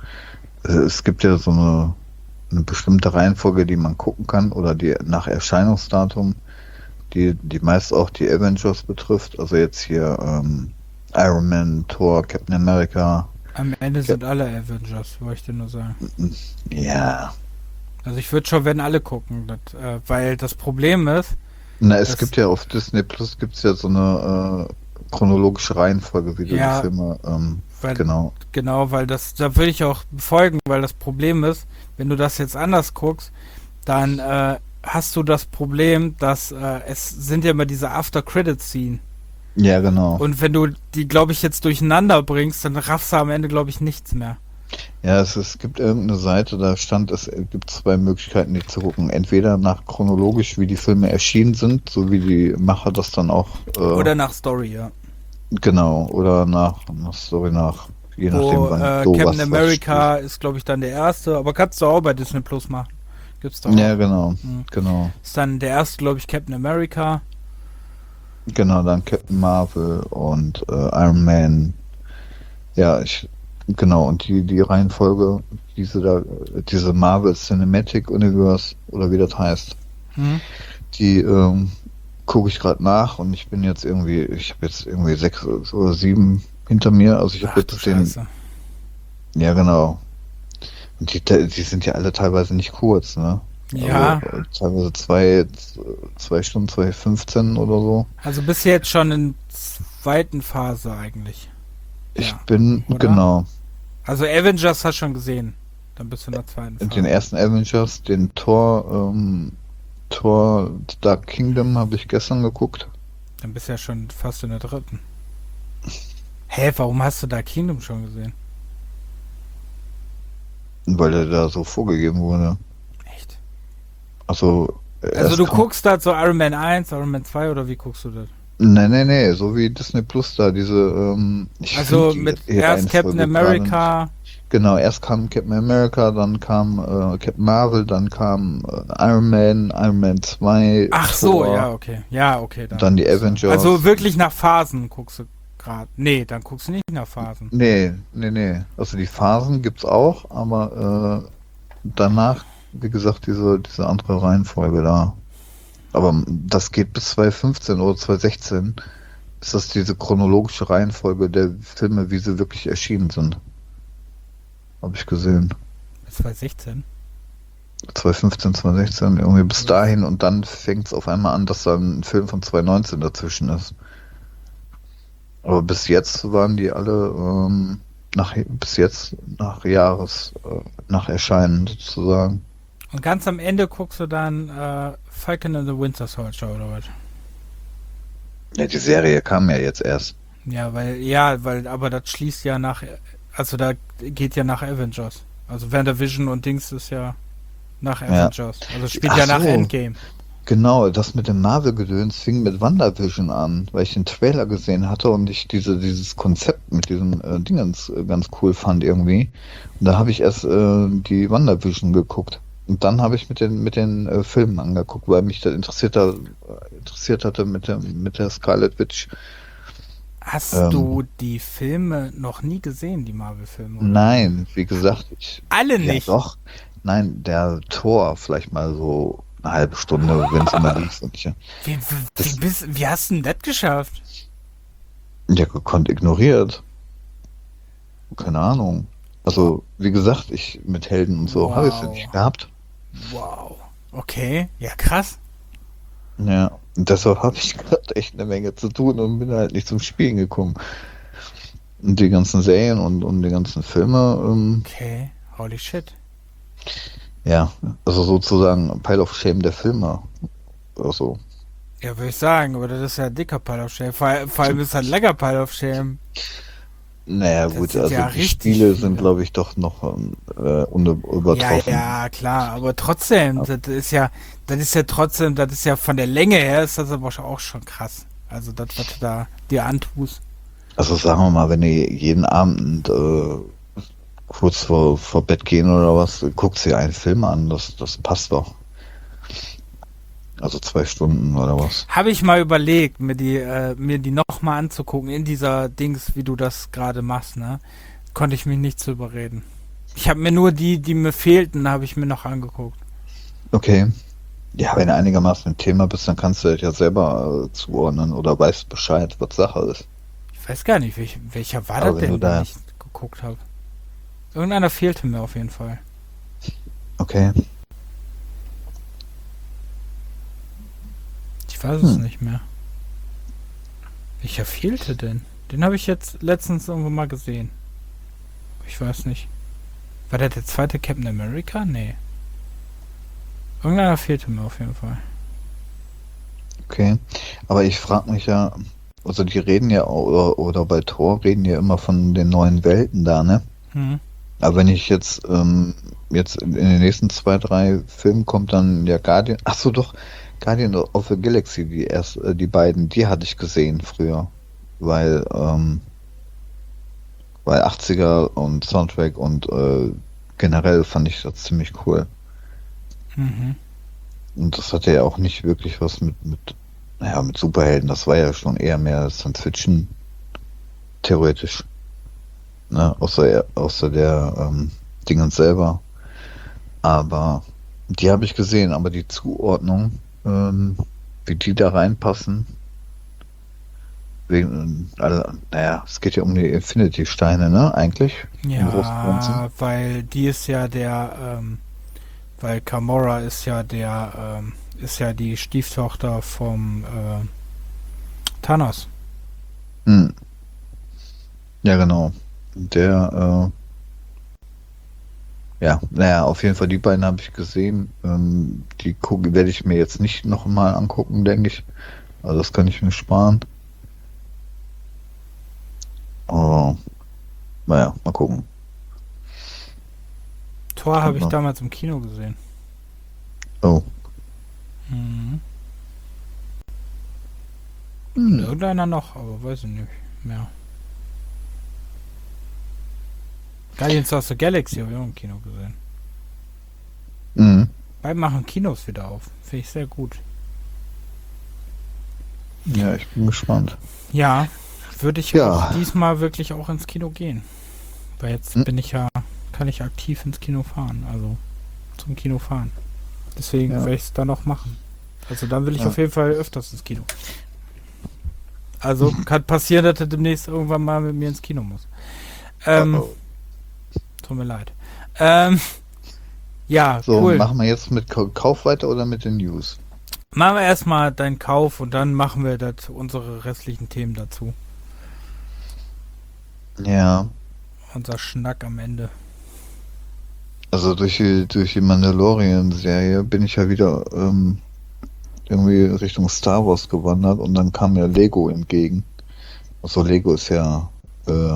es gibt ja so eine, eine bestimmte Reihenfolge, die man gucken kann, oder die nach Erscheinungsdatum, die, die meist auch die Avengers betrifft. Also jetzt hier ähm, Iron Man, Thor, Captain America. Am Ende sind alle Avengers, wollte ich dir nur sagen. Ja. Also ich würde schon, wenn alle gucken, das, äh, weil das Problem ist... Na, es das, gibt ja auf Disney Plus gibt's ja so eine äh, chronologische Reihenfolge, wie du ja, die Filme, ähm, weil, genau. Genau, weil das, da würde ich auch folgen, weil das Problem ist, wenn du das jetzt anders guckst, dann äh, hast du das Problem, dass äh, es sind ja immer diese After-Credit-Scene. Ja, genau. Und wenn du die, glaube ich, jetzt durcheinander bringst, dann raffst du am Ende, glaube ich, nichts mehr. Ja, es, es gibt irgendeine Seite, da stand, es gibt zwei Möglichkeiten, die zu gucken. Entweder nach chronologisch, wie die Filme erschienen sind, so wie die Macher das dann auch. Äh, Oder nach Story, ja. Genau, oder nach, nach Story nach, je nachdem, Wo wann äh, so Captain was- was America ist, glaube ich, dann der erste, aber kannst du auch bei Disney Plus machen. Gibt's doch spielt. Ja, auch. genau, Mhm. genau. Ist dann der erste, glaube ich, Captain America. Genau, dann Captain Marvel und äh, Iron Man. Ja, ich, genau, und die, die Reihenfolge, diese da, diese Marvel Cinematic Universe, oder wie das heißt, Mhm. die ähm, gucke ich gerade nach und ich bin jetzt irgendwie, ich habe jetzt irgendwie sechs oder sieben hinter mir, also ich Ach habe du jetzt den, Scheiße. ja genau. Und die, die sind ja alle teilweise nicht kurz, ne? Ja, Also, äh, teilweise zwei, zwei Stunden, zwei fünfzehn oder so. also bis jetzt schon in zweiten Phase eigentlich. Ich Ja, bin, oder? genau, Also Avengers hast du schon gesehen. Dann bist du in der zweiten Phase. den ersten Avengers, den Thor, ähm, Thor Dark Kingdom habe ich gestern geguckt. Dann bist du ja schon fast in der dritten. Hä, warum hast du da Kingdom schon gesehen? Weil er da so vorgegeben wurde. Echt? Also, Also erst du kam- guckst da so Iron Man eins, Iron Man zwei oder wie guckst du das? Nee, nee, nee, so wie Disney Plus da, diese, ähm, ich Also find die- mit die erst Reihenfolge Captain gerade America. nicht. Genau, erst kam Captain America, dann kam äh, Captain Marvel, dann kam äh, Iron Man, Iron Man zwei, Ach so, Thor, ja, okay. Ja, okay. Dann, dann die Avengers. Also wirklich nach Phasen guckst du gerade. Nee, dann guckst du nicht nach Phasen. Nee, nee, nee. Also die Phasen gibt's auch, aber äh, danach, wie gesagt, diese, diese andere Reihenfolge da. Aber das geht bis zwanzig fünfzehn oder zwanzig sechzehn. Ist das diese chronologische Reihenfolge der Filme, wie sie wirklich erschienen sind? Habe ich gesehen. zwanzig sechzehn. zwanzig fünfzehn, zwanzig sechzehn, irgendwie bis dahin und dann fängt es auf einmal an, dass dann ein Film von zwanzig neunzehn dazwischen ist. Aber bis jetzt waren die alle ähm, nach bis jetzt nach Jahres äh, nach Erscheinen sozusagen. Und ganz am Ende guckst du dann äh, Falcon and the Winter Soldier oder was? Ja, die Serie kam ja jetzt erst. Ja, weil, ja, weil, aber das schließt ja nach, also da geht ja nach Avengers. Also WandaVision und Dings ist ja nach Avengers. Also spielt Ach ja nach so. Endgame. Genau, das mit dem Marvel-Gedöns fing mit WandaVision an, weil ich den Trailer gesehen hatte und ich diese, dieses Konzept mit diesen äh, Dingens äh, ganz cool fand irgendwie. Und da habe ich erst äh, die WandaVision geguckt. Und dann habe ich mit den mit den äh, Filmen angeguckt, weil mich das interessiert, da, interessiert hatte mit der, mit der Scarlet Witch. Hast Ähm. du die Filme noch nie gesehen, die Marvel-Filme? oder? Nein, wie gesagt, ich. Alle Ja, nicht. doch. Nein, der Tor vielleicht mal so eine halbe Stunde, wenn es immer lief. Und ich, Wie, wie, Das- wie, bist, wie hast du denn das geschafft? ja, gekonnt ignoriert. Keine Ahnung. Also, wie gesagt, ich mit Helden und so Wow. habe ich es ja nicht gehabt. Wow. Okay, ja krass. Ja, und deshalb habe ich gerade echt eine Menge zu tun und bin halt nicht zum Spielen gekommen. Und die ganzen Serien und, und die ganzen Filme, ähm, Okay, holy shit. ja, also sozusagen Pile of Shame der Filme. Also, Ja, würde ich sagen, aber das ist ja ein dicker Pile of Shame. Vor, vor allem ist das ein lecker Pile of Shame. Naja, Das gut, sind also ja die richtig Spiele viele. sind, glaube ich, doch noch ähm, äh, un- Ja, übertroffen. ja, klar, aber trotzdem, das ist ja, das ist ja trotzdem, das ist ja von der Länge her, ist das aber auch schon krass. Also das, was du da dir antust. Also sagen wir mal, wenn du jeden Abend äh, kurz vor, vor Bett gehen oder was, guckst dir einen Film an, das, das passt doch. Also zwei Stunden oder was. Habe ich mal überlegt, mir die, äh, mir die nochmal anzugucken, in dieser Dings, wie du das gerade machst, ne? Konnte ich mich nicht zu überreden. Ich habe mir nur die, die mir fehlten, habe ich mir noch angeguckt. Okay. Ja, wenn du einigermaßen im Thema bist, dann kannst du das ja selber äh, zuordnen oder weißt Bescheid, was Sache ist. Ich weiß gar nicht, welch, welcher war Aber das wenn du denn, da- den ich geguckt habe. Irgendeiner fehlte mir auf jeden Fall. Okay. Ich weiß es Hm. nicht mehr. Welcher fehlte denn? Den habe ich jetzt letztens irgendwo mal gesehen. Ich weiß nicht. War der der zweite Captain America? Nee. Irgendeiner fehlte mir auf jeden Fall. Okay. Aber ich frage mich ja, also die reden ja, oder, oder bei Thor reden ja immer von den neuen Welten da, ne? Hm. Aber wenn ich jetzt, ähm, jetzt in, in den nächsten zwei, drei Filmen kommt dann ja Guardian, ach so doch, Guardian of the Galaxy, die erst, äh, die beiden, die hatte ich gesehen früher. Weil, ähm, weil achtziger und Soundtrack und äh, generell fand ich das ziemlich cool. Mhm. Und das hatte ja auch nicht wirklich was mit, mit, naja, mit Superhelden, das war ja schon eher mehr Science Fiction, theoretisch. Ne, außer, außer der ähm, Dingens selber. Aber die habe ich gesehen, aber die Zuordnung, ähm, wie die da reinpassen, wegen, also, naja, es geht ja um die Infinity-Steine, ne, eigentlich? Im Großen und Ganzen. Ja, weil die ist ja der, ähm, weil Gamora ist ja der, ähm, ist ja die Stieftochter vom äh, Thanos. Hm. Ja, genau. Der, äh, ja, naja, auf jeden Fall die beiden habe ich gesehen. Ähm, die gucke, werde ich mir jetzt nicht nochmal angucken, denke ich. Also das kann ich mir sparen. Oh, naja, mal gucken. Thor habe ich Ja. damals im Kino gesehen. Oh. Mhm. Hm. Irgendeiner noch, aber weiß ich nicht mehr. Guardians of the Galaxy habe ich auch im Kino gesehen. Mhm. Beide machen Kinos wieder auf. Finde ich sehr gut. Ja, ich bin gespannt. Ja, würde ich Ja. auch diesmal wirklich auch ins Kino gehen. Weil jetzt Hm. bin ich ja, kann ich aktiv ins Kino fahren. Also zum Kino fahren. Deswegen Ja. werde ich es dann noch machen. Also dann will ich Ja. auf jeden Fall öfters ins Kino. Also kann passieren, dass er demnächst irgendwann mal mit mir ins Kino muss. Ähm, Oh, Tut mir leid. Ähm, ja, so, cool. machen wir jetzt mit Kau- Kauf weiter oder mit den News? Machen wir erstmal deinen Kauf und dann machen wir das, unsere restlichen Themen dazu. Ja, Unser Schnack am Ende. also durch die, durch die Mandalorian-Serie bin ich ja wieder ähm, irgendwie Richtung Star Wars gewandert und dann kam mir Lego entgegen. Also Lego ist ja äh,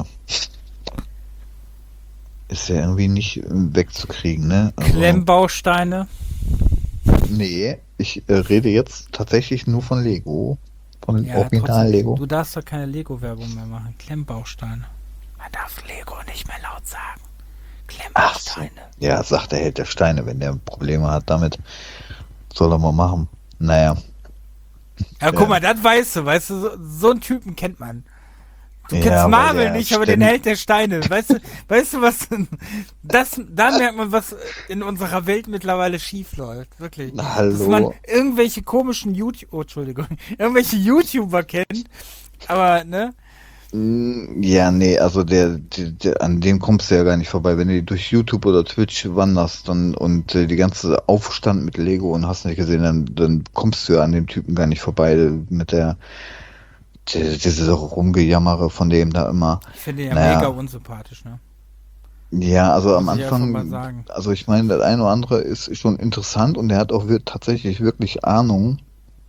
ist ja irgendwie nicht äh, wegzukriegen, ne? Also, Klemmbausteine. nee, ich äh, rede jetzt tatsächlich nur von Lego. Von Ja, Original trotzdem, Lego. Du darfst doch keine Lego-Werbung mehr machen. Klemmbausteine. Man darf Lego nicht mehr laut sagen. Ach so. Klemmbausteine. Ja, sagt der Held der Steine, wenn der Probleme hat damit, soll er mal machen. Naja. Ja, guck Ja. mal, das weißt du, weißt du, so, so einen Typen kennt man. Du Ja, kennst weil Marvel der nicht, aber den ständig- Held der Steine. Weißt du, weißt du was? Das, da merkt man, was in unserer Welt mittlerweile schief läuft. Wirklich. Na, Dass man hallo. irgendwelche komischen YouTube, oh, Entschuldigung, irgendwelche YouTuber kennt, aber, ne? Mm, Ja, nee, also der, der, der, an dem kommst du ja gar nicht vorbei. Wenn du durch YouTube oder Twitch wanderst dann, und äh, die ganze Aufstand mit Lego und hast nicht gesehen, dann, dann kommst du ja an dem Typen gar nicht vorbei mit der, die, diese Rumgejammere von dem da immer. Ich finde ihn ja Naja. mega unsympathisch, ne? Ja, also am Muss ich einfach mal Anfang, sagen. also ich meine, das eine oder andere ist schon interessant und der hat auch wir- tatsächlich wirklich Ahnung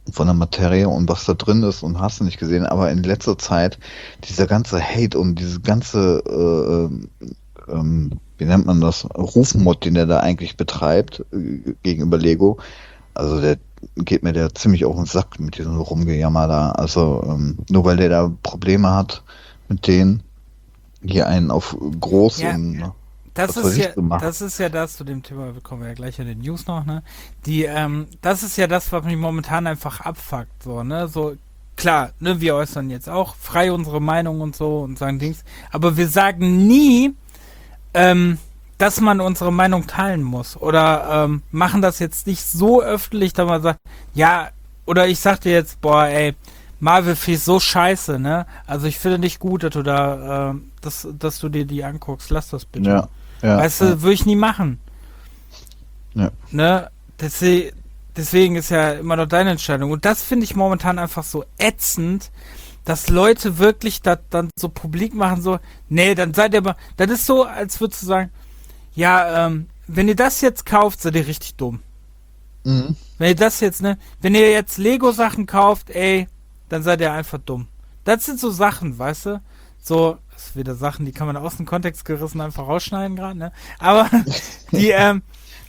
von der Materie und was da drin ist und hast du nicht gesehen, aber in letzter Zeit dieser ganze Hate und diese ganze, äh, ähm, wie nennt man das, Rufmord, den er da eigentlich betreibt äh, gegenüber Lego, also der geht mir der ziemlich auf den Sack mit diesem Rumgejammer da, also ähm, nur weil der da Probleme hat mit denen, hier einen auf groß Ja. und Das was weiß ist ich ja, gemacht. das ist ja das, zu dem Thema wir kommen ja gleich in den News noch, ne? Die, ähm, das ist ja das, was mich momentan einfach abfuckt, so, ne? So, klar, ne, wir äußern jetzt auch frei unsere Meinung und so und sagen Dings, aber wir sagen nie, ähm, dass man unsere Meinung teilen muss oder ähm, machen das jetzt nicht so öffentlich, dass man sagt, ja, oder ich sag dir jetzt, boah, ey, Marvel ist so scheiße, ne? Also ich finde nicht gut, dass du da, äh, dass, dass du dir die anguckst, lass das bitte. Ja, ja, Weißt ja, du, würde ich nie machen. ja. Ne? Deswegen, deswegen ist ja immer noch deine Entscheidung. Und das finde ich momentan einfach so ätzend, dass Leute wirklich das dann so publik machen, so, nee, dann seid ihr aber, das ist so, als würdest du sagen, ja, ähm, wenn ihr das jetzt kauft, seid ihr richtig dumm. Mhm. Wenn ihr das jetzt, ne, wenn ihr jetzt Lego-Sachen kauft, ey, dann seid ihr einfach dumm. Das sind so Sachen, weißt du? So, das ist wieder Sachen, die kann man aus dem Kontext gerissen einfach rausschneiden gerade, ne? Aber die, ähm,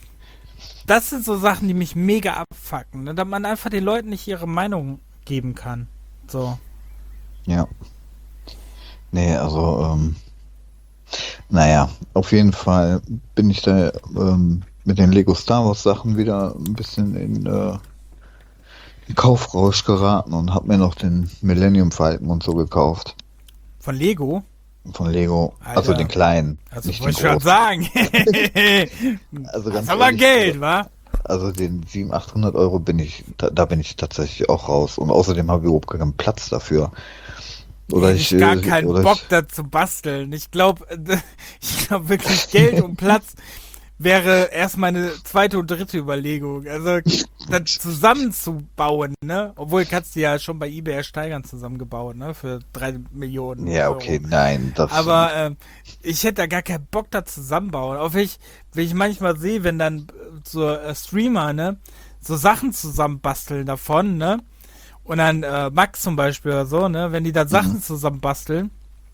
das sind so Sachen, die mich mega abfucken, ne? Dass man einfach den Leuten nicht ihre Meinung geben kann. So. Ja. Nee, also, ähm, naja, auf jeden Fall bin ich da ähm, mit den Lego Star Wars Sachen wieder ein bisschen in, äh, in Kaufrausch geraten und habe mir noch den Millennium Falcon und so gekauft. Von Lego? Von Lego, Alter. Also den kleinen, Also nicht den wollte ich schon großen. sagen. Also Das ganz ist aber ehrlich, Geld, wa? Also den siebenhundert, achthundert Euro bin ich, da, da bin ich tatsächlich auch raus. Und außerdem habe ich überhaupt keinen Platz dafür. Oder Hätte ich, ich gar äh, keinen oder Bock ich, da zu basteln. Ich glaube, ich glaube wirklich Geld und Platz wäre erst meine zweite und dritte Überlegung. Also das zusammenzubauen, ne? Obwohl kannst du ja schon bei eBay ersteigern zusammengebaut, ne? Für drei Millionen ja, Euro. okay, nein, das, Aber ähm, ich hätte da gar keinen Bock da zusammenbauen. Auch wenn ich, wenn ich manchmal sehe, wenn dann äh, so äh, Streamer, ne, so Sachen zusammenbasteln davon, ne? Und dann äh, Max zum Beispiel oder so, ne, wenn die da Sachen Mhm. zusammenbasteln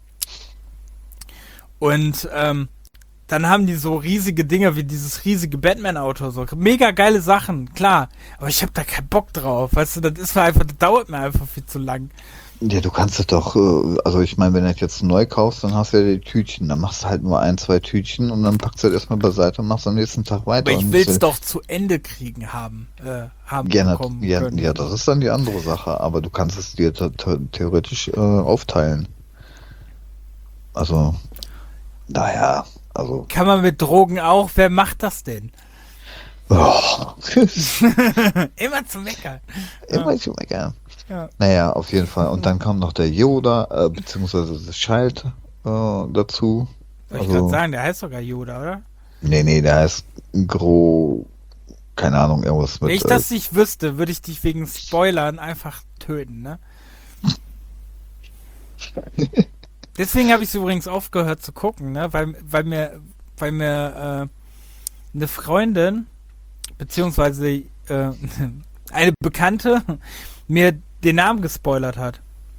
und ähm, dann haben die so riesige Dinge wie dieses riesige Batman-Auto, so mega geile Sachen, klar. Aber ich habe da keinen Bock drauf, weißt du, das ist mir einfach, das dauert mir einfach viel zu lang. Ja, du kannst es doch, äh, also ich meine, wenn du das jetzt neu kaufst, dann hast du ja die Tütchen, dann machst du halt nur ein, zwei Tütchen und dann packst du das erstmal beiseite und machst am nächsten Tag weiter. Aber ich Und will's musst doch zu Ende kriegen haben, äh, haben ja, nat- bekommen ja, können. ja, das ist dann die andere Sache, aber du kannst es dir the- the- theoretisch äh, aufteilen. Also, naja, also, Kann man mit Drogen auch? Wer macht das denn? oh, Immer zu meckern. immer zu meckern. Ja. Naja, auf jeden Fall. Und dann kam noch der Yoda, äh, beziehungsweise das Child äh, dazu. Soll ich Also, gerade sagen, der heißt sogar Yoda, oder? nee, nee, der heißt Gro, keine Ahnung, irgendwas mit. Wenn ich äh, das nicht wüsste, würde ich dich wegen Spoilern einfach töten, ne? Deswegen habe ich es übrigens aufgehört zu gucken, ne? Weil, weil mir, weil mir äh, eine Freundin, beziehungsweise äh, eine Bekannte, mir den Namen gespoilert hat.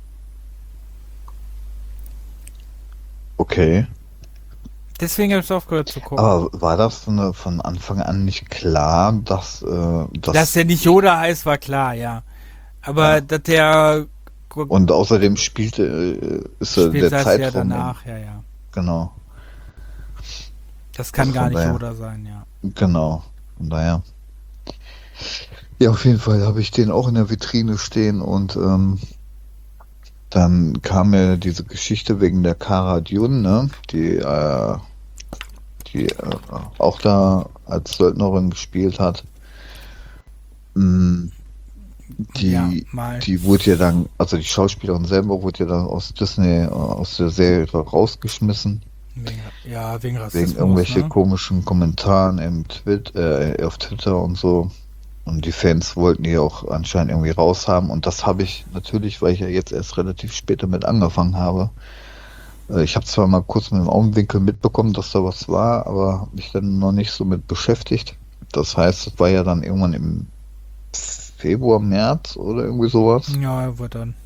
Okay. Deswegen habe ich es aufgehört zu gucken. Aber war das von, äh, von Anfang an nicht klar, dass, äh, dass Dass der nicht Yoda heißt, war klar, ja. Aber Ja. dass der und außerdem spielte äh, ist äh, spielt der das ja Zeitraum danach, ja, ja. genau, Das kann Also gar von nicht daher- Yoda sein, ja. genau. Von daher. Ja, auf jeden Fall habe ich den auch in der Vitrine stehen und ähm, dann kam mir diese Geschichte wegen der Cara Dune, ne, die, äh, die äh, auch da als Söldnerin gespielt hat. Mm, Die, ja, mal. die wurde ja dann, also die Schauspielerin selber wurde ja dann aus Disney, äh, aus der Serie rausgeschmissen, Wegen, ja, wegen Rassismus. wegen irgendwelche ne? komischen Kommentaren im Twit, äh, auf Twitter und so. Und die Fans wollten die auch anscheinend irgendwie raushaben. Und das habe ich natürlich, weil ich ja jetzt erst relativ spät damit angefangen habe. Äh, ich habe zwar mal kurz mit dem Augenwinkel mitbekommen, dass da was war, aber habe mich dann noch nicht so mit beschäftigt. Das heißt, es war ja dann irgendwann im Februar, März oder irgendwie sowas. Ja, wird dann.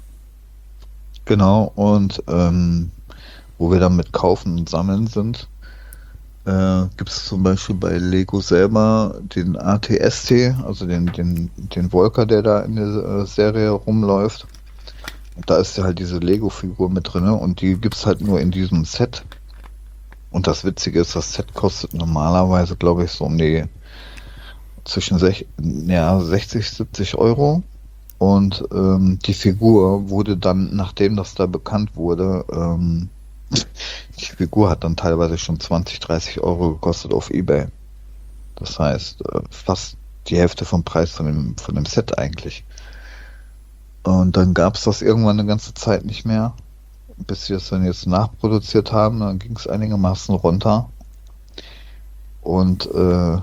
Genau, und ähm, wo wir dann mit Kaufen und Sammeln sind, äh, gibt es zum Beispiel bei Lego selber den A T S T, also den, den, den Volker, der da in der äh, Serie rumläuft. Und da ist ja halt diese Lego-Figur mit drin und die gibt es halt nur in diesem Set. Und das Witzige ist, das Set kostet normalerweise, glaube ich, so um die zwischen sech, ja, sechzig, siebzig Euro. Und ähm, die Figur wurde dann, nachdem das da bekannt wurde, ähm, die Figur hat dann teilweise schon zwanzig, dreißig Euro gekostet auf eBay. Das heißt, äh, fast die Hälfte vom Preis von dem, von dem Set eigentlich. Und dann gab es das irgendwann eine ganze Zeit nicht mehr, bis sie es dann jetzt nachproduziert haben. Dann ging es einigermaßen runter. Und äh,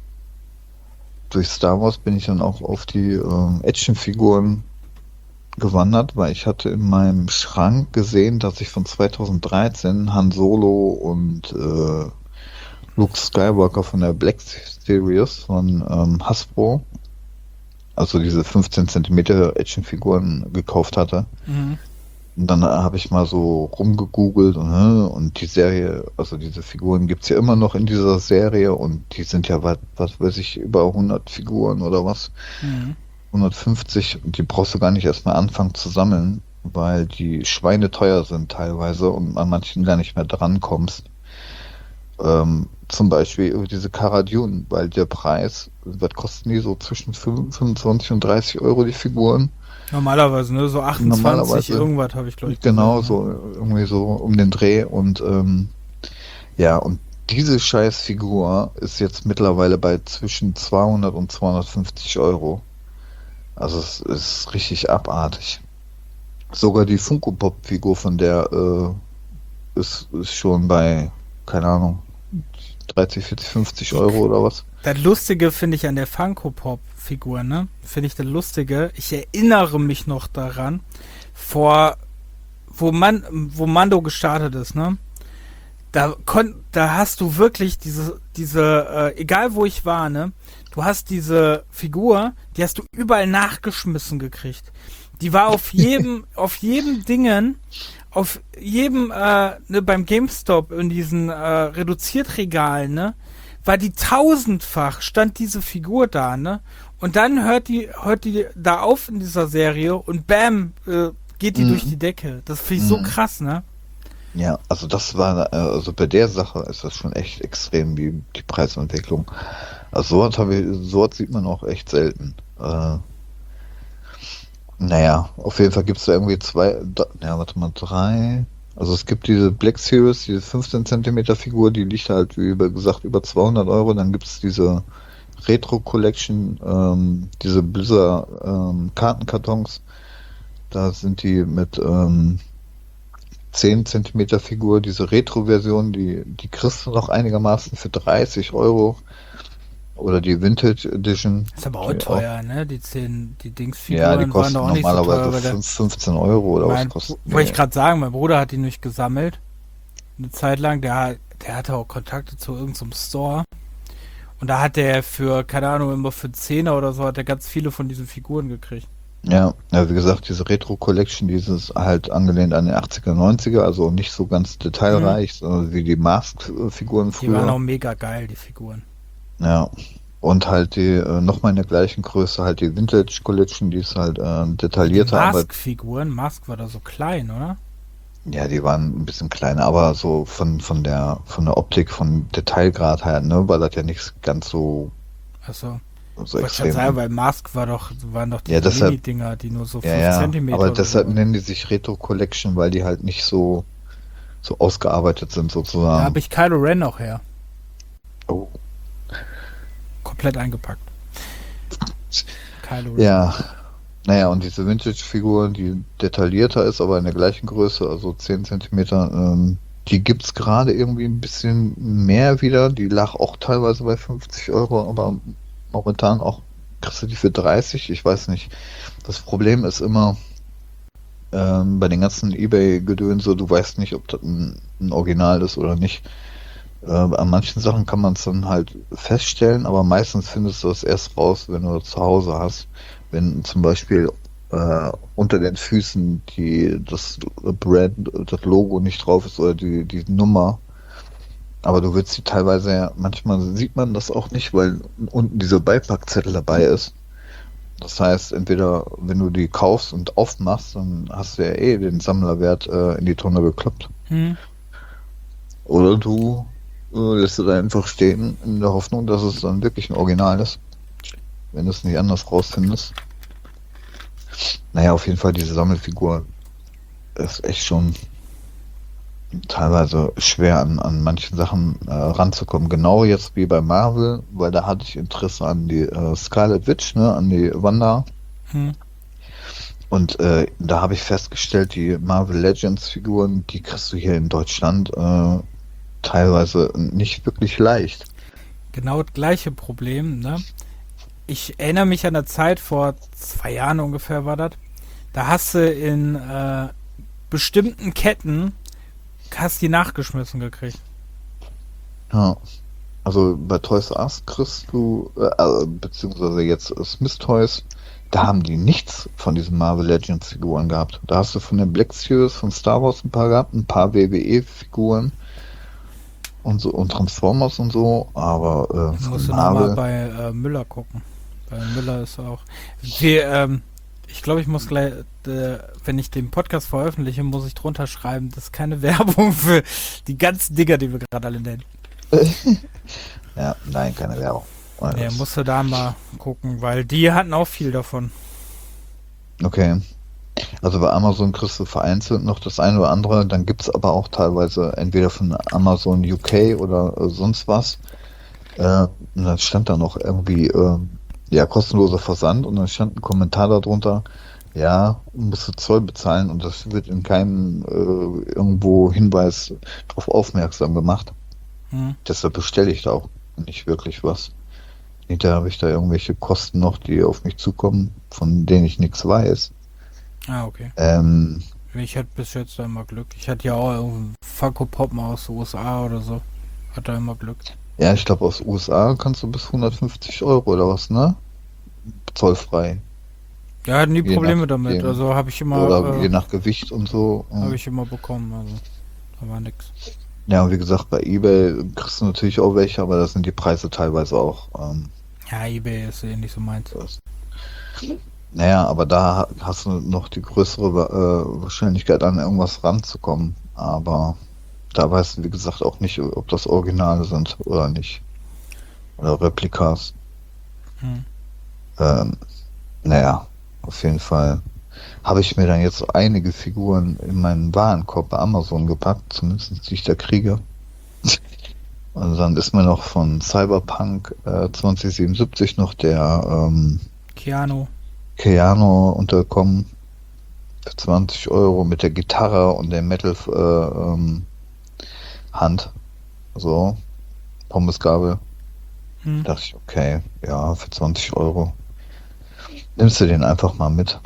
durch Star Wars bin ich dann auch auf die äh, Actionfiguren gewandert, weil ich hatte in meinem Schrank gesehen, dass ich von zweitausenddreizehn Han Solo und äh, Luke Skywalker von der Black Series von ähm, Hasbro, also diese fünfzehn Zentimeter Actionfiguren gekauft hatte. Mhm. Und dann habe ich mal so rumgegoogelt und, und die Serie, also diese Figuren gibt's ja immer noch in dieser Serie und die sind ja, was, was weiß ich, über hundert Figuren oder was. Mhm. hundertfünfzig und die brauchst du gar nicht erstmal anfangen zu sammeln, weil die Schweine teuer sind teilweise und an manchen gar nicht mehr drankommst. Ähm, zum Beispiel über diese Cara Dune, weil der Preis, was kosten die so zwischen fünfundzwanzig und dreißig Euro die Figuren? Normalerweise, ne? So achtundzwanzig, Normalerweise, irgendwas habe ich, glaube ich. Genau, gesehen, so irgendwie so um den Dreh und ähm, ja, und diese scheiß Figur ist jetzt mittlerweile bei zwischen zweihundert und zweihundertfünfzig Euro. Also es ist richtig abartig. Sogar die Funko Pop Figur von der äh, ist, ist schon bei, keine Ahnung, dreißig, vierzig, fünfzig Euro oder was. Das Lustige finde ich an der Funko Pop Figur, ne? Finde ich das Lustige. Ich erinnere mich noch daran, vor, wo man, wo Mando gestartet ist, ne? Da kon, da hast du wirklich diese, diese, äh, egal wo ich war, ne? Du hast diese Figur, die hast du überall nachgeschmissen gekriegt. Die war auf jedem, auf jedem Dingen, auf jedem, äh, ne, beim GameStop in diesen äh, Reduziertregalen, ne? War die tausendfach, stand diese Figur da, ne? Und dann hört die, hört die da auf in dieser Serie und bam, äh, geht die Mhm. durch die Decke. Das finde ich so Mhm. krass, ne? Ja, also das war, äh, also bei der Sache ist das schon echt extrem, die, die Preisentwicklung. Also sowas habe ich, sowas sieht man auch echt selten. Äh, naja, auf jeden Fall gibt es da irgendwie zwei, da, ja, warte mal, drei. Also es gibt diese Black Series, diese fünfzehn Zentimeter Figur, die liegt halt, wie über- gesagt, über zweihundert Euro. Dann gibt es diese Retro Collection, ähm, diese Blizzard ähm, Kartenkartons. Da sind die mit ähm, zehn Zentimeter Figur, diese Retro-Version, die, die kriegst du noch einigermaßen für dreißig Euro. Oder die Vintage Edition. Ist aber auch die teuer, ne? Die zehn, die Dingsfiguren Ja, die waren kosten doch auch nicht so teuer. normalerweise Weil der, fünf- fünfzehn Euro oder mein, was kostet. wollte ich gerade sagen, mein Bruder hat die nicht gesammelt. Eine Zeit lang, der, der hatte auch Kontakte zu irgendeinem Store. Und da hat der für, keine Ahnung, immer für Zehner oder so, hat er ganz viele von diesen Figuren gekriegt. Ja, ja, wie gesagt, diese Retro Collection, dieses halt angelehnt an die achtziger, neunziger, also nicht so ganz detailreich, sondern wie die Mask-Figuren Die waren auch früher. mega geil, die Figuren. Ja. Und halt die, äh, nochmal in der gleichen Größe, halt die Vintage Collection, die ist halt äh, Die detaillierter, aber Mask-Figuren, Mask war da so klein, oder? ja, die waren ein bisschen kleiner, aber so von, von der, von der Optik, von Detailgrad her, ne, war das ja nicht ganz so, Achso. so Ich wollte schon extrem. sagen, weil Mask war doch, waren doch die Ja, deshalb- Mini-Dinger, die nur so Ja, fünf ja, Zentimeter aber oder deshalb so waren. nennen die sich Retro Collection, weil die halt nicht so, so ausgearbeitet sind Da sozusagen. habe ich Kylo Ren auch her. Oh. Komplett eingepackt. Kylo Ren. Ja, naja, und diese Vintage-Figur, die detaillierter ist, aber in der gleichen Größe, also zehn Zentimeter, ähm, die gibt's gerade irgendwie ein bisschen mehr wieder. Die lag auch teilweise bei fünfzig Euro, aber momentan auch kriegst du die für dreißig, ich weiß nicht. Das Problem ist immer, ähm, bei den ganzen eBay-Gedönse, du weißt nicht, ob das ein, ein Original ist oder nicht. Äh, an manchen Sachen kann man es dann halt feststellen, aber meistens findest du es erst raus, wenn du das zu Hause hast. wenn zum Beispiel äh, unter den Füßen die das Brand, das Logo nicht drauf ist oder die, die Nummer, aber du willst die teilweise ja, manchmal sieht man das auch nicht, weil unten dieser Beipackzettel dabei ist. Das heißt, entweder wenn du die kaufst und aufmachst, dann hast du ja eh den Sammlerwert äh, in die Tonne gekloppt. Hm. Oder du äh, lässt es einfach stehen in der Hoffnung, dass es dann wirklich ein Original ist. Wenn du es nicht anders rausfindest. Naja, auf jeden Fall diese Sammelfigur ist echt schon teilweise schwer an, an manchen Sachen äh, ranzukommen. Genau jetzt wie bei Marvel, weil da hatte ich Interesse an die äh, Scarlet Witch, ne, an die Wanda. Hm. Und äh, da habe ich festgestellt, die Marvel Legends Figuren, die kriegst du hier in Deutschland äh, teilweise nicht wirklich leicht. Genau das gleiche Problem, ne? Ich erinnere mich an eine Zeit, vor zwei Jahren ungefähr war das, da hast du in äh, bestimmten Ketten hast die nachgeschmissen gekriegt. Ja. Also bei Toys R Us kriegst du, äh, beziehungsweise jetzt Smith Toys, da haben die nichts von diesen Marvel Legends Figuren gehabt. Da hast du von den Black Series, von Star Wars ein paar gehabt, ein paar W W E Figuren und so und Transformers und so, aber äh, Ich von musste Marvel. nochmal bei äh, Müller gucken. Bei Müller ist auch. Wir, ähm, ich glaube, ich muss gleich, äh, wenn ich den Podcast veröffentliche, muss ich drunter schreiben, das ist keine Werbung für die ganzen Dinger, die wir gerade alle nennen. Ja, nein, keine Werbung. Nee, musste da mal gucken, weil die hatten auch viel davon. Okay. Also bei Amazon kriegst du vereinzelt noch das eine oder andere, dann gibt's aber auch teilweise entweder von Amazon U K oder äh, sonst was. Äh, und dann stand da noch irgendwie äh, ja kostenloser Versand und dann stand ein Kommentar darunter, ja, musst du Zoll bezahlen und das wird in keinem äh, irgendwo Hinweis darauf aufmerksam gemacht. Hm. Deshalb bestelle ich da auch nicht wirklich was. Hinterher habe ich da irgendwelche Kosten noch, die auf mich zukommen, von denen ich nichts weiß. Ah, okay. Ähm, Ich hatte bis jetzt immer Glück. Ich hatte ja auch einen Funko Pop mal aus den U S A oder so. Hatte immer Glück. ja, ich glaube aus U S A kannst du bis hundertfünfzig Euro oder was, ne? Zollfrei. Ja, hatten die Je Probleme nach damit. dem- Also habe ich immer, Oder je äh, nach Gewicht und so. habe ich immer bekommen. Also da war nix. Ja, und wie gesagt, bei eBay kriegst du natürlich auch welche, aber da sind die Preise teilweise auch. Ähm, Ja, eBay ist eh nicht so meins. was. Naja, aber da hast du noch die größere äh, Wahrscheinlichkeit, an irgendwas ranzukommen. Aber da weißt du, wie gesagt, auch nicht, ob das Originale sind oder nicht. Oder Replikas. Hm. Ähm, naja, auf jeden Fall habe ich mir dann jetzt einige Figuren in meinen Warenkorb bei Amazon gepackt, zumindest die ich da kriege. Und dann ist mir noch von Cyberpunk äh, zwanzig siebenundsiebzig noch der ähm, Keanu. Keanu unterkommen für zwanzig Euro mit der Gitarre und der Metal äh, ähm, Hand. So, Pommesgabel. Hm. Dachte ich, okay, ja, für zwanzig Euro. Nimmst du den einfach mal mit.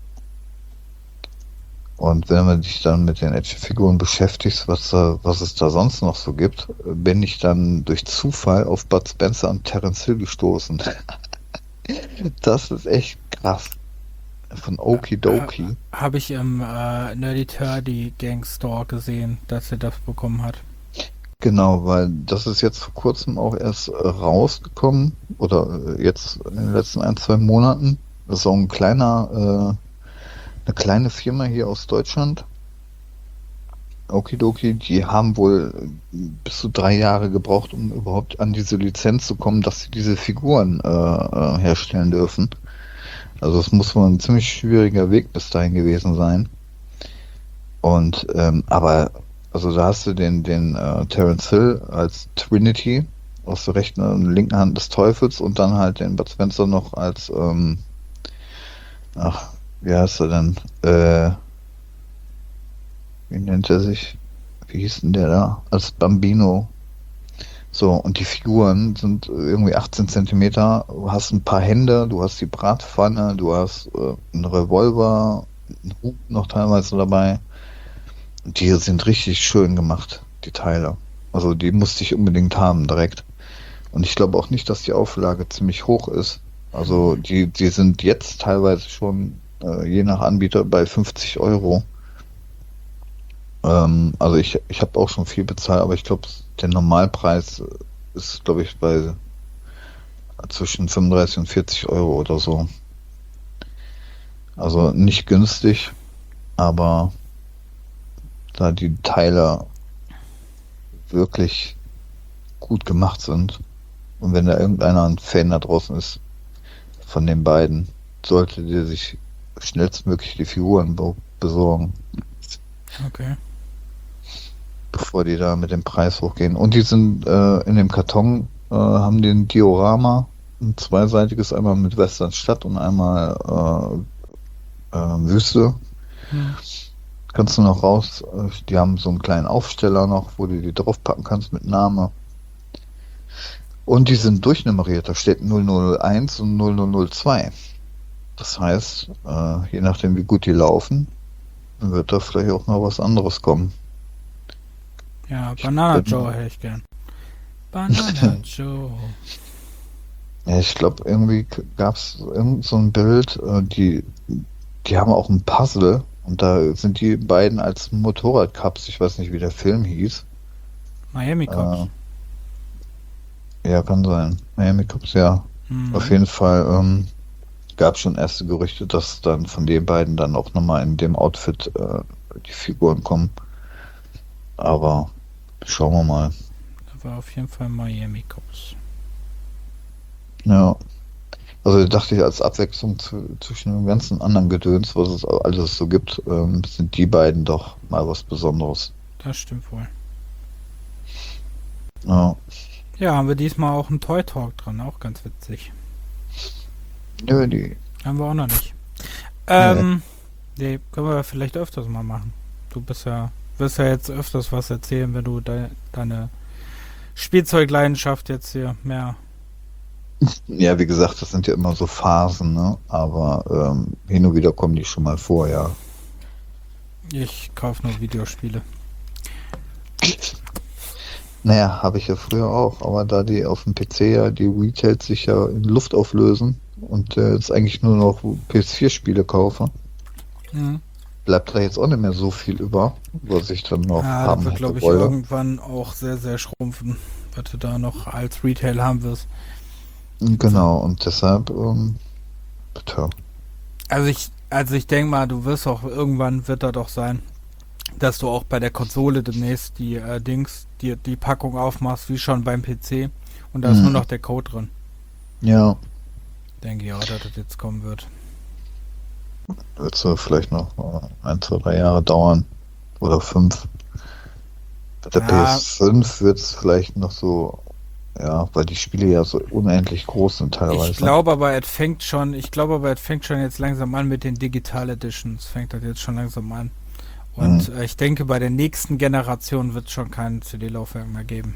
Und wenn du dich dann mit den Actionfiguren beschäftigst, was, da, was es da sonst noch so gibt, bin ich dann durch Zufall auf Bud Spencer und Terence Hill gestoßen. Das ist echt krass. Von Okidoki. Habe ich im äh, Nerdy Turdy Gang Store gesehen, dass er das bekommen hat. Genau, weil das ist jetzt vor kurzem auch erst äh, rausgekommen oder äh, jetzt in den letzten ein, zwei Monaten. Das ist auch ein kleiner, äh, eine kleine Firma hier aus Deutschland. Okidoki, die haben wohl bis zu drei Jahre gebraucht, um überhaupt an diese Lizenz zu kommen, dass sie diese Figuren äh, äh, herstellen dürfen. Also es muss wohl ein ziemlich schwieriger Weg bis dahin gewesen sein. Und ähm, aber also da hast du den den äh, Terence Hill als Trinity aus der rechten und linken Hand des Teufels und dann halt den Bud Spencer noch als ähm, ach, wie heißt er denn? Äh, wie nennt er sich? Wie hieß denn der da? Als Bambino. So, und die Figuren sind irgendwie achtzehn Zentimeter. Du hast ein paar Hände, du hast die Bratpfanne, du hast äh, einen Revolver, einen Hut noch teilweise dabei. Die sind richtig schön gemacht, die Teile. Also die musste ich unbedingt haben, direkt. Und ich glaube auch nicht, dass die Auflage ziemlich hoch ist. Also die, die sind jetzt teilweise schon äh, je nach Anbieter bei fünfzig Euro. Ähm, also ich, ich habe auch schon viel bezahlt, aber ich glaube, der Normalpreis ist, glaube ich, bei zwischen fünfunddreißig und vierzig Euro oder so. Also nicht günstig, aber da die Teile wirklich gut gemacht sind und wenn da irgendeiner ein Fan da draußen ist von den beiden, sollte der sich schnellstmöglich die Figuren be- besorgen, Okay. bevor die da mit dem Preis hochgehen. Und die sind äh, in dem Karton, äh, haben den Diorama, ein zweiseitiges, einmal mit Westernstadt und einmal äh, äh, Wüste. Hm. Kannst du noch raus, äh, die haben so einen kleinen Aufsteller noch, wo du die draufpacken kannst mit Name. Und die sind durchnummeriert, da steht null null eins und null null null zwei. Das heißt, äh, je nachdem wie gut die laufen, wird da vielleicht auch noch was anderes kommen. Ja, Banana bin- Joe hätte ich gern. Banana Joe. Ja, ich glaube, irgendwie gab es irgend so ein Bild, äh, die, die haben auch ein Puzzle und da sind die beiden als Motorradcups, ich weiß nicht, wie der Film hieß. Miami Cops. Äh, ja, kann sein. Miami Cups, ja. Mhm. Auf jeden Fall ähm, gab es schon erste Gerüchte, dass dann von den beiden dann auch nochmal in dem Outfit äh, die Figuren kommen. Aber schauen wir mal. Das war auf jeden Fall Miami Cops. Ja. Also dachte ich, als Abwechslung zu, zwischen dem ganzen anderen Gedöns, was es alles so gibt, ähm, sind die beiden doch mal was Besonderes. Das stimmt wohl. Ja. Ja, haben wir diesmal auch einen Toy Talk dran, auch ganz witzig. Nö, die. Haben wir auch noch nicht. Ähm, nee, können wir vielleicht öfters mal machen. Du bist ja, wirst ja jetzt öfters was erzählen, wenn du de deine Spielzeugleidenschaft jetzt hier mehr. Ja, wie gesagt, das sind ja immer so Phasen, ne? Aber ähm, hin und wieder kommen die schon mal vor, ja. Ich kaufe nur Videospiele. Naja, habe ich ja früher auch, aber da die auf dem P C ja die Retails sich ja in Luft auflösen und äh, jetzt eigentlich nur noch P S vier Spiele kaufe, Mhm. bleibt da jetzt auch nicht mehr so viel über, was ich dann noch Ja, haben das wird, hätte glaube ich, wollte. irgendwann auch sehr, sehr schrumpfen, was du da noch als Retail haben wirst. Genau, und deshalb, ähm, bitte. Also ich, also ich denke mal, du wirst auch irgendwann wird da doch sein, dass du auch bei der Konsole demnächst die äh, Dings, die, die Packung aufmachst, wie schon beim P C. Und da ist Mhm. nur noch der Code drin. Ja, Denke ich auch, dass das jetzt kommen wird. wird so vielleicht noch äh, ein, zwei, drei Jahre dauern. Oder fünf. Bei der Ja. P S fünf wird es vielleicht noch so, ja, weil die Spiele ja so unendlich groß sind teilweise. Ich glaube aber, es fängt schon, ich glaube aber, es fängt schon jetzt langsam an mit den Digital Editions. Fängt das jetzt schon langsam an. Und äh, ich denke, bei der nächsten Generation wird es schon kein C D-Laufwerk mehr geben.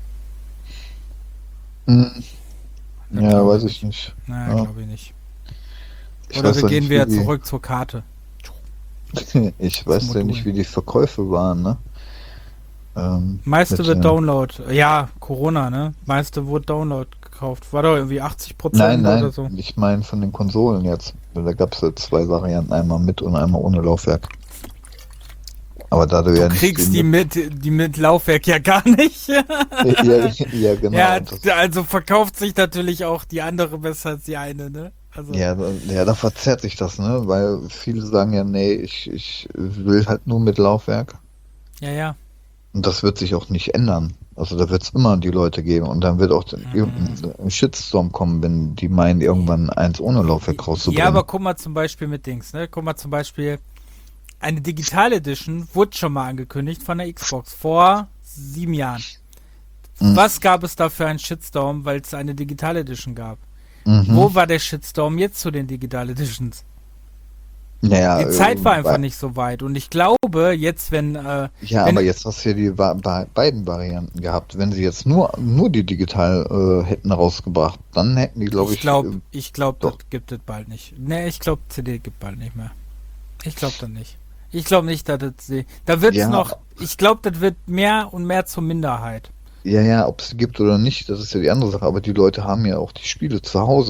Hm. Ja, Ja, glaub weiß ich ich nicht. Naja, Ja. glaube ich nicht. Ich Oder weiß wir ja gehen nicht, wieder wie die- zurück zur Karte. Ich weiß ja Modul. nicht, wie die Verkäufe waren, ne? Ähm, Meiste mit wird den- Download. Ja, Corona, ne? Meiste wurde Download gekauft. War doch irgendwie achtzig Prozent Nein, nein, oder so. ich meine von den Konsolen jetzt. Da gab es ja zwei Varianten, einmal mit und einmal ohne Laufwerk. Aber da du, Du ja nicht kriegst die mit, die mit Laufwerk ja gar nicht. ja, ja, genau. Ja, und das, also verkauft sich natürlich auch die andere besser als die eine, ne? Also, ja, da, ja, da verzerrt sich das, ne? Weil viele sagen ja, nee, ich, ich will halt nur mit Laufwerk. ja, ja. Und das wird sich auch nicht ändern. Also da wird es immer die Leute geben und dann wird auch Mhm. irgendein Shitstorm kommen, wenn die meinen, irgendwann eins ohne Laufwerk rauszubringen. Ja, aber guck mal zum Beispiel mit Dings, ne? Guck mal zum Beispiel, eine Digital Edition wurde schon mal angekündigt von der Xbox vor sieben Jahren. Mhm. Was gab es da für einen Shitstorm, weil es eine Digital Edition gab? Mhm. Wo war der Shitstorm jetzt zu den Digital Editions? Naja, Die Zeit war äh, einfach nicht so weit. Und ich glaube, jetzt, wenn. Äh, Ja, wenn aber jetzt hast du ja die wa- ba- beiden Varianten gehabt. Wenn sie jetzt nur, nur die digital äh, hätten rausgebracht, dann hätten die, glaube ich. ich glaube, äh, ich glaube, doch. das gibt es bald nicht. Ne, ich glaube, C D gibt bald nicht mehr. Ich glaube das nicht. Ich glaube nicht, dass das. Da wird es Ja. noch. Ich glaube, das wird mehr und mehr zur Minderheit. Ja, ja, ob es sie gibt oder nicht, das ist ja die andere Sache. Aber die Leute haben ja auch die Spiele zu Hause.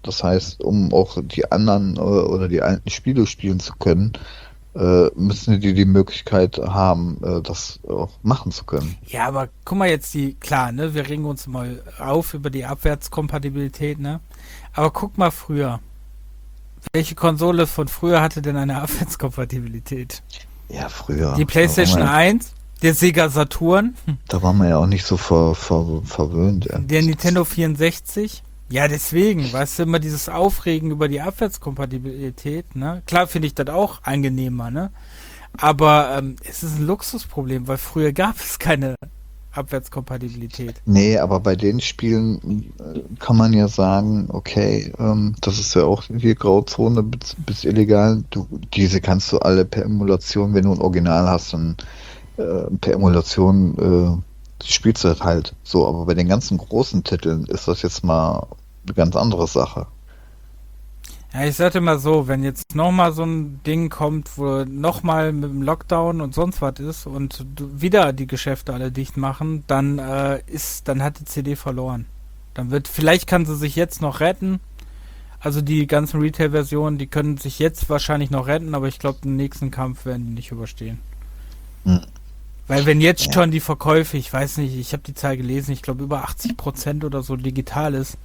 Das heißt, um auch die anderen äh, oder die alten Spiele spielen zu können, äh, müssen die die Möglichkeit haben, äh, das auch machen zu können. Ja, aber guck mal jetzt die, klar, ne, wir regen uns mal auf über die Abwärtskompatibilität, ne? Aber guck mal früher. Welche Konsole von früher hatte denn eine Abwärtskompatibilität? Ja, früher. Die PlayStation da war man, eins, der Sega Saturn, da war man ja auch nicht so ver, ver, verwöhnt. Ja. der Nintendo vierundsechzig. Ja, deswegen, weißt du, immer dieses Aufregen über die Abwärtskompatibilität, ne? Klar finde ich das auch angenehmer, ne? Aber ähm, es ist ein Luxusproblem, weil früher gab es keine Abwärtskompatibilität. Nee, aber bei den Spielen äh, kann man ja sagen, okay, ähm, das ist ja auch die Grauzone bis, bis illegal. Du, diese kannst du alle per Emulation, wenn du ein Original hast, dann äh, per Emulation äh, spielst du das halt so. Aber bei den ganzen großen Titeln ist das jetzt mal eine ganz andere Sache. Ja, ich sagte mal so, wenn jetzt nochmal so ein Ding kommt, wo nochmal mit dem Lockdown und sonst was ist und du wieder die Geschäfte alle dicht machen, dann äh, ist, dann hat die C D verloren. Dann wird, vielleicht kann sie sich jetzt noch retten. Also die ganzen Retail-Versionen, die können sich jetzt wahrscheinlich noch retten, aber ich glaube, den nächsten Kampf werden die nicht überstehen. Hm. Weil wenn jetzt Ja. schon die Verkäufe, ich weiß nicht, ich habe die Zahl gelesen, ich glaube über achtzig Prozent oder so digital ist,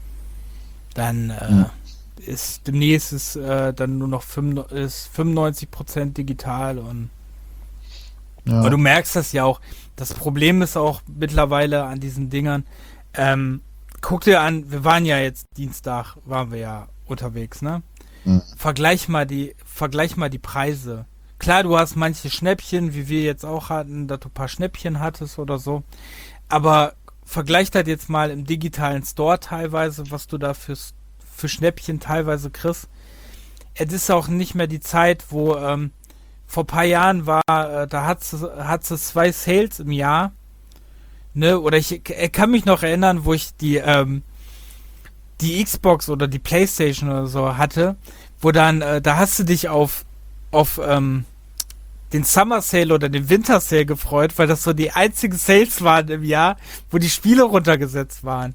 dann äh, Hm. ist demnächst ist äh, dann nur noch fünfundneunzig ist fünfundneunzig Prozent digital und Ja. aber du merkst das ja auch. Das Problem ist auch mittlerweile an diesen Dingern. Ähm, guck dir an, wir waren ja jetzt Dienstag, waren wir ja unterwegs, ne? Hm. Vergleich mal die, vergleich mal die Preise. Klar, du hast manche Schnäppchen, wie wir jetzt auch hatten, dass du ein paar Schnäppchen hattest oder so. Aber vergleich das jetzt mal im digitalen Store teilweise, was du da fürs, für Schnäppchen teilweise kriegst. Es ist auch nicht mehr die Zeit, wo ähm, vor ein paar Jahren war, äh, da hat es zwei Sales im Jahr. Ne? Oder ich, ich kann mich noch erinnern, wo ich die, ähm, die Xbox oder die PlayStation oder so hatte, wo dann, äh, da hast du dich auf, auf ähm, den Summer Sale oder den Winter Sale gefreut, weil das so die einzigen Sales waren im Jahr, wo die Spiele runtergesetzt waren.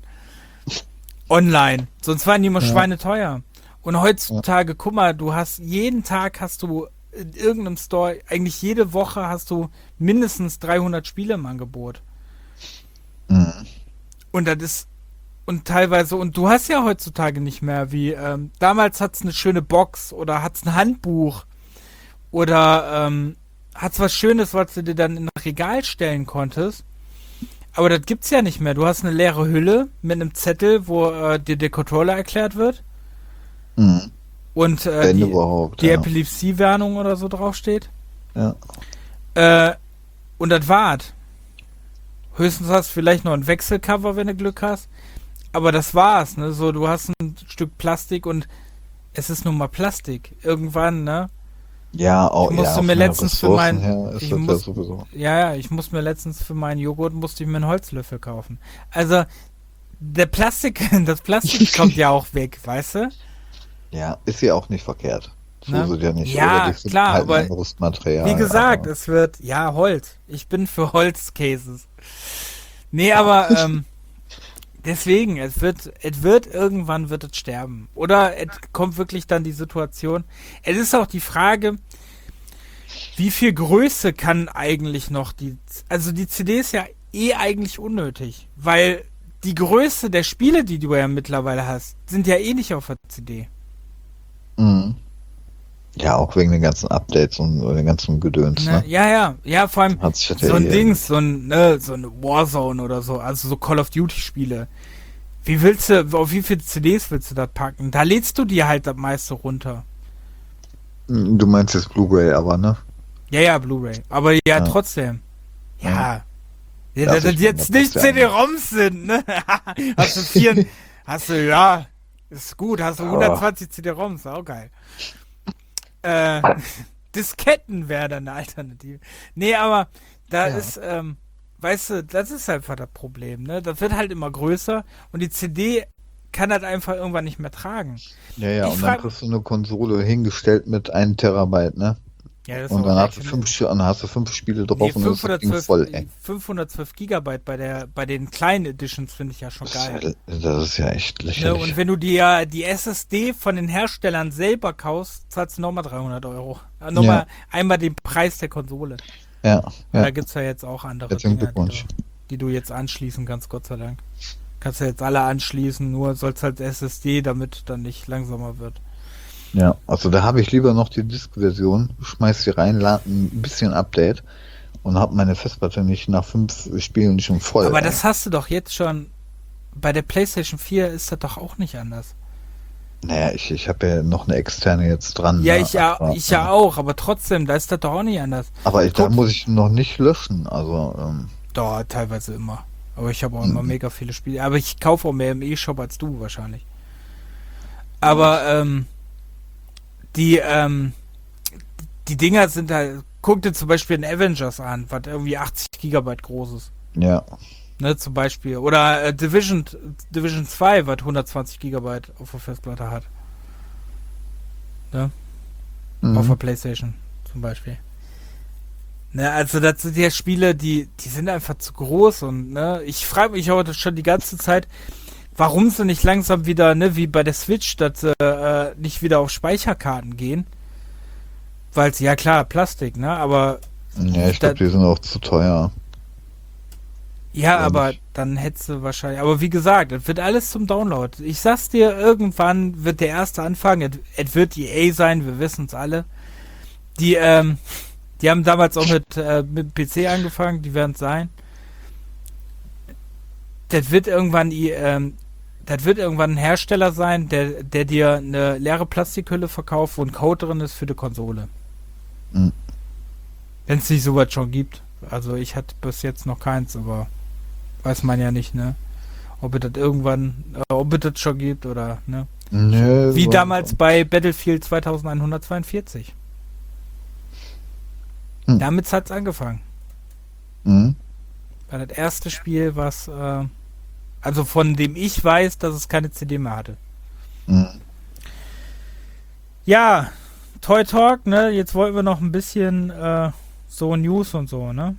Online. Sonst waren die immer Ja. schweineteuer. Und heutzutage, guck mal, du hast jeden Tag hast du in irgendeinem Store, eigentlich jede Woche hast du mindestens dreihundert Spiele im Angebot. Hm. Und das ist, und teilweise, und du hast ja heutzutage nicht mehr, wie, ähm, damals hat's eine schöne Box oder hat's ein Handbuch oder ähm, hat's was Schönes, was du dir dann in ein Regal stellen konntest. Aber das gibt's ja nicht mehr. Du hast eine leere Hülle mit einem Zettel, wo äh, dir der Controller erklärt wird Hm. und äh, Wenn die, überhaupt. die ja. Epilepsie-Warnung oder so draufsteht. Ja. Äh, und das war's. Höchstens hast du vielleicht noch ein Wechselcover, wenn du Glück hast. Aber das war's, ne? So, du hast ein Stück Plastik und es ist nun mal Plastik. Irgendwann, ne? Ja, auch Ich musste ja, mir von den letztens für Ressourcen mein- her ist ich das ja muss- sowieso. Ja, ja, ich muss mir letztens für meinen Joghurt musste ich mir einen Holzlöffel kaufen. Also, der Plastik, das Plastik kommt ja auch weg, weißt du? Ja, ist ja auch nicht verkehrt. So Ne? ist es ja nicht. Ja, Oder die finden klar, halt aber ein anderes Material. Wie gesagt, aber, es wird, ja, Holz. Ich bin für Holzcases. Nee, aber ähm, deswegen, es wird, es wird irgendwann wird es sterben. Oder es kommt wirklich dann die Situation. Es ist auch die Frage, wie viel Größe kann eigentlich noch die, also die C D ist ja eh eigentlich unnötig, weil die Größe der Spiele, die du ja mittlerweile hast, sind ja eh nicht auf der C D. Mhm. Ja, auch wegen den ganzen Updates und den ganzen Gedöns, Ne? ne? Ja, ja, ja, vor allem Hat sich das so ja ein eh- Dings, so ein, ne, so eine Warzone oder so, also so Call of Duty Spiele. Wie willst du, auf wie viele C Ds willst du das packen? Da lädst du dir halt das meiste runter. Du meinst jetzt Blu-ray, aber, ne? Ja, ja, Blu-ray. Aber ja, Ja. trotzdem. Ja. Ja, Ja, dass ich das meine, jetzt das nicht ist ja- C D-ROMs sind, ne? Hast du vier, hast du, ja, ist gut, hast du Aber- hundertzwanzig C D-ROMs, auch geil. Äh, Disketten wäre dann eine Alternative. Nee, aber da Ja. ist, ähm, weißt du, das ist einfach das Problem, ne? Das wird halt immer größer und die C D kann das einfach irgendwann nicht mehr tragen. Ja, ja, Ich und frag- dann kriegst du eine Konsole hingestellt mit einem Terabyte, ne? Ja, das ist Und aber dann der hast, du Knall. fünf, Sch- und dann hast du fünf Spiele drauf Nee, und das ist das Ding fünfhundertzwölf, voll, ey. fünfhundertzwölf Gigabyte bei der, bei den kleinen Editions finde ich ja schon Das ist, geil. ja, das ist ja echt Ne, lächerlich. und wenn du dir die S S D von den Herstellern selber kaufst, zahlst du nochmal dreihundert Euro. Äh, Nochmal Ja. einmal den Preis der Konsole. Ja, Weil ja. da gibt es ja jetzt auch andere Herzlichen Dinge, die Glückwunsch. du, die du jetzt anschließen kannst, Gott sei Dank. Kannst ja jetzt alle anschließen, nur soll's halt S S D, damit dann nicht langsamer wird. Ja, also da habe ich lieber noch die Disk-Version, schmeiß sie rein, lade ein bisschen Update und habe meine Festplatte nicht nach fünf Spielen schon voll. Aber ey. das hast du doch jetzt schon, bei der PlayStation vier ist das doch auch nicht anders. Naja, ich, ich habe ja noch eine externe jetzt dran. Ja, ne? ich ja, aber, ich ja auch, aber trotzdem, da ist das doch auch nicht anders. Aber ich, da Guck. muss ich noch nicht löschen, also ähm, Doch, teilweise immer. Aber ich habe auch immer Mhm. mega viele Spiele. Aber ich kaufe auch mehr im E-Shop als du wahrscheinlich. Aber ähm, die ähm, die Dinger sind halt, guck dir zum Beispiel den Avengers an, was irgendwie achtzig Gigabyte groß ist. ja. Ne, zum Beispiel. Oder äh, Division, Division zwei, was hundertzwanzig Gigabyte auf der Festplatte hat. Ne? Mhm. Auf der PlayStation zum Beispiel. Ne, also das sind ja Spiele, die, die sind einfach zu groß und ne, ich frage mich heute schon die ganze Zeit, warum sie nicht langsam wieder, ne, wie bei der Switch, dass sie äh, nicht wieder auf Speicherkarten gehen. Weil sie, ja klar, Plastik, ne, aber Ja, ich da- glaube, die sind auch zu teuer. ja, Ja, aber nicht. dann hättest du wahrscheinlich, aber wie gesagt, es wird alles zum Download. Ich sag's dir, irgendwann wird der erste anfangen, es- es wird E A sein, wir wissen's alle. Die, ähm, die haben damals auch mit, äh, mit dem P C angefangen, die werden es sein. Das wird irgendwann, i- ähm, das wird irgendwann ein Hersteller sein, der, der dir eine leere Plastikhülle verkauft, wo ein Code drin ist für die Konsole. Mhm. Wenn es nicht sowas schon gibt. Also ich hatte bis jetzt noch keins, aber weiß man ja nicht, ne? Ob es das irgendwann, äh, ob es das schon gibt oder, ne? Nö, Wie so- damals bei Battlefield zweitausendeinhundertzweiundvierzig. Hm. Damit hat's angefangen. Mhm. War das erste Spiel, was, äh, also von dem ich weiß, dass es keine C D mehr hatte. Mhm. Ja, Toy Talk, ne? Jetzt wollten wir noch ein bisschen äh, so News und so, ne?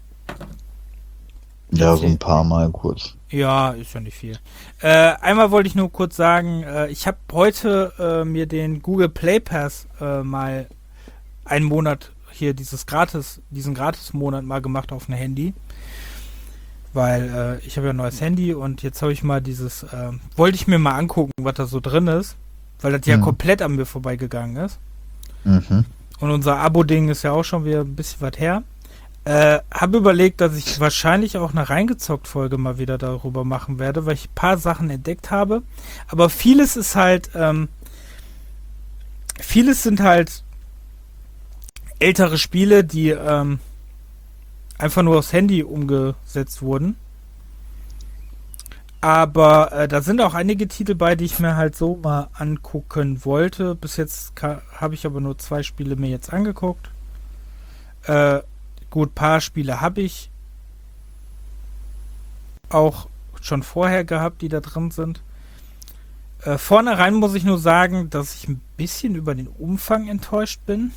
Ja, so Okay. ein paar Mal kurz. Ja, ist ja nicht viel. Äh, einmal wollte ich nur kurz sagen, äh, ich habe heute äh, mir den Google Play Pass äh, mal einen Monat hier dieses gratis, diesen Gratis-Monat mal gemacht auf ein Handy. Weil äh, ich habe ja ein neues Handy und jetzt habe ich mal dieses, äh, wollte ich mir mal angucken, was da so drin ist, weil das ja Mhm. komplett an mir vorbeigegangen ist. Mhm. Und unser Abo-Ding ist ja auch schon wieder ein bisschen was her. Äh, habe überlegt, dass ich wahrscheinlich auch eine Reingezockt-Folge mal wieder darüber machen werde, weil ich ein paar Sachen entdeckt habe. Aber vieles ist halt, ähm, vieles sind halt ältere Spiele, die ähm, einfach nur aufs Handy umgesetzt wurden. Aber äh, da sind auch einige Titel bei, die ich mir halt so mal angucken wollte. Bis jetzt ka- habe ich aber nur zwei Spiele mir jetzt angeguckt. Äh, gut, paar Spiele habe ich auch schon vorher gehabt, die da drin sind. Äh, vornherein muss ich nur sagen, dass ich ein bisschen über den Umfang enttäuscht bin.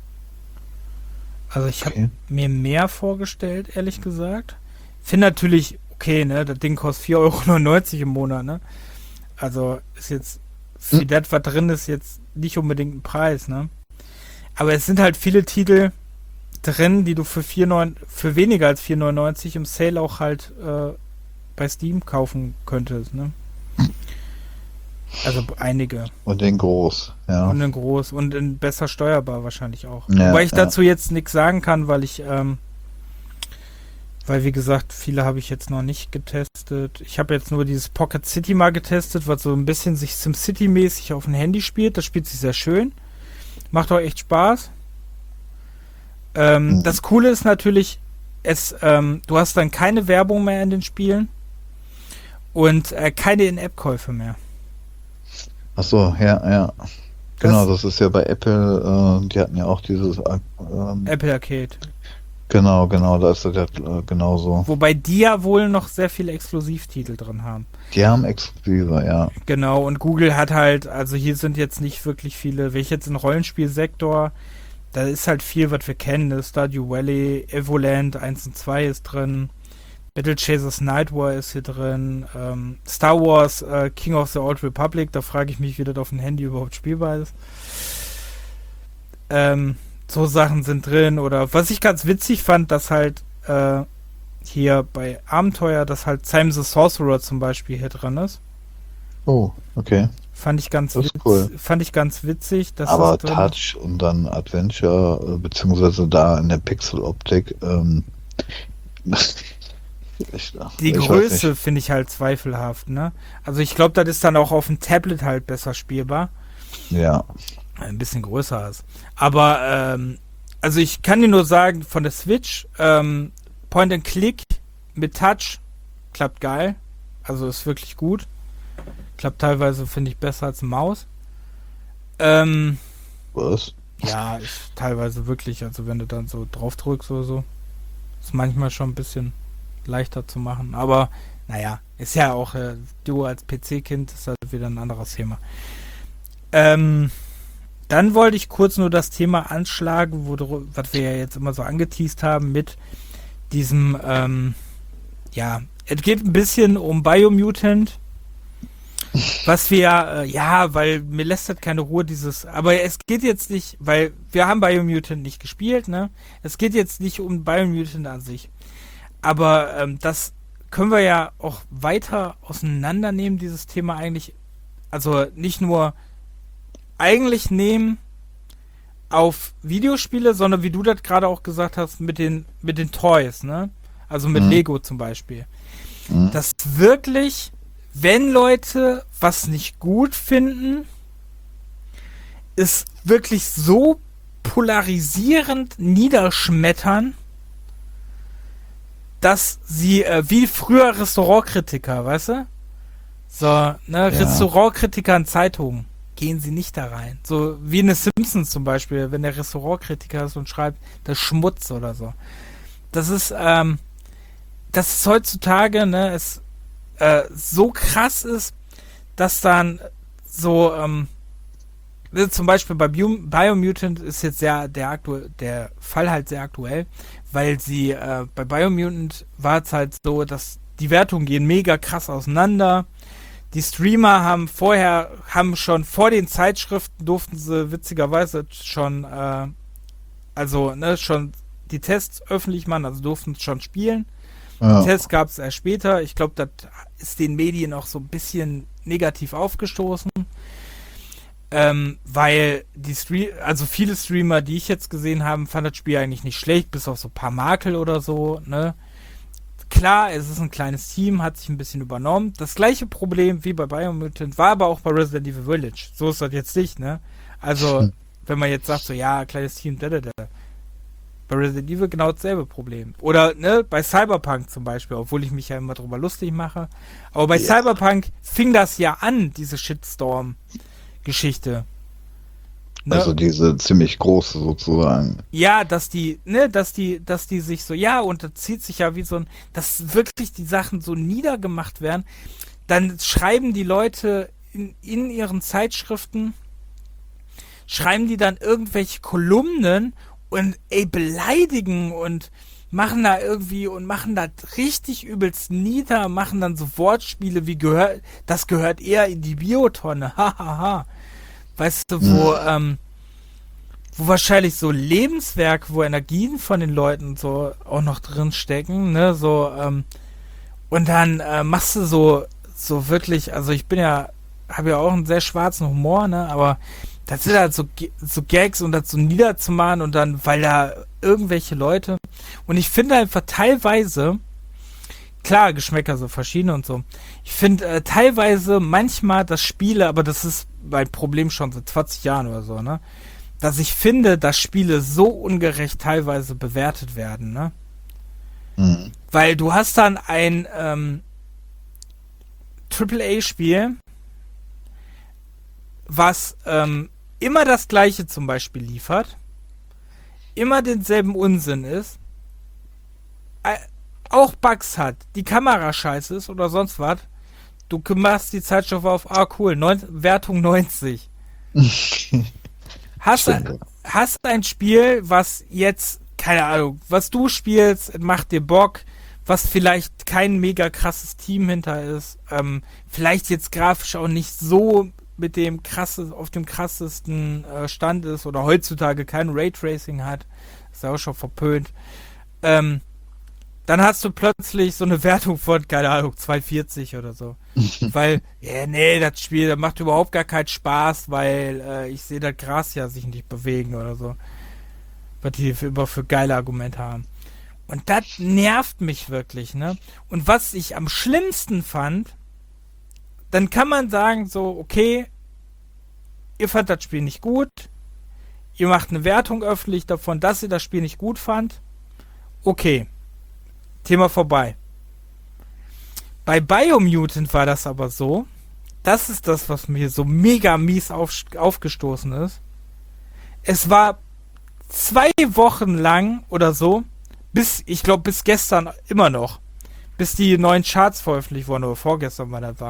Also ich habe Okay. mir mehr vorgestellt, ehrlich gesagt. Finde natürlich, okay, ne, das Ding kostet vier Euro neunundneunzig im Monat, ne? Also ist jetzt, für Hm. das, was drin ist, jetzt nicht unbedingt ein Preis, ne? Aber es sind halt viele Titel drin, die du für, vier neun für weniger als vier neunundneunzig im Sale auch halt äh, bei Steam kaufen könntest, ne? Also einige. Und den groß, ja. Und in groß und in besser steuerbar wahrscheinlich auch. Ja, Wobei ich ja. dazu jetzt nichts sagen kann, weil ich, ähm, weil wie gesagt, viele habe ich jetzt noch nicht getestet. Ich habe jetzt nur dieses Pocket City mal getestet, was so ein bisschen sich SimCity-mäßig auf dem Handy spielt. Das spielt sich sehr schön. Macht auch echt Spaß. Ähm, Mhm. Das Coole ist natürlich, es, ähm, du hast dann keine Werbung mehr in den Spielen und äh, keine In-App-Käufe mehr. Ach so, ja, ja. Genau, das ist ja bei Apple, äh, die hatten ja auch dieses, äh, ähm, Apple Arcade. genau, genau, da ist das ja äh, genauso. Wobei die ja wohl noch sehr viele Exklusivtitel drin haben. Die haben Exklusive, ja. Genau, und Google hat halt, also hier sind jetzt nicht wirklich viele, wenn ich jetzt einen Rollenspielsektor da ist halt viel, was wir kennen. Ne? Stardew Valley, Evoland eins und zwei ist drin. Battle Chasers Night War ist hier drin. Ähm, Star Wars äh, King of the Old Republic, da frage ich mich, wie das auf dem Handy überhaupt spielbar ist. Ähm, so Sachen sind drin. Oder was ich ganz witzig fand, dass halt äh, hier bei Abenteuer, dass halt Simon the Sorcerer zum Beispiel hier drin ist. Oh, okay. Fand ich ganz, Das ist witz, cool. fand ich ganz witzig. Dass Aber das drin Touch und dann Adventure, äh, beziehungsweise da in der Pixel-Optik, ähm, ich, die ich weiß Größe nicht. finde ich halt zweifelhaft, ne? Also ich glaube, das ist dann auch auf dem Tablet halt besser spielbar. Ja, Ein bisschen größer ist. Aber, ähm, also ich kann dir nur sagen, von der Switch, ähm, Point and Click mit Touch klappt geil. Also ist wirklich gut. Klappt teilweise, finde ich, besser als eine Maus. Ähm, was? ja, ist teilweise wirklich, also wenn du dann so drauf drückst oder so, ist manchmal schon ein bisschen leichter zu machen. Aber, naja, ist ja auch, äh, du als P C-Kind ist halt wieder ein anderes Thema. Ähm, dann wollte ich kurz nur das Thema anschlagen, wo, du- was wir ja jetzt immer so angeteast haben mit diesem, ähm, ja, es geht ein bisschen um Biomutant. Was wir, äh, ja, weil mir lässt das keine Ruhe, dieses, aber es geht jetzt nicht, weil wir haben Biomutant nicht gespielt, ne? Es geht jetzt nicht um Biomutant an sich. Aber ähm, das können wir ja auch weiter auseinandernehmen, dieses Thema eigentlich, also nicht nur eigentlich nehmen auf Videospiele, sondern wie du das gerade auch gesagt hast, mit den, mit den Toys, ne? Also mit Mhm. Lego zum Beispiel. Mhm. Dass wirklich, wenn Leute was nicht gut finden, ist wirklich so polarisierend niederschmettern, dass sie, äh, wie früher Restaurantkritiker, weißt du? So, ne, Restaurantkritiker in Zeitungen, gehen sie nicht da rein. So wie in den Simpsons zum Beispiel, wenn der Restaurantkritiker ist und schreibt, das ist Schmutz oder so. Das ist, ähm, das ist heutzutage, ne, es äh, so krass ist, dass dann so, ähm, ne, zum Beispiel bei Bio- Biomutant ist jetzt sehr der aktu der Fall halt sehr aktuell, weil sie äh, bei Biomutant war es halt so, dass die Wertungen gehen mega krass auseinander. Die Streamer haben vorher, haben schon vor den Zeitschriften durften sie witzigerweise schon, äh, also ne, schon die Tests öffentlich machen, also durften schon spielen. Ja. Die Tests gab es erst später. Ich glaube, das ist den Medien auch so ein bisschen negativ aufgestoßen. Ähm, weil die Stream, also viele Streamer, die ich jetzt gesehen habe, fanden das Spiel eigentlich nicht schlecht, bis auf so ein paar Makel oder so, ne? Klar, es ist ein kleines Team, hat sich ein bisschen übernommen. Das gleiche Problem wie bei Biomutant war aber auch bei Resident Evil Village. So ist das jetzt nicht, ne? Also, Hm. wenn man jetzt sagt, so, ja, kleines Team, da, da, da. Bei Resident Evil genau dasselbe Problem. Oder, ne, bei Cyberpunk zum Beispiel, obwohl ich mich ja immer drüber lustig mache. Aber bei Ja. Cyberpunk fing das ja an, diese Shitstorm-Geschichte. Ne? Also diese ziemlich große sozusagen. Ja, dass die, ne, dass die, dass die sich so, ja, und das zieht sich ja wie so ein, dass wirklich die Sachen so niedergemacht werden. Dann schreiben die Leute in, in ihren Zeitschriften, schreiben die dann irgendwelche Kolumnen und ey, beleidigen und machen da irgendwie und machen da richtig übelst nieder, machen dann so Wortspiele wie gehört, das gehört eher in die Biotonne, hahaha. Weißt du, wo, Mhm. ähm, wo wahrscheinlich so Lebenswerk, wo Energien von den Leuten so auch noch drin stecken, ne, so, ähm, und dann äh, machst du so, so wirklich, also ich bin ja, habe ja auch einen sehr schwarzen Humor, ne, aber das sind halt so, G- so Gags und das so niederzumachen und dann, weil da irgendwelche Leute, und ich finde einfach teilweise, klar, Geschmäcker so verschiedene und so, ich finde äh, teilweise manchmal das Spiele, aber das ist mein Problem schon seit zwanzig Jahren oder so, ne, dass ich finde, dass Spiele so ungerecht teilweise bewertet werden, ne? Mhm. Weil du hast dann ein ähm, Triple A-Spiel, was ähm, immer das gleiche zum Beispiel liefert, immer denselben Unsinn ist, äh, auch Bugs hat, die Kamera scheiße ist oder sonst was. Du machst die Zeitschrift auf, ah cool, neun, Wertung neunzig. Hast, Stimmt, ja. hast ein Spiel, was jetzt, keine Ahnung, was du spielst, macht dir Bock, was vielleicht kein mega krasses Team hinter ist, ähm, vielleicht jetzt grafisch auch nicht so mit dem krasses, auf dem krassesten äh, Stand ist oder heutzutage kein Raytracing hat, ist ja auch schon verpönt, ähm, dann hast du plötzlich so eine Wertung von, keine Ahnung, zweihundertvierzig oder so. Weil, ja, nee, das Spiel, das macht überhaupt gar keinen Spaß, weil äh, ich sehe das Gras ja sich nicht bewegen oder so. Was die für, immer für geile Argumente haben. Und das nervt mich wirklich, ne? Und was ich am schlimmsten fand, dann kann man sagen so, okay, ihr fand das Spiel nicht gut, ihr macht eine Wertung öffentlich davon, dass ihr das Spiel nicht gut fand, okay. Thema vorbei. Bei Biomutant war das aber so, das ist das, was mir so mega mies auf, aufgestoßen ist. Es war zwei Wochen lang oder so, bis, ich glaube bis gestern immer noch, bis die neuen Charts veröffentlicht wurden, oder vorgestern, wann das war.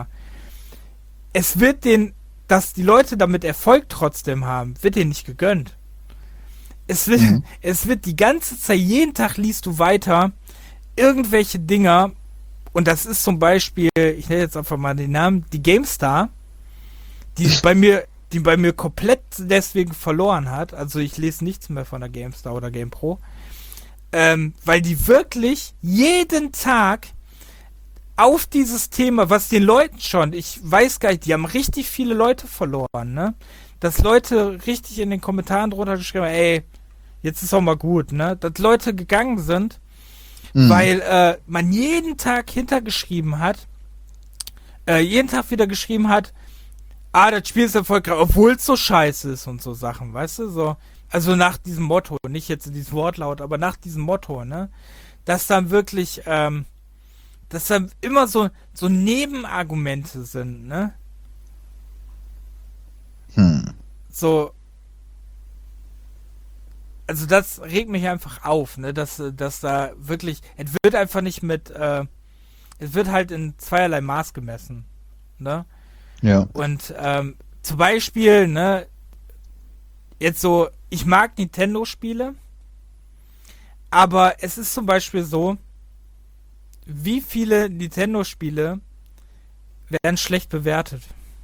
Es wird den, dass die Leute damit Erfolg trotzdem haben, wird denen nicht gegönnt. Es wird, mhm. es wird die ganze Zeit, jeden Tag liest du weiter, irgendwelche Dinger, und das ist zum Beispiel, ich nenne jetzt einfach mal den Namen, die GameStar, die bei mir, die bei mir komplett deswegen verloren hat, also ich lese nichts mehr von der GameStar oder GamePro, ähm, weil die wirklich jeden Tag auf dieses Thema, was den Leuten schon, ich weiß gar nicht, die haben richtig viele Leute verloren, ne, dass Leute richtig in den Kommentaren drunter geschrieben haben, ey, jetzt ist auch mal gut, ne, dass Leute gegangen sind, Mhm. weil äh, man jeden Tag hintergeschrieben hat, äh, jeden Tag wieder geschrieben hat, ah, das Spiel ist erfolgreich, obwohl es so scheiße ist und so Sachen, weißt du, so, also nach diesem Motto, nicht jetzt in diesem Wortlaut, aber nach diesem Motto, ne, dass dann wirklich, ähm, dass dann immer so, so Nebenargumente sind, ne, hm. so, also das regt mich einfach auf, ne, dass, dass da wirklich, es wird einfach nicht mit, äh, es wird halt in zweierlei Maß gemessen, ne? Ja. Und ähm, zum Beispiel, ne, jetzt so, ich mag Nintendo-Spiele, aber es ist zum Beispiel so, wie viele Nintendo-Spiele werden schlecht bewertet?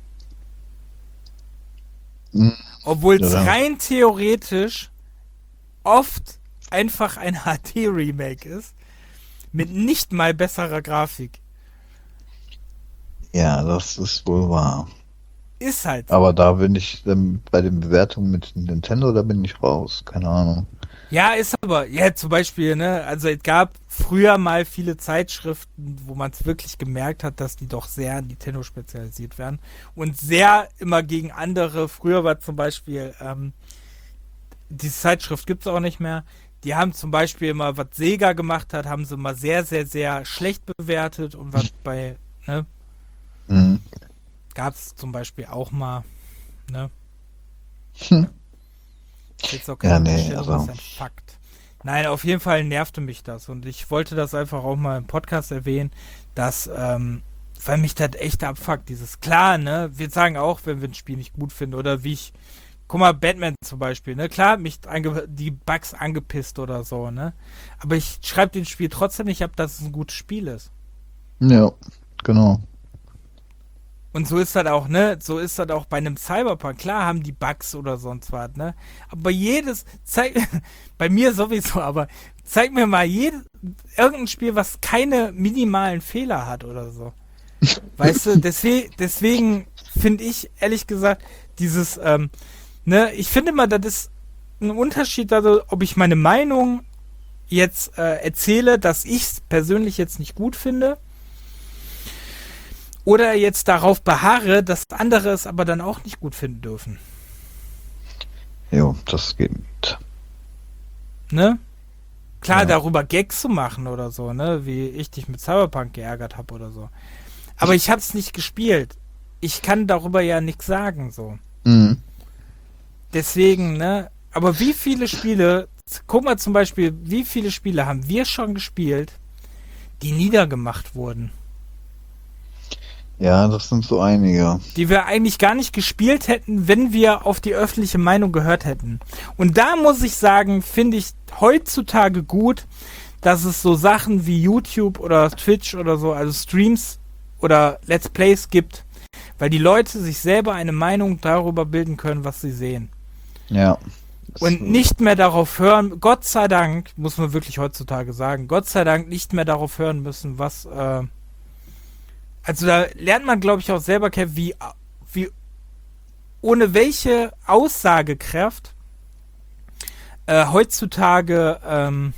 Mhm. Obwohl es ja. rein theoretisch oft einfach ein H D-Remake ist, mit nicht mal besserer Grafik. Ja, das ist wohl wahr. Ist halt so. Aber da bin ich ähm, bei den Bewertungen mit Nintendo, da bin ich raus. Keine Ahnung. Ja, ist aber, ja, zum Beispiel, ne, also es gab früher mal viele Zeitschriften, wo man es wirklich gemerkt hat, dass die doch sehr Nintendo spezialisiert werden und sehr immer gegen andere. Früher war zum Beispiel, ähm, diese Zeitschrift gibt es auch nicht mehr. Die haben zum Beispiel immer, was Sega gemacht hat, haben sie immer sehr, sehr, sehr schlecht bewertet und was bei, ne, mhm. gab es zum Beispiel auch mal, ne. Hm. Jetzt auch keine ja, nee, Bestellung, also. ist ein Fakt. Nein, auf jeden Fall nervte mich das und ich wollte das einfach auch mal im Podcast erwähnen, dass, ähm, weil mich das echt abfuckt, dieses, klar, ne, wir sagen auch, wenn wir ein Spiel nicht gut finden oder wie ich, guck mal, Batman zum Beispiel, ne, klar, mich ange- die Bugs angepisst oder so, ne, aber ich schreibe dem Spiel trotzdem nicht ab, dass es ein gutes Spiel ist. Ja, genau. Und so ist das auch, ne? So ist das auch bei einem Cyberpunk. Klar haben die Bugs oder sonst was, ne? Aber jedes, zeig, bei mir sowieso, aber zeig mir mal jedes, irgendein Spiel, was keine minimalen Fehler hat oder so. Weißt du, deswegen, deswegen finde ich, ehrlich gesagt, dieses, ähm, ne, ich finde mal, das ist ein Unterschied, also, ob ich meine Meinung jetzt äh, erzähle, dass ich es persönlich jetzt nicht gut finde, oder jetzt darauf beharre, dass andere es aber dann auch nicht gut finden dürfen. Jo, das geht nicht. Ne? Klar, ja. darüber Gags zu machen oder so, ne? Wie ich dich mit Cyberpunk geärgert habe oder so. Aber ich hab's nicht gespielt. Ich kann darüber ja nichts sagen, so. Mhm. Deswegen, ne? Aber wie viele Spiele, guck mal zum Beispiel, wie viele Spiele haben wir schon gespielt, die niedergemacht wurden? Ja, das sind so einige. Die wir eigentlich gar nicht gespielt hätten, wenn wir auf die öffentliche Meinung gehört hätten. Und da muss ich sagen, finde ich heutzutage gut, dass es so Sachen wie YouTube oder Twitch oder so, also Streams oder Let's Plays gibt, weil die Leute sich selber eine Meinung darüber bilden können, was sie sehen. Ja. Und nicht mehr darauf hören, Gott sei Dank, muss man wirklich heutzutage sagen, Gott sei Dank nicht mehr darauf hören müssen, was, äh, also da lernt man, glaube ich, auch selber kennen, wie, wie, ohne welche Aussagekraft äh, heutzutage ähm,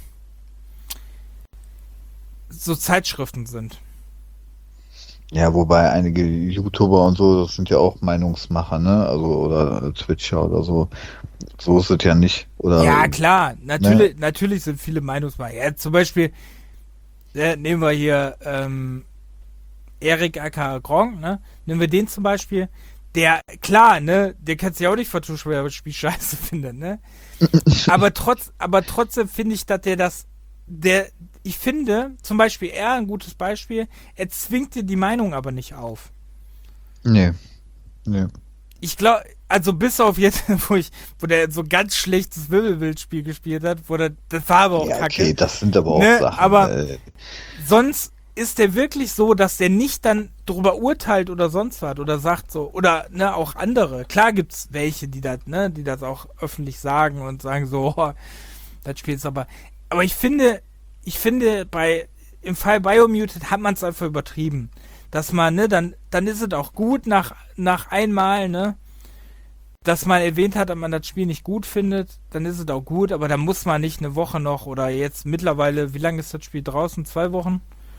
so Zeitschriften sind. Ja, wobei einige YouTuber und so, das sind ja auch Meinungsmacher, ne? Also, oder Twitcher oder so. So ist es ja nicht. Oder, Ja, klar, natürlich, ne? Natürlich sind viele Meinungsmacher. Ja, zum Beispiel, äh, nehmen wir hier ähm, Erik aka Gronk, ne? Nehmen wir den zum Beispiel. Der, klar, ne, der kann sich auch nicht vertuschen, weil er das Spiel scheiße findet, ne? aber trotz, aber trotzdem finde ich, dass der das, der, ich finde, zum Beispiel er, ein gutes Beispiel, er zwingt dir die Meinung aber nicht auf. Nee. Nee. Ich glaube, also bis auf jetzt, wo ich, wo der so ein ganz schlechtes Wirbelwild-Spiel gespielt hat, wo der, das war aber auch Ja, kacke. okay, das sind aber auch Ne, Sachen. aber äh, sonst ist der wirklich so, dass der nicht dann drüber urteilt oder sonst was oder sagt so, oder ne, auch andere. Klar gibt's welche, die das, ne, die das auch öffentlich sagen und sagen so, oh, das Spiel ist aber, aber ich finde, ich finde bei, im Fall Biomutant hat man es einfach übertrieben. Dass man, ne, dann, dann ist es auch gut nach, nach einmal, ne, dass man erwähnt hat, dass man das Spiel nicht gut findet, dann ist es auch gut, aber dann muss man nicht eine Woche noch oder jetzt mittlerweile, wie lange ist das Spiel draußen? Zwei Wochen?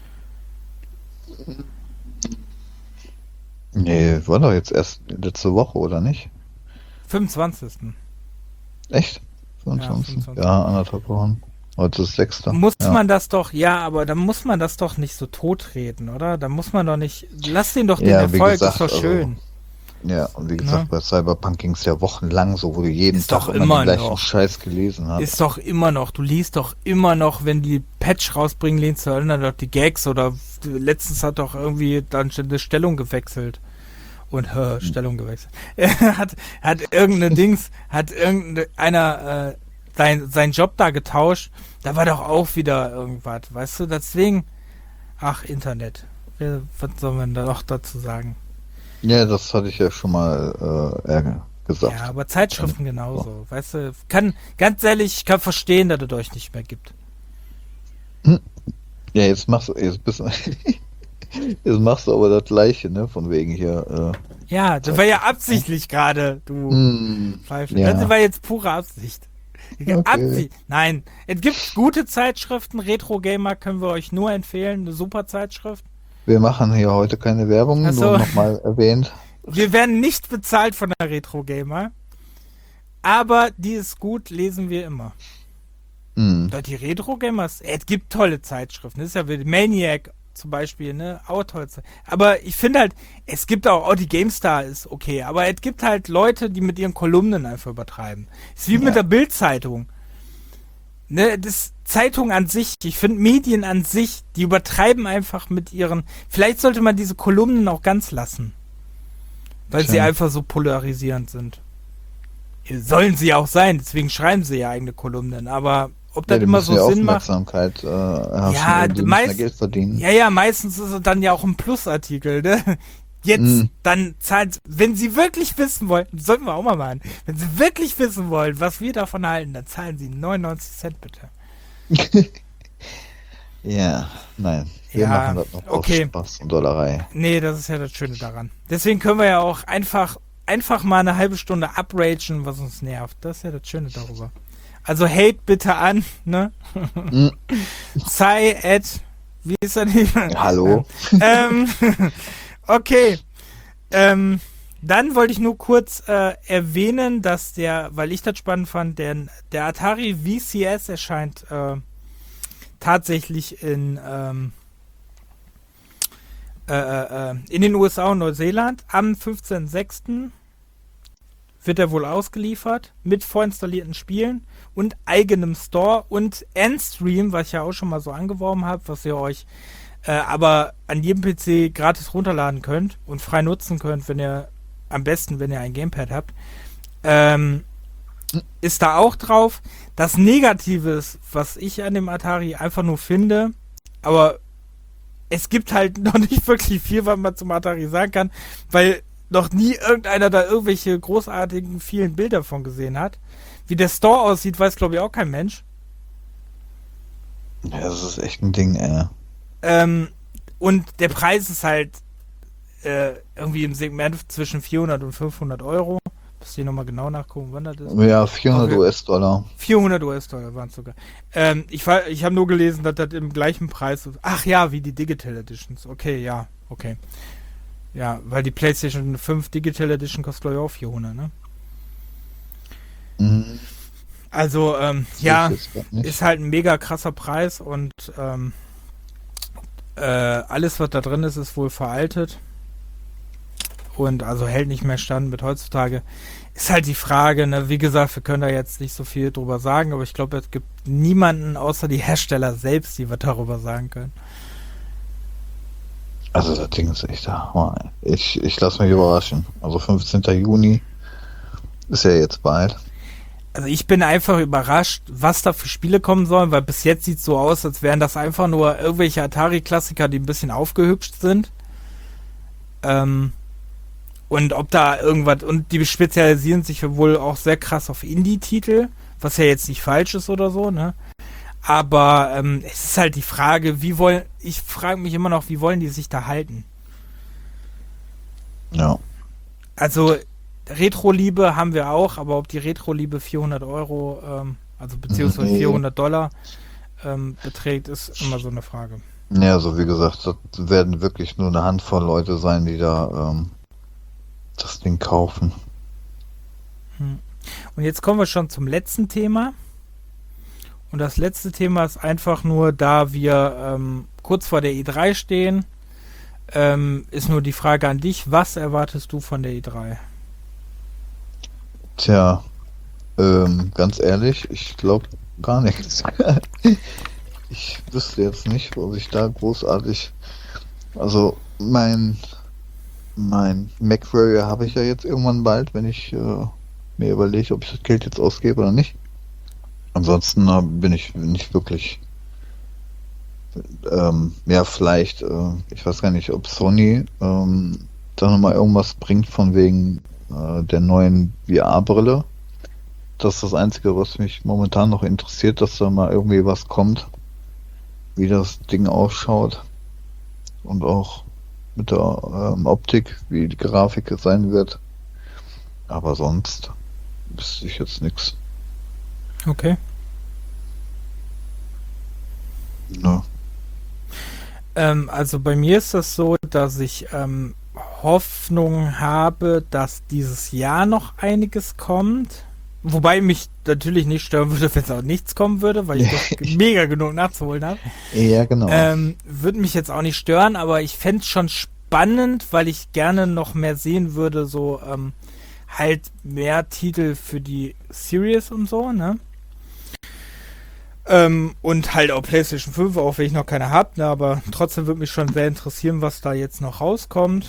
Nee, war doch jetzt erst letzte Woche, oder nicht? fünfundzwanzigsten Echt? fünfundzwanzig. fünfundzwanzig? Ja, anderthalb Wochen. Heute ist sechster. Muss ja. man das doch, ja, aber dann muss man das doch nicht so totreden, oder? Da muss man doch nicht, lass den doch den Ja, wie Erfolg, gesagt, ist doch schön. Also, ja, und wie gesagt, Ja. bei Cyberpunk ging es ja wochenlang so, wo du jeden Ist Tag doch immer immer den gleichen noch. Scheiß gelesen hast. Ist doch immer noch, du liest doch immer noch, wenn die Patch rausbringen, lehnst du erinnern doch die Gags oder letztens hat doch irgendwie dann eine Stellung gewechselt. Und hör, Stellung gewechselt. Er hat, hat irgendeine Dings, hat irgendeiner äh, sein, seinen Job da getauscht. Da war doch auch wieder irgendwas, weißt du? Deswegen, ach, Internet. Was soll man da noch dazu sagen? Ja, das hatte ich ja schon mal äh, gesagt. Ja, aber Zeitschriften genauso. Weißt du, kann, ganz ehrlich, ich kann verstehen, dass es euch nicht mehr gibt. Hm. Ja, jetzt machst du, jetzt bist jetzt machst du aber das Gleiche, ne? Von wegen hier. Äh, Ja, das war ja absichtlich gerade, du mm, Pfeife. ja. Das war jetzt pure Absicht. Okay. Absicht. Nein, es gibt gute Zeitschriften. Retro Gamer können wir euch nur empfehlen. Eine super Zeitschrift. Wir machen hier heute keine Werbung, Ach so. nur nochmal erwähnt. Wir werden nicht bezahlt von der Retro Gamer. Aber die ist gut, lesen wir immer. Mm. Die Retro Gamers, es gibt tolle Zeitschriften. Das ist ja wie Maniac zum Beispiel, ne? Auch toll. Aber ich finde halt, es gibt auch, auch die GameStar ist okay, aber es gibt halt Leute, die mit ihren Kolumnen einfach übertreiben. Ist wie Ja. mit der Bild-Zeitung. Ne, das Zeitung an sich, ich finde Medien an sich, die übertreiben einfach mit ihren, vielleicht sollte man diese Kolumnen auch ganz lassen. Weil Tja. sie einfach so polarisierend sind. Sollen sie auch sein, deswegen schreiben sie ja eigene Kolumnen, aber ob das Ja, die immer müssen so ja Sinn macht. Aufmerksamkeit äh, erhaschen, Ja, die müssen meist- ja Geld verdienen. Ja, ja, meistens ist es dann ja auch ein Plusartikel, ne? Jetzt, Mm. dann zahlen, wenn Sie wirklich wissen wollen, sollten wir auch mal machen, wenn Sie wirklich wissen wollen, was wir davon halten, dann zahlen Sie neunundneunzig Cent bitte. Ja, nein. Wir Ja, machen das noch okay. aus Spaß und Dollerei. Nee, das ist ja das Schöne daran. Deswegen können wir ja auch einfach, einfach mal eine halbe Stunde upragen, was uns nervt. Das ist ja das Schöne darüber. Also Hate bitte an, ne? Mm. Sei at, wie ist er nicht? Hallo. ähm, okay. Ähm, dann wollte ich nur kurz äh, erwähnen, dass der, weil ich das spannend fand, der, der Atari V C S erscheint äh, tatsächlich in, ähm, äh, äh, in den U S A und Neuseeland. Am fünfzehnten sechsten wird er wohl ausgeliefert mit vorinstallierten Spielen und eigenem Store und Endstream, was ich ja auch schon mal so angeworben habe, was ihr euch äh, aber an jedem P C gratis runterladen könnt und frei nutzen könnt, wenn ihr, am besten, wenn ihr ein Gamepad habt, ähm, ist da auch drauf. Das Negative ist, was ich an dem Atari einfach nur finde, aber es gibt halt noch nicht wirklich viel, was man zum Atari sagen kann, weil noch nie irgendeiner da irgendwelche großartigen, vielen Bilder von gesehen hat. Wie der Store aussieht, weiß, glaube ich, auch kein Mensch. Ja, das ist echt ein Ding, ey. Ähm, und der Preis ist halt äh, irgendwie im Segment zwischen vierhundert und fünfhundert Euro. Muss ich nochmal genau nachgucken, wann das ist. Ja, vierhundert Okay. U S-Dollar. vierhundert U S-Dollar waren es sogar. Ähm, ich war, ich habe nur gelesen, dass das im gleichen Preis ist. Ach ja, wie die Digital Editions. Okay, ja, okay. Ja, weil die PlayStation fünf Digital Edition kostet, glaube ich, auch vierhundert, ne? Mhm. Also, ähm, Das ja, weiß ich jetzt grad nicht. ist halt ein mega krasser Preis und ähm, äh, alles, was da drin ist, ist wohl veraltet. Und also hält nicht mehr stand mit heutzutage. Ist halt die Frage, ne? Wie gesagt, wir können da jetzt nicht so viel drüber sagen, aber ich glaube, es gibt niemanden außer die Hersteller selbst, die wir darüber sagen können. Also das Ding ist echt der Hammer, ey. Ich, ich lasse mich überraschen. Also fünfzehnten Juni ist ja jetzt bald. Also ich bin einfach überrascht, was da für Spiele kommen sollen, weil bis jetzt sieht es so aus, als wären das einfach nur irgendwelche Atari-Klassiker, die ein bisschen aufgehübscht sind. Ähm, und ob da irgendwas, und die spezialisieren sich wohl auch sehr krass auf Indie-Titel, was ja jetzt nicht falsch ist oder so, ne? Aber ähm, es ist halt die Frage, wie wollen, ich frage mich immer noch, wie wollen die sich da halten? Ja. Also Retro-Liebe haben wir auch, aber ob die Retro-Liebe vierhundert Euro, ähm, also beziehungsweise Nee. vierhundert Dollar ähm, beträgt, ist immer so eine Frage. Ja, also wie gesagt, das werden wirklich nur eine Handvoll Leute sein, die da ähm, das Ding kaufen. Hm. Und jetzt kommen wir schon zum letzten Thema. Und das letzte Thema ist einfach nur, da wir ähm, kurz vor der E drei stehen, ähm, ist nur die Frage an dich, was erwartest du von der E drei? Tja, ähm, ganz ehrlich, ich glaube gar nichts. Ich wüsste jetzt nicht, was ich da großartig. Also mein mein MacWarrior habe ich ja jetzt irgendwann bald, wenn ich äh, mir überlege, ob ich das Geld jetzt ausgebe oder nicht. Ansonsten äh, bin ich nicht wirklich. Ähm, ja, vielleicht, äh, ich weiß gar nicht, ob Sony ähm, da nochmal irgendwas bringt von wegen äh, der neuen V R-Brille. Das ist das Einzige, was mich momentan noch interessiert, dass da mal irgendwie was kommt, wie das Ding ausschaut und auch mit der ähm, Optik, wie die Grafik sein wird. Aber sonst wüsste ich jetzt nichts. Okay. Ne. Ähm, also bei mir ist das so, dass ich ähm, Hoffnung habe, dass dieses Jahr noch einiges kommt. Wobei mich natürlich nicht stören würde, wenn es auch nichts kommen würde, weil ich doch mega genug nachzuholen habe. Ja, genau. Ähm, würde mich jetzt auch nicht stören, aber ich fände es schon spannend, weil ich gerne noch mehr sehen würde, so ähm, halt mehr Titel für die Series und so, ne? Ähm, und halt auch PlayStation fünf, auch wenn ich noch keine habe, ne? Aber trotzdem würde mich schon sehr interessieren, was da jetzt noch rauskommt.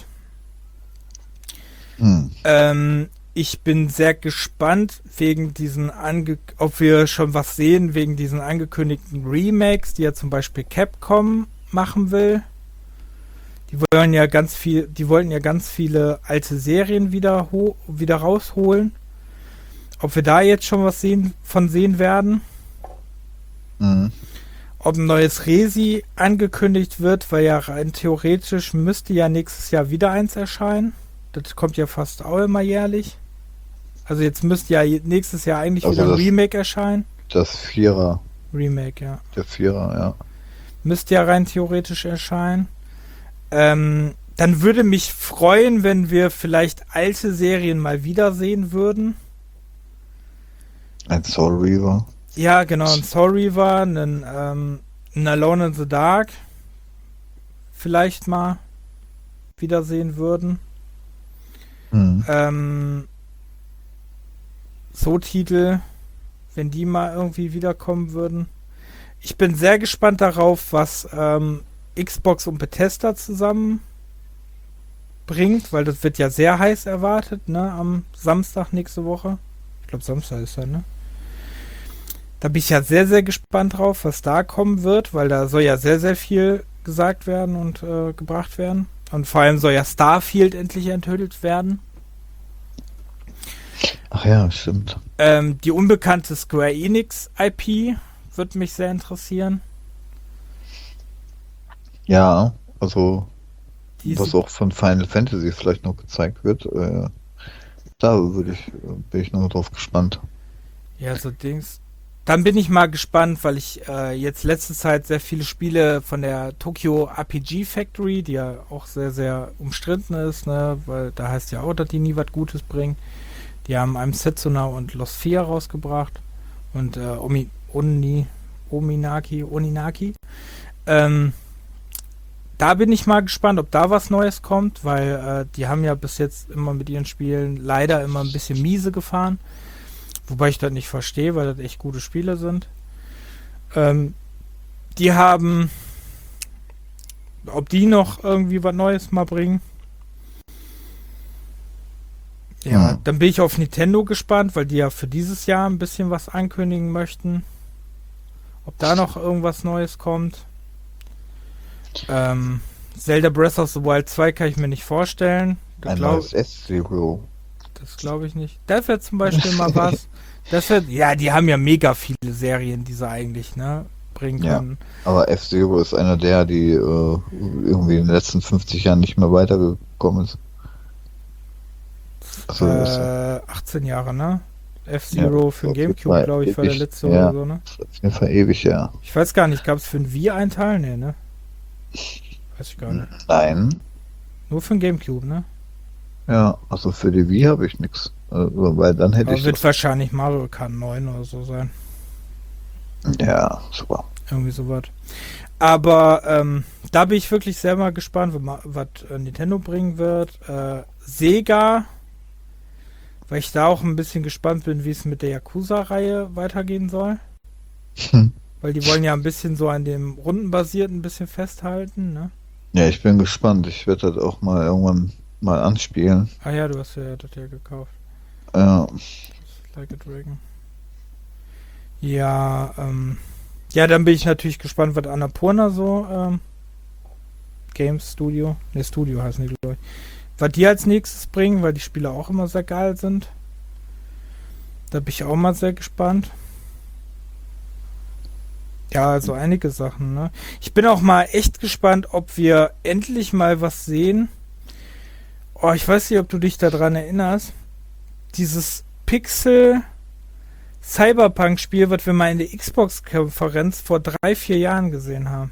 Hm. Ähm, ich bin sehr gespannt wegen diesen ange ob wir schon was sehen wegen diesen angekündigten Remakes, die ja zum Beispiel Capcom machen will. Die wollen ja ganz viel, die wollten ja ganz viele alte Serien wieder ho wieder rausholen. Ob wir da jetzt schon was sehen von sehen werden? Mhm. Ob ein neues Resi angekündigt wird, weil ja rein theoretisch müsste ja nächstes Jahr wieder eins erscheinen. Das kommt ja fast auch immer jährlich. Also jetzt müsste ja nächstes Jahr eigentlich Also wieder ein das- Remake erscheinen. Das Vierer, Remake, ja. der Vierer, ja. Müsste ja rein theoretisch erscheinen. Ähm, dann würde mich freuen, wenn wir vielleicht alte Serien mal wiedersehen würden. Ein Soul Reaver. Ja, genau, ein Soul Reaver, ein, ähm, ein Alone in the Dark vielleicht mal wiedersehen würden. Mhm. Ähm, so Titel, wenn die mal irgendwie wiederkommen würden. Ich bin sehr gespannt darauf, was ähm, Xbox und Bethesda zusammen bringt, weil das wird ja sehr heiß erwartet, ne, am Samstag nächste Woche. Ich glaube, Samstag ist er, ne? Da bin ich ja sehr, sehr gespannt drauf, was da kommen wird, weil da soll ja sehr, sehr viel gesagt werden und äh, gebracht werden. Und vor allem soll ja Starfield endlich enthüllt werden. Ach ja, stimmt. Ähm, die unbekannte Square Enix I P wird mich sehr interessieren. Ja, also Die was ist, auch von Final Fantasy vielleicht noch gezeigt wird, äh, da würde ich, bin ich noch drauf gespannt. ja, so Dings. Dann bin ich mal gespannt, weil ich äh, jetzt letzte Zeit sehr viele Spiele von der Tokyo R P G Factory, die ja auch sehr, sehr umstritten ist, ne, weil da heißt ja auch, dass die nie was Gutes bringen. Die haben einem Setsuna und Lost vier rausgebracht und äh, Omi, Oni, Ominaki, Oninaki. Ähm, da bin ich mal gespannt, ob da was Neues kommt, weil äh, die haben ja bis jetzt immer mit ihren Spielen leider immer ein bisschen miese gefahren. Wobei ich das nicht verstehe, weil das echt gute Spiele sind. Ähm, die haben, ob die noch irgendwie was Neues mal bringen. Ja, Hm. dann bin ich auf Nintendo gespannt, weil die ja für dieses Jahr ein bisschen was ankündigen möchten. Ob da noch irgendwas Neues kommt. Ähm, Zelda Breath of the Wild zwei kann ich mir nicht vorstellen. Das Ein glaub, neues F-Zero. das glaube ich nicht. Das wäre zum Beispiel mal was. Das wär, ja, die haben ja mega viele Serien, die sie eigentlich, ne, bringen Ja. können. Aber F-Zero ist einer der, die äh, irgendwie in den letzten fünfzig Jahren nicht mehr weitergekommen ist. Also, das ist Äh, achtzehn Jahre, ne? F-Zero Ja, für den auf jeden Gamecube, Fall glaube ich, war der ewig, letzte ja. oder so, ne? auf jeden Fall ewig, ja. Ich weiß gar nicht, gab es für den Wii einen Teil? Nee, ne? Weiß ich gar nicht. Nein. Nur für den Gamecube, ne? Ja, also für die Wii habe ich nichts. Also, weil dann hätte Aber ich wird das. wahrscheinlich Mario Kart neun oder so sein. Ja, super. Irgendwie sowas. Aber ähm, da bin ich wirklich sehr mal gespannt, was, was äh, Nintendo bringen wird. Äh, Sega, weil ich da auch ein bisschen gespannt bin, wie es mit der Yakuza-Reihe weitergehen soll. Hm. Weil die wollen ja ein bisschen so an dem Rundenbasierten ein bisschen festhalten, ne? Ja, ich bin gespannt. Ich werde das auch mal irgendwann mal anspielen. Ah ja, du hast ja das ja gekauft. Ja, Like a Dragon. Ja, ähm. Ja, dann bin ich natürlich gespannt, was Annapurna so, ähm. Games Studio. Ne, Studio heißen die, glaube ich. Was die als nächstes bringen, weil die Spiele auch immer sehr geil sind. Da bin ich auch mal sehr gespannt. Ja, also einige Sachen, ne? Ich bin auch mal echt gespannt, ob wir endlich mal was sehen. Oh, ich weiß nicht, ob du dich daran erinnerst. Dieses Pixel Cyberpunk-Spiel, was wir mal in der Xbox-Konferenz vor drei, vier Jahren gesehen haben.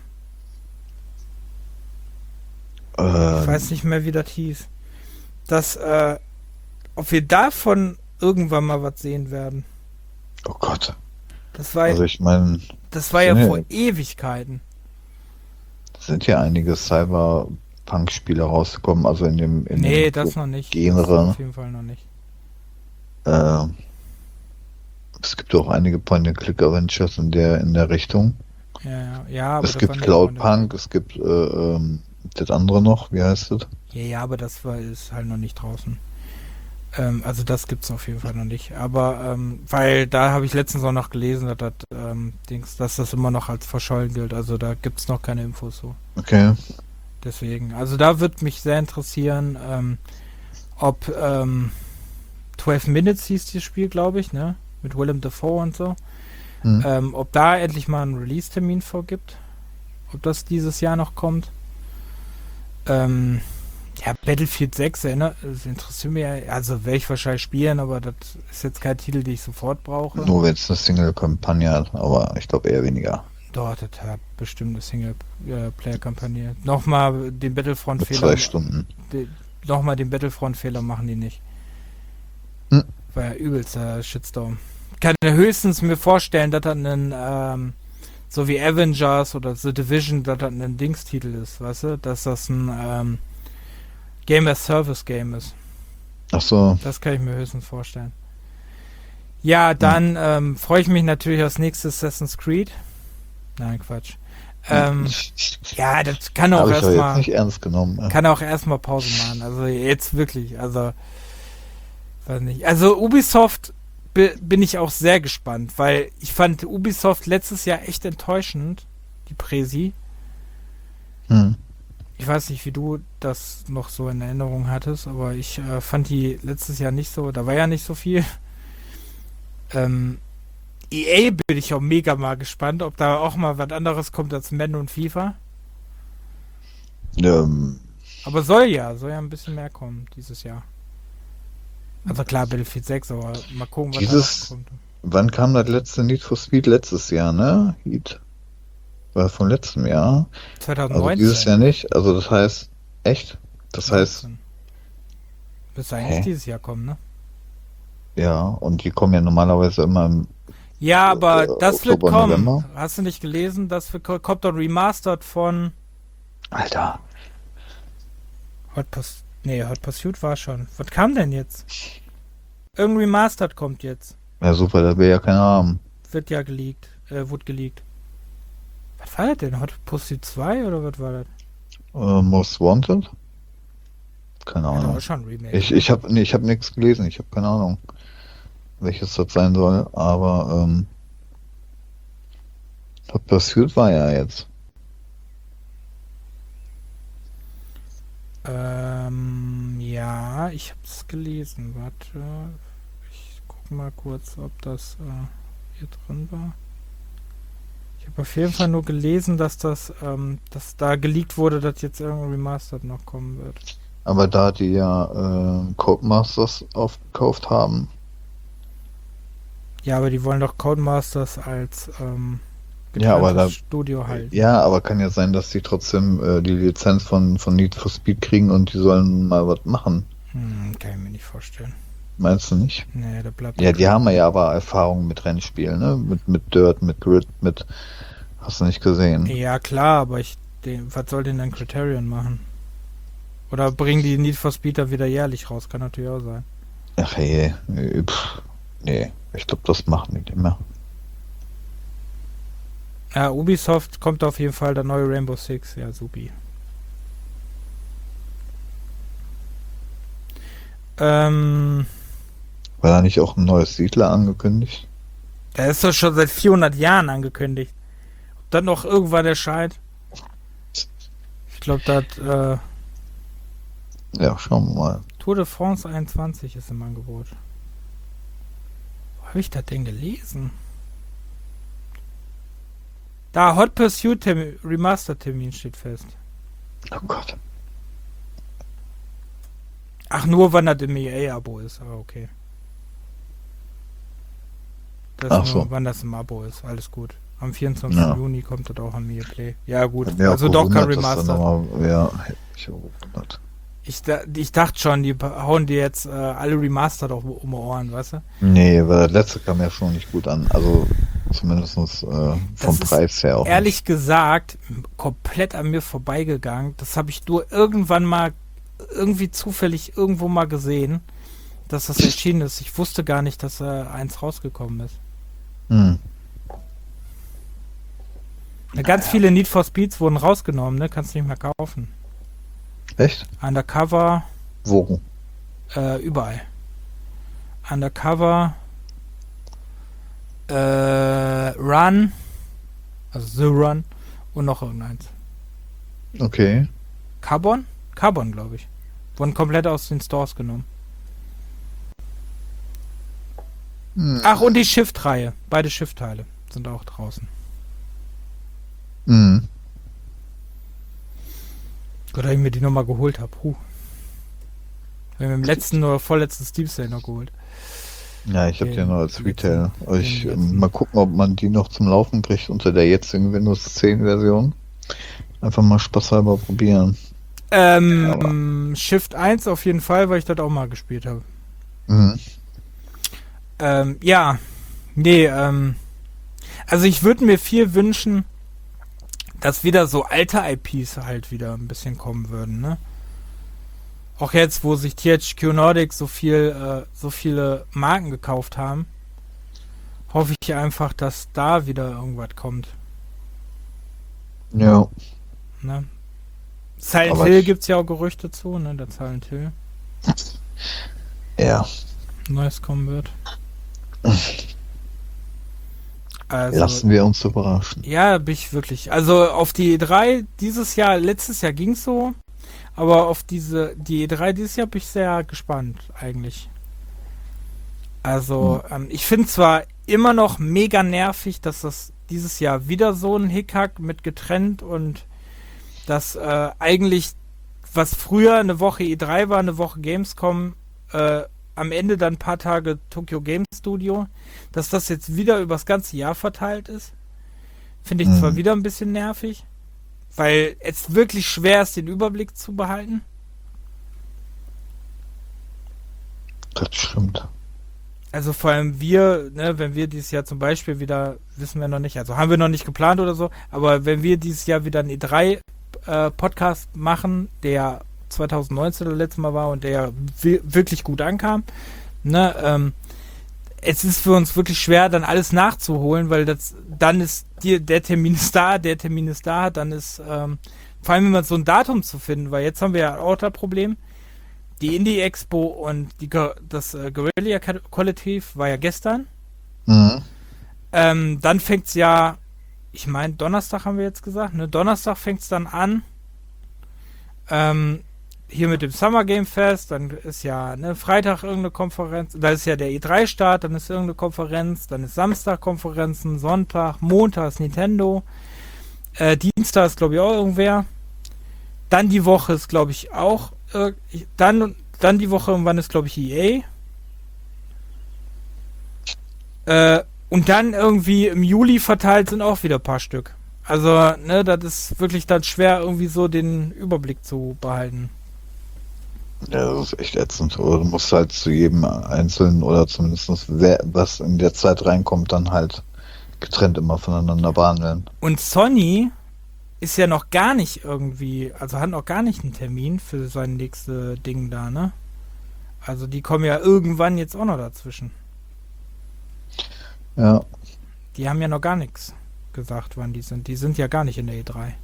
Ich äh, weiß nicht mehr, wie das hieß. Das, äh, ob wir davon irgendwann mal was sehen werden. oh Gott. Das war, Also ich meine, das war ja ja. vor Ewigkeiten. sind ja einige Cyberpunk-Spiele rausgekommen, also in dem in Nee, dem das noch nicht. Genre. Das auf jeden Fall noch nicht. Äh, es gibt auch einige Point-and-Click-Adventures in der in der Richtung. Ja, ja, ja, aber Es das gibt waren ja Cloudpunk, es gibt äh, ähm, das andere noch, wie heißt das? Ja, ja, aber das war ist halt noch nicht draußen. Ähm, also das gibt's auf jeden Fall noch nicht. Aber ähm, weil da habe ich letztens auch noch gelesen, dass das ähm, Dings, dass das immer noch als verschollen gilt. Also da gibt's noch keine Infos so. Okay. Deswegen. Also da würde mich sehr interessieren, ähm, ob ähm, zwölf Minutes hieß das Spiel, glaube ich, ne? Mit Willem Dafoe und so. Hm. Ähm, ob da endlich mal einen Release-Termin vorgibt. Ob das dieses Jahr noch kommt. Ähm, ja, Battlefield sechs, erinnert, das interessiert mich ja, also werde ich wahrscheinlich spielen, aber das ist jetzt kein Titel, den ich sofort brauche. Nur wenn es eine Single-Kampagne hat, aber ich glaube eher weniger. Dort hat er bestimmt eine Single-Player-Kampagne. Nochmal den Mit Battlefront-Fehler. zwei Stunden. De, Nochmal den Battlefront-Fehler machen die nicht. Hm. War ja übelster Shitstorm. Ich kann mir höchstens mir vorstellen, dass das ein, ähm, so wie Avengers oder The Division, dass das ein Dingstitel ist, weißt du? Dass das ein ähm, Game as Service Game ist. Ach so. Das kann ich mir höchstens vorstellen. Ja, dann ähm, freue ich mich natürlich aufs nächste Assassin's Creed. Nein, Quatsch. Ähm, ja, das kann auch Habe ich doch jetzt erstmal nicht ernst genommen. ne? kann auch erstmal Pause machen. Also jetzt wirklich, also weiß nicht. Also Ubisoft be- bin ich auch sehr gespannt, weil ich fand Ubisoft letztes Jahr echt enttäuschend, die Präsi. Hm. Ich weiß nicht, wie du das noch so in Erinnerung hattest, aber ich äh, fand die letztes Jahr nicht so, da war ja nicht so viel. Ähm, E A bin ich auch mega mal gespannt, ob da auch mal was anderes kommt als Madden und FIFA. Ähm, Aber soll ja, soll ja ein bisschen mehr kommen dieses Jahr. Also klar, Battlefield sechs, aber mal gucken, was dieses, da noch kommt. wann kam das letzte Need for Speed? Letztes Jahr, ne? Heat. War von letztem Jahr. Also dieses zwanzig neunzehn. Jahr nicht. Also das heißt, echt? Das heißt, neunzehn. Müsste eigentlich hä? dieses Jahr kommen, ne? Ja, und die kommen ja normalerweise immer im Ja, äh, aber das wird Oktober, kommen. November. Hast du nicht gelesen? Das wird, kommt doch remastered von Alter. Hot Pursuit. Nee, Hot Pursuit war schon. Was kam denn jetzt? Irgendein Remastered kommt jetzt. Ja, super, da will ja keiner haben. Wird ja geleakt. Äh, wurde geleakt. Was war das denn? Hot Pursuit zwei oder was war das? Äh, Most Wanted? Keine Ja, da war Ahnung. schon ein Remake. Ich, ich habe nee, ich hab nichts gelesen. Ich habe keine Ahnung, welches das sein soll. Aber ähm, Hot Pursuit war ja jetzt. Ähm, ja, ich hab's gelesen. Warte. Ich guck mal kurz, ob das äh, hier drin war. Ich habe auf jeden Fall nur gelesen, dass das, ähm, dass da geleakt wurde, dass jetzt irgendein Remastered noch kommen wird. Aber da die ja äh, Codemasters aufgekauft haben. Ja, aber die wollen doch Codemasters als ähm, Ja, aber getrenntes da, Studio halten. ja, aber kann ja sein, dass die trotzdem äh, die Lizenz von, von Need for Speed kriegen und die sollen mal was machen. Hm, kann ich mir nicht vorstellen. Meinst du nicht? Nee, da bleibt Ja, doch die haben ja aber Erfahrung mit Rennspielen, ne? Mit, mit Dirt, mit Grid, mit. Hast du nicht gesehen? ja, klar, aber ich, den, was soll denn ein Criterion machen? Oder bringen die Need for Speed da wieder jährlich raus? Kann natürlich auch sein. Ach hey, äh, pff, nee, ich glaube, das machen die nicht mehr. Ja, Ubisoft kommt auf jeden Fall der neue Rainbow Six. Ja, supi. Ähm, War da nicht auch ein neues Siedler angekündigt? der ist doch schon seit vierhundert Jahren angekündigt. Ob das noch irgendwann erscheint? Ich glaube, das äh, Ja, schauen wir mal. Tour de France einundzwanzig ist im Angebot. Wo habe ich das denn gelesen? Da, Hot Pursuit Termin, Remaster-Termin steht fest. Oh Gott. Ach, nur wann das im E A-Abo ist. Ah, okay. Das Ach ist so. nur, wann das im Abo ist. Alles gut. Am vierundzwanzigsten Ja. Juni kommt das auch am E A Play. Ja, gut. Hat mir Also auch doch kein gewundert, dass da Remaster. nochmal, ja, hätte mich auch gewundert. Ich, da, ich dachte schon, die hauen dir jetzt äh, alle Remastered auch um die Ohren, weißt du? Nee, weil das letzte kam ja schon nicht gut an. Also zumindest äh, vom Das ist Preis her auch Ehrlich gesagt, komplett an mir vorbeigegangen. Das habe ich nur irgendwann mal, irgendwie zufällig irgendwo mal gesehen, dass das erschienen ist. Ich wusste gar nicht, dass äh, eins rausgekommen ist. nicht. Hm. Ja, ganz viele Need for Speeds wurden rausgenommen, ne? Kannst du nicht mehr kaufen. Echt? Undercover, Wo? äh, überall. Undercover, äh, Run, also The Run und noch irgendeins. Okay. Carbon? Carbon, glaube ich. Wurden komplett aus den Stores genommen. Hm. Ach, und die Shift-Reihe. Beide Shift-Teile sind auch draußen. Hm. Gott, dass ich mir die nochmal geholt habe. Huh. Hab ich mir im letzten oder vorletzten Steam Sale noch geholt. Ja, ich habe Den die nur als letzten- Retail. Aber ich den ähm, letzten. mal gucken, ob man die noch zum Laufen kriegt unter der jetzigen Windows zehn Version. Einfach mal spaßhalber probieren. Ähm, Shift eins auf jeden Fall, weil ich das auch mal gespielt habe. Mhm. Ähm, ja. Nee, ähm. Also ich würde mir viel wünschen, dass wieder so alte I Ps halt wieder ein bisschen kommen würden, ne? Auch jetzt, wo sich T H Q Nordic so viel, äh, so viele Marken gekauft haben, hoffe ich einfach, dass da wieder irgendwas kommt. Ja. Ne? Silent Aber Hill ich- gibt's ja auch Gerüchte zu, ne? Der Silent Hill Ja. Neues kommen wird. Also, Lassen wir uns überraschen. ja, bin ich wirklich. Also auf die E drei dieses Jahr, letztes Jahr ging's so, aber auf diese, die E drei dieses Jahr bin ich sehr gespannt, eigentlich. Also, ähm, ich finde zwar immer noch mega nervig, dass das dieses Jahr wieder so ein Hickhack mit getrennt und dass äh, eigentlich, was früher eine Woche E drei war, eine Woche Gamescom, äh, am Ende dann ein paar Tage Tokyo Game Studio, dass das jetzt wieder übers ganze Jahr verteilt ist, finde ich Mhm. zwar wieder ein bisschen nervig, weil es wirklich schwer ist, den Überblick zu behalten. Das stimmt. Also vor allem wir, ne, wenn wir dieses Jahr zum Beispiel wieder, wissen wir noch nicht, also haben wir noch nicht geplant oder so, aber wenn wir dieses Jahr wieder einen E drei äh, Podcast machen, der zwanzig neunzehn das letzte Mal war und der wi- wirklich gut ankam, ne, ähm, es ist für uns wirklich schwer, dann alles nachzuholen, weil das, dann ist die, der Termin ist da, der Termin ist da, dann ist, ähm, vor allem immer so ein Datum zu finden, weil jetzt haben wir ja auch das Problem, die Indie-Expo und die, Go- das äh, Guerilla-Kollektiv war ja gestern. Mhm. Ähm, dann fängt's ja, ich meine, Donnerstag haben wir jetzt gesagt, ne? Donnerstag fängt's dann an. Ähm, hier mit dem Summer Game Fest, dann ist ja ne, Freitag irgendeine Konferenz, da ist ja der E drei Start, dann ist irgendeine Konferenz, dann ist Samstag Konferenzen, Sonntag, Montag ist Nintendo, äh, Dienstag ist glaube ich auch irgendwer. Dann die Woche ist glaube ich auch, äh, dann, dann die Woche irgendwann ist glaube ich E A. Äh, und dann irgendwie im Juli verteilt sind auch wieder ein paar Stück. Also, ne, das ist wirklich dann schwer, irgendwie so den Überblick zu behalten. Ja, das ist echt ätzend. Oder du musst halt zu jedem Einzelnen oder zumindest wer, was in der Zeit reinkommt, dann halt getrennt immer voneinander behandeln. Und Sony ist ja noch gar nicht irgendwie, also hat noch gar nicht einen Termin für sein nächstes Ding da, ne? Also die kommen ja irgendwann jetzt auch noch dazwischen. Ja, Die haben ja noch gar nichts gesagt, wann die sind. Die sind ja gar nicht in der E drei.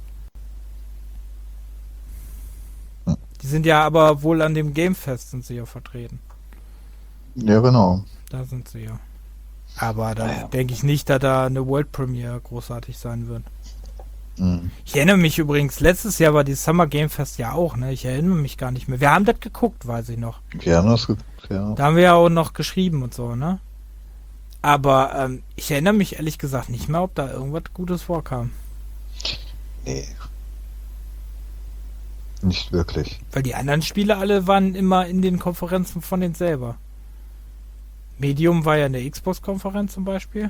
Hm. Die sind ja aber wohl an dem Gamefest sind sie ja vertreten. ja genau. Da sind sie ja. Aber da Naja. denke ich nicht, dass da eine World Premiere großartig sein wird. Mhm. Ich erinnere mich übrigens, letztes Jahr war die Summer Game Fest ja auch, ne? Ich erinnere mich gar nicht mehr. Wir haben das geguckt, weiß ich noch. Wir haben das geguckt, ja. Da haben wir ja auch noch geschrieben und so, ne? Aber ähm, ich erinnere mich ehrlich gesagt nicht mehr, ob da irgendwas Gutes vorkam. Nee. Nicht wirklich. Weil die anderen Spiele alle waren immer in den Konferenzen von denen selber. Medium war ja in der Xbox-Konferenz zum Beispiel.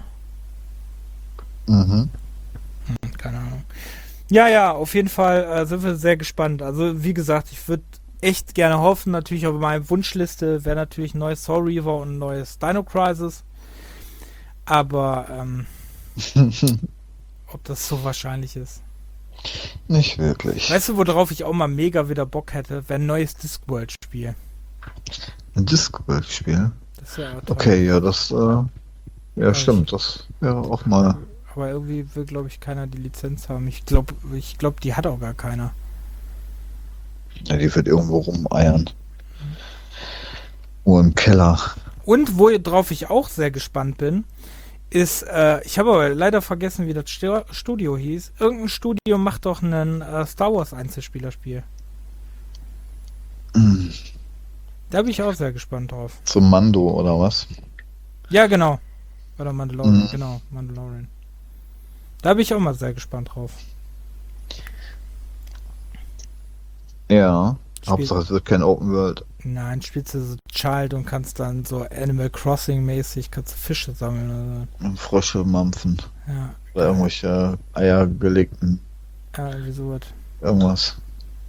Mhm. Hm, keine Ahnung. Ja, ja, auf jeden Fall äh, sind wir sehr gespannt. Also, wie gesagt, ich würde echt gerne hoffen, natürlich auf meiner Wunschliste wäre natürlich ein neues Soul Reaver und ein neues Dino Crisis. Aber, ähm, ob das so wahrscheinlich ist. Nicht wirklich. Weißt du, worauf ich auch mal mega wieder Bock hätte? Wäre ein neues Discworld-Spiel. Ein Discworld-Spiel? Das wäre auch toll. Okay, ja, das, äh, ja, ich- stimmt, das wäre auch mal. Aber irgendwie will, glaube ich, keiner die Lizenz haben. Ich glaube, ich glaub, die hat auch gar keiner. Ja, die wird irgendwo rumeiern. Nur im Keller. Und worauf ich auch sehr gespannt bin, ist, äh, ich habe aber leider vergessen, wie das Stu- Studio hieß. Irgendein Studio macht doch ein äh, Star Wars Einzelspielerspiel. Mhm. Da bin ich auch sehr gespannt drauf. Zum Mando oder was? Ja, genau. Oder Mandalorian, Mhm. genau, Mandalorian. Da bin ich auch mal sehr gespannt drauf. Ja. Spiel- Hauptsache es wird kein Open World. Nein, spielst du so Child und kannst dann so Animal Crossing mäßig, kannst du Fische sammeln oder Frosche mampfen. so. Ja, Oder irgendwelche Eier gelegten. ja, irgendwie sowas. Irgendwas.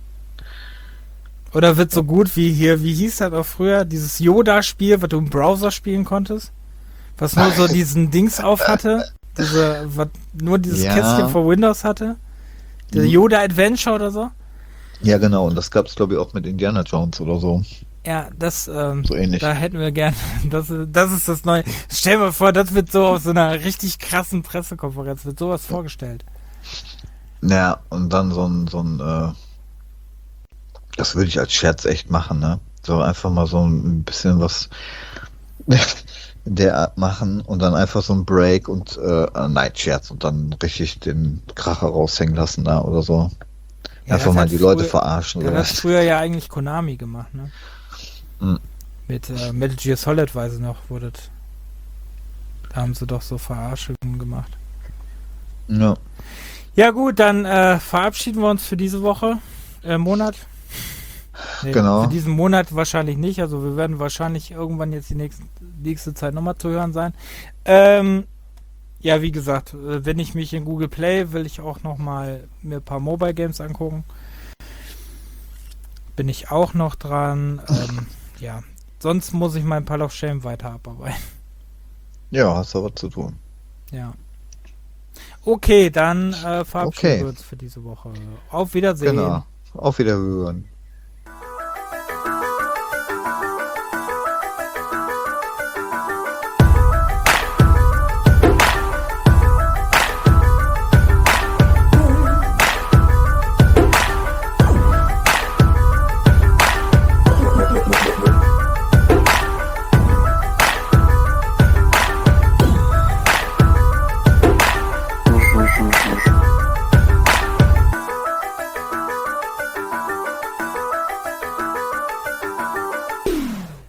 Oder wird so gut wie hier, wie hieß das auch früher, dieses Yoda-Spiel, was du im Browser spielen konntest? Was nur so diesen Dings auf hatte? Diese, was nur dieses Ja. Kästchen für Windows hatte? Der Mhm. Yoda Adventure oder so? Ja, genau. Und das gab es, glaube ich, auch mit Indiana Jones oder so. Ja, das, ähm, So ähnlich. da hätten wir gern, das, ist- das ist das Neue. Stell dir mal vor, das wird so auf so einer richtig krassen Pressekonferenz, wird sowas vorgestellt. Naja, und dann so ein, so ein, äh, das würde ich als Scherz echt machen, ne? So einfach mal so ein bisschen was in der Art machen und dann einfach so ein Break und äh, nein, Scherz und dann richtig den Kracher raushängen lassen da oder so. Ja, Einfach das mal hat die Leute früher, verarschen das oder hat was. früher ja eigentlich Konami gemacht, ne? Hm. Mit äh, Metal Gear Solid, weiß ich noch, wurde das. Da haben sie doch so Verarschungen gemacht. Ja, Ja gut, dann äh, verabschieden wir uns für diese Woche, äh, Monat. Nee, genau. für diesen Monat wahrscheinlich nicht. Also wir werden wahrscheinlich irgendwann jetzt die nächste, nächste Zeit nochmal zu hören sein. Ähm, ja, wie gesagt, äh, wenn ich mich in Google Play, will ich auch nochmal mir ein paar Mobile Games angucken. Bin ich auch noch dran. Ähm, ja, sonst muss ich mein Pile of Shame weiter abarbeiten. Ja, hast du was zu tun. Ja. Okay, dann äh, verabschieden Okay. wir uns für diese Woche. Auf Wiedersehen. Genau. Auf Wiederhören.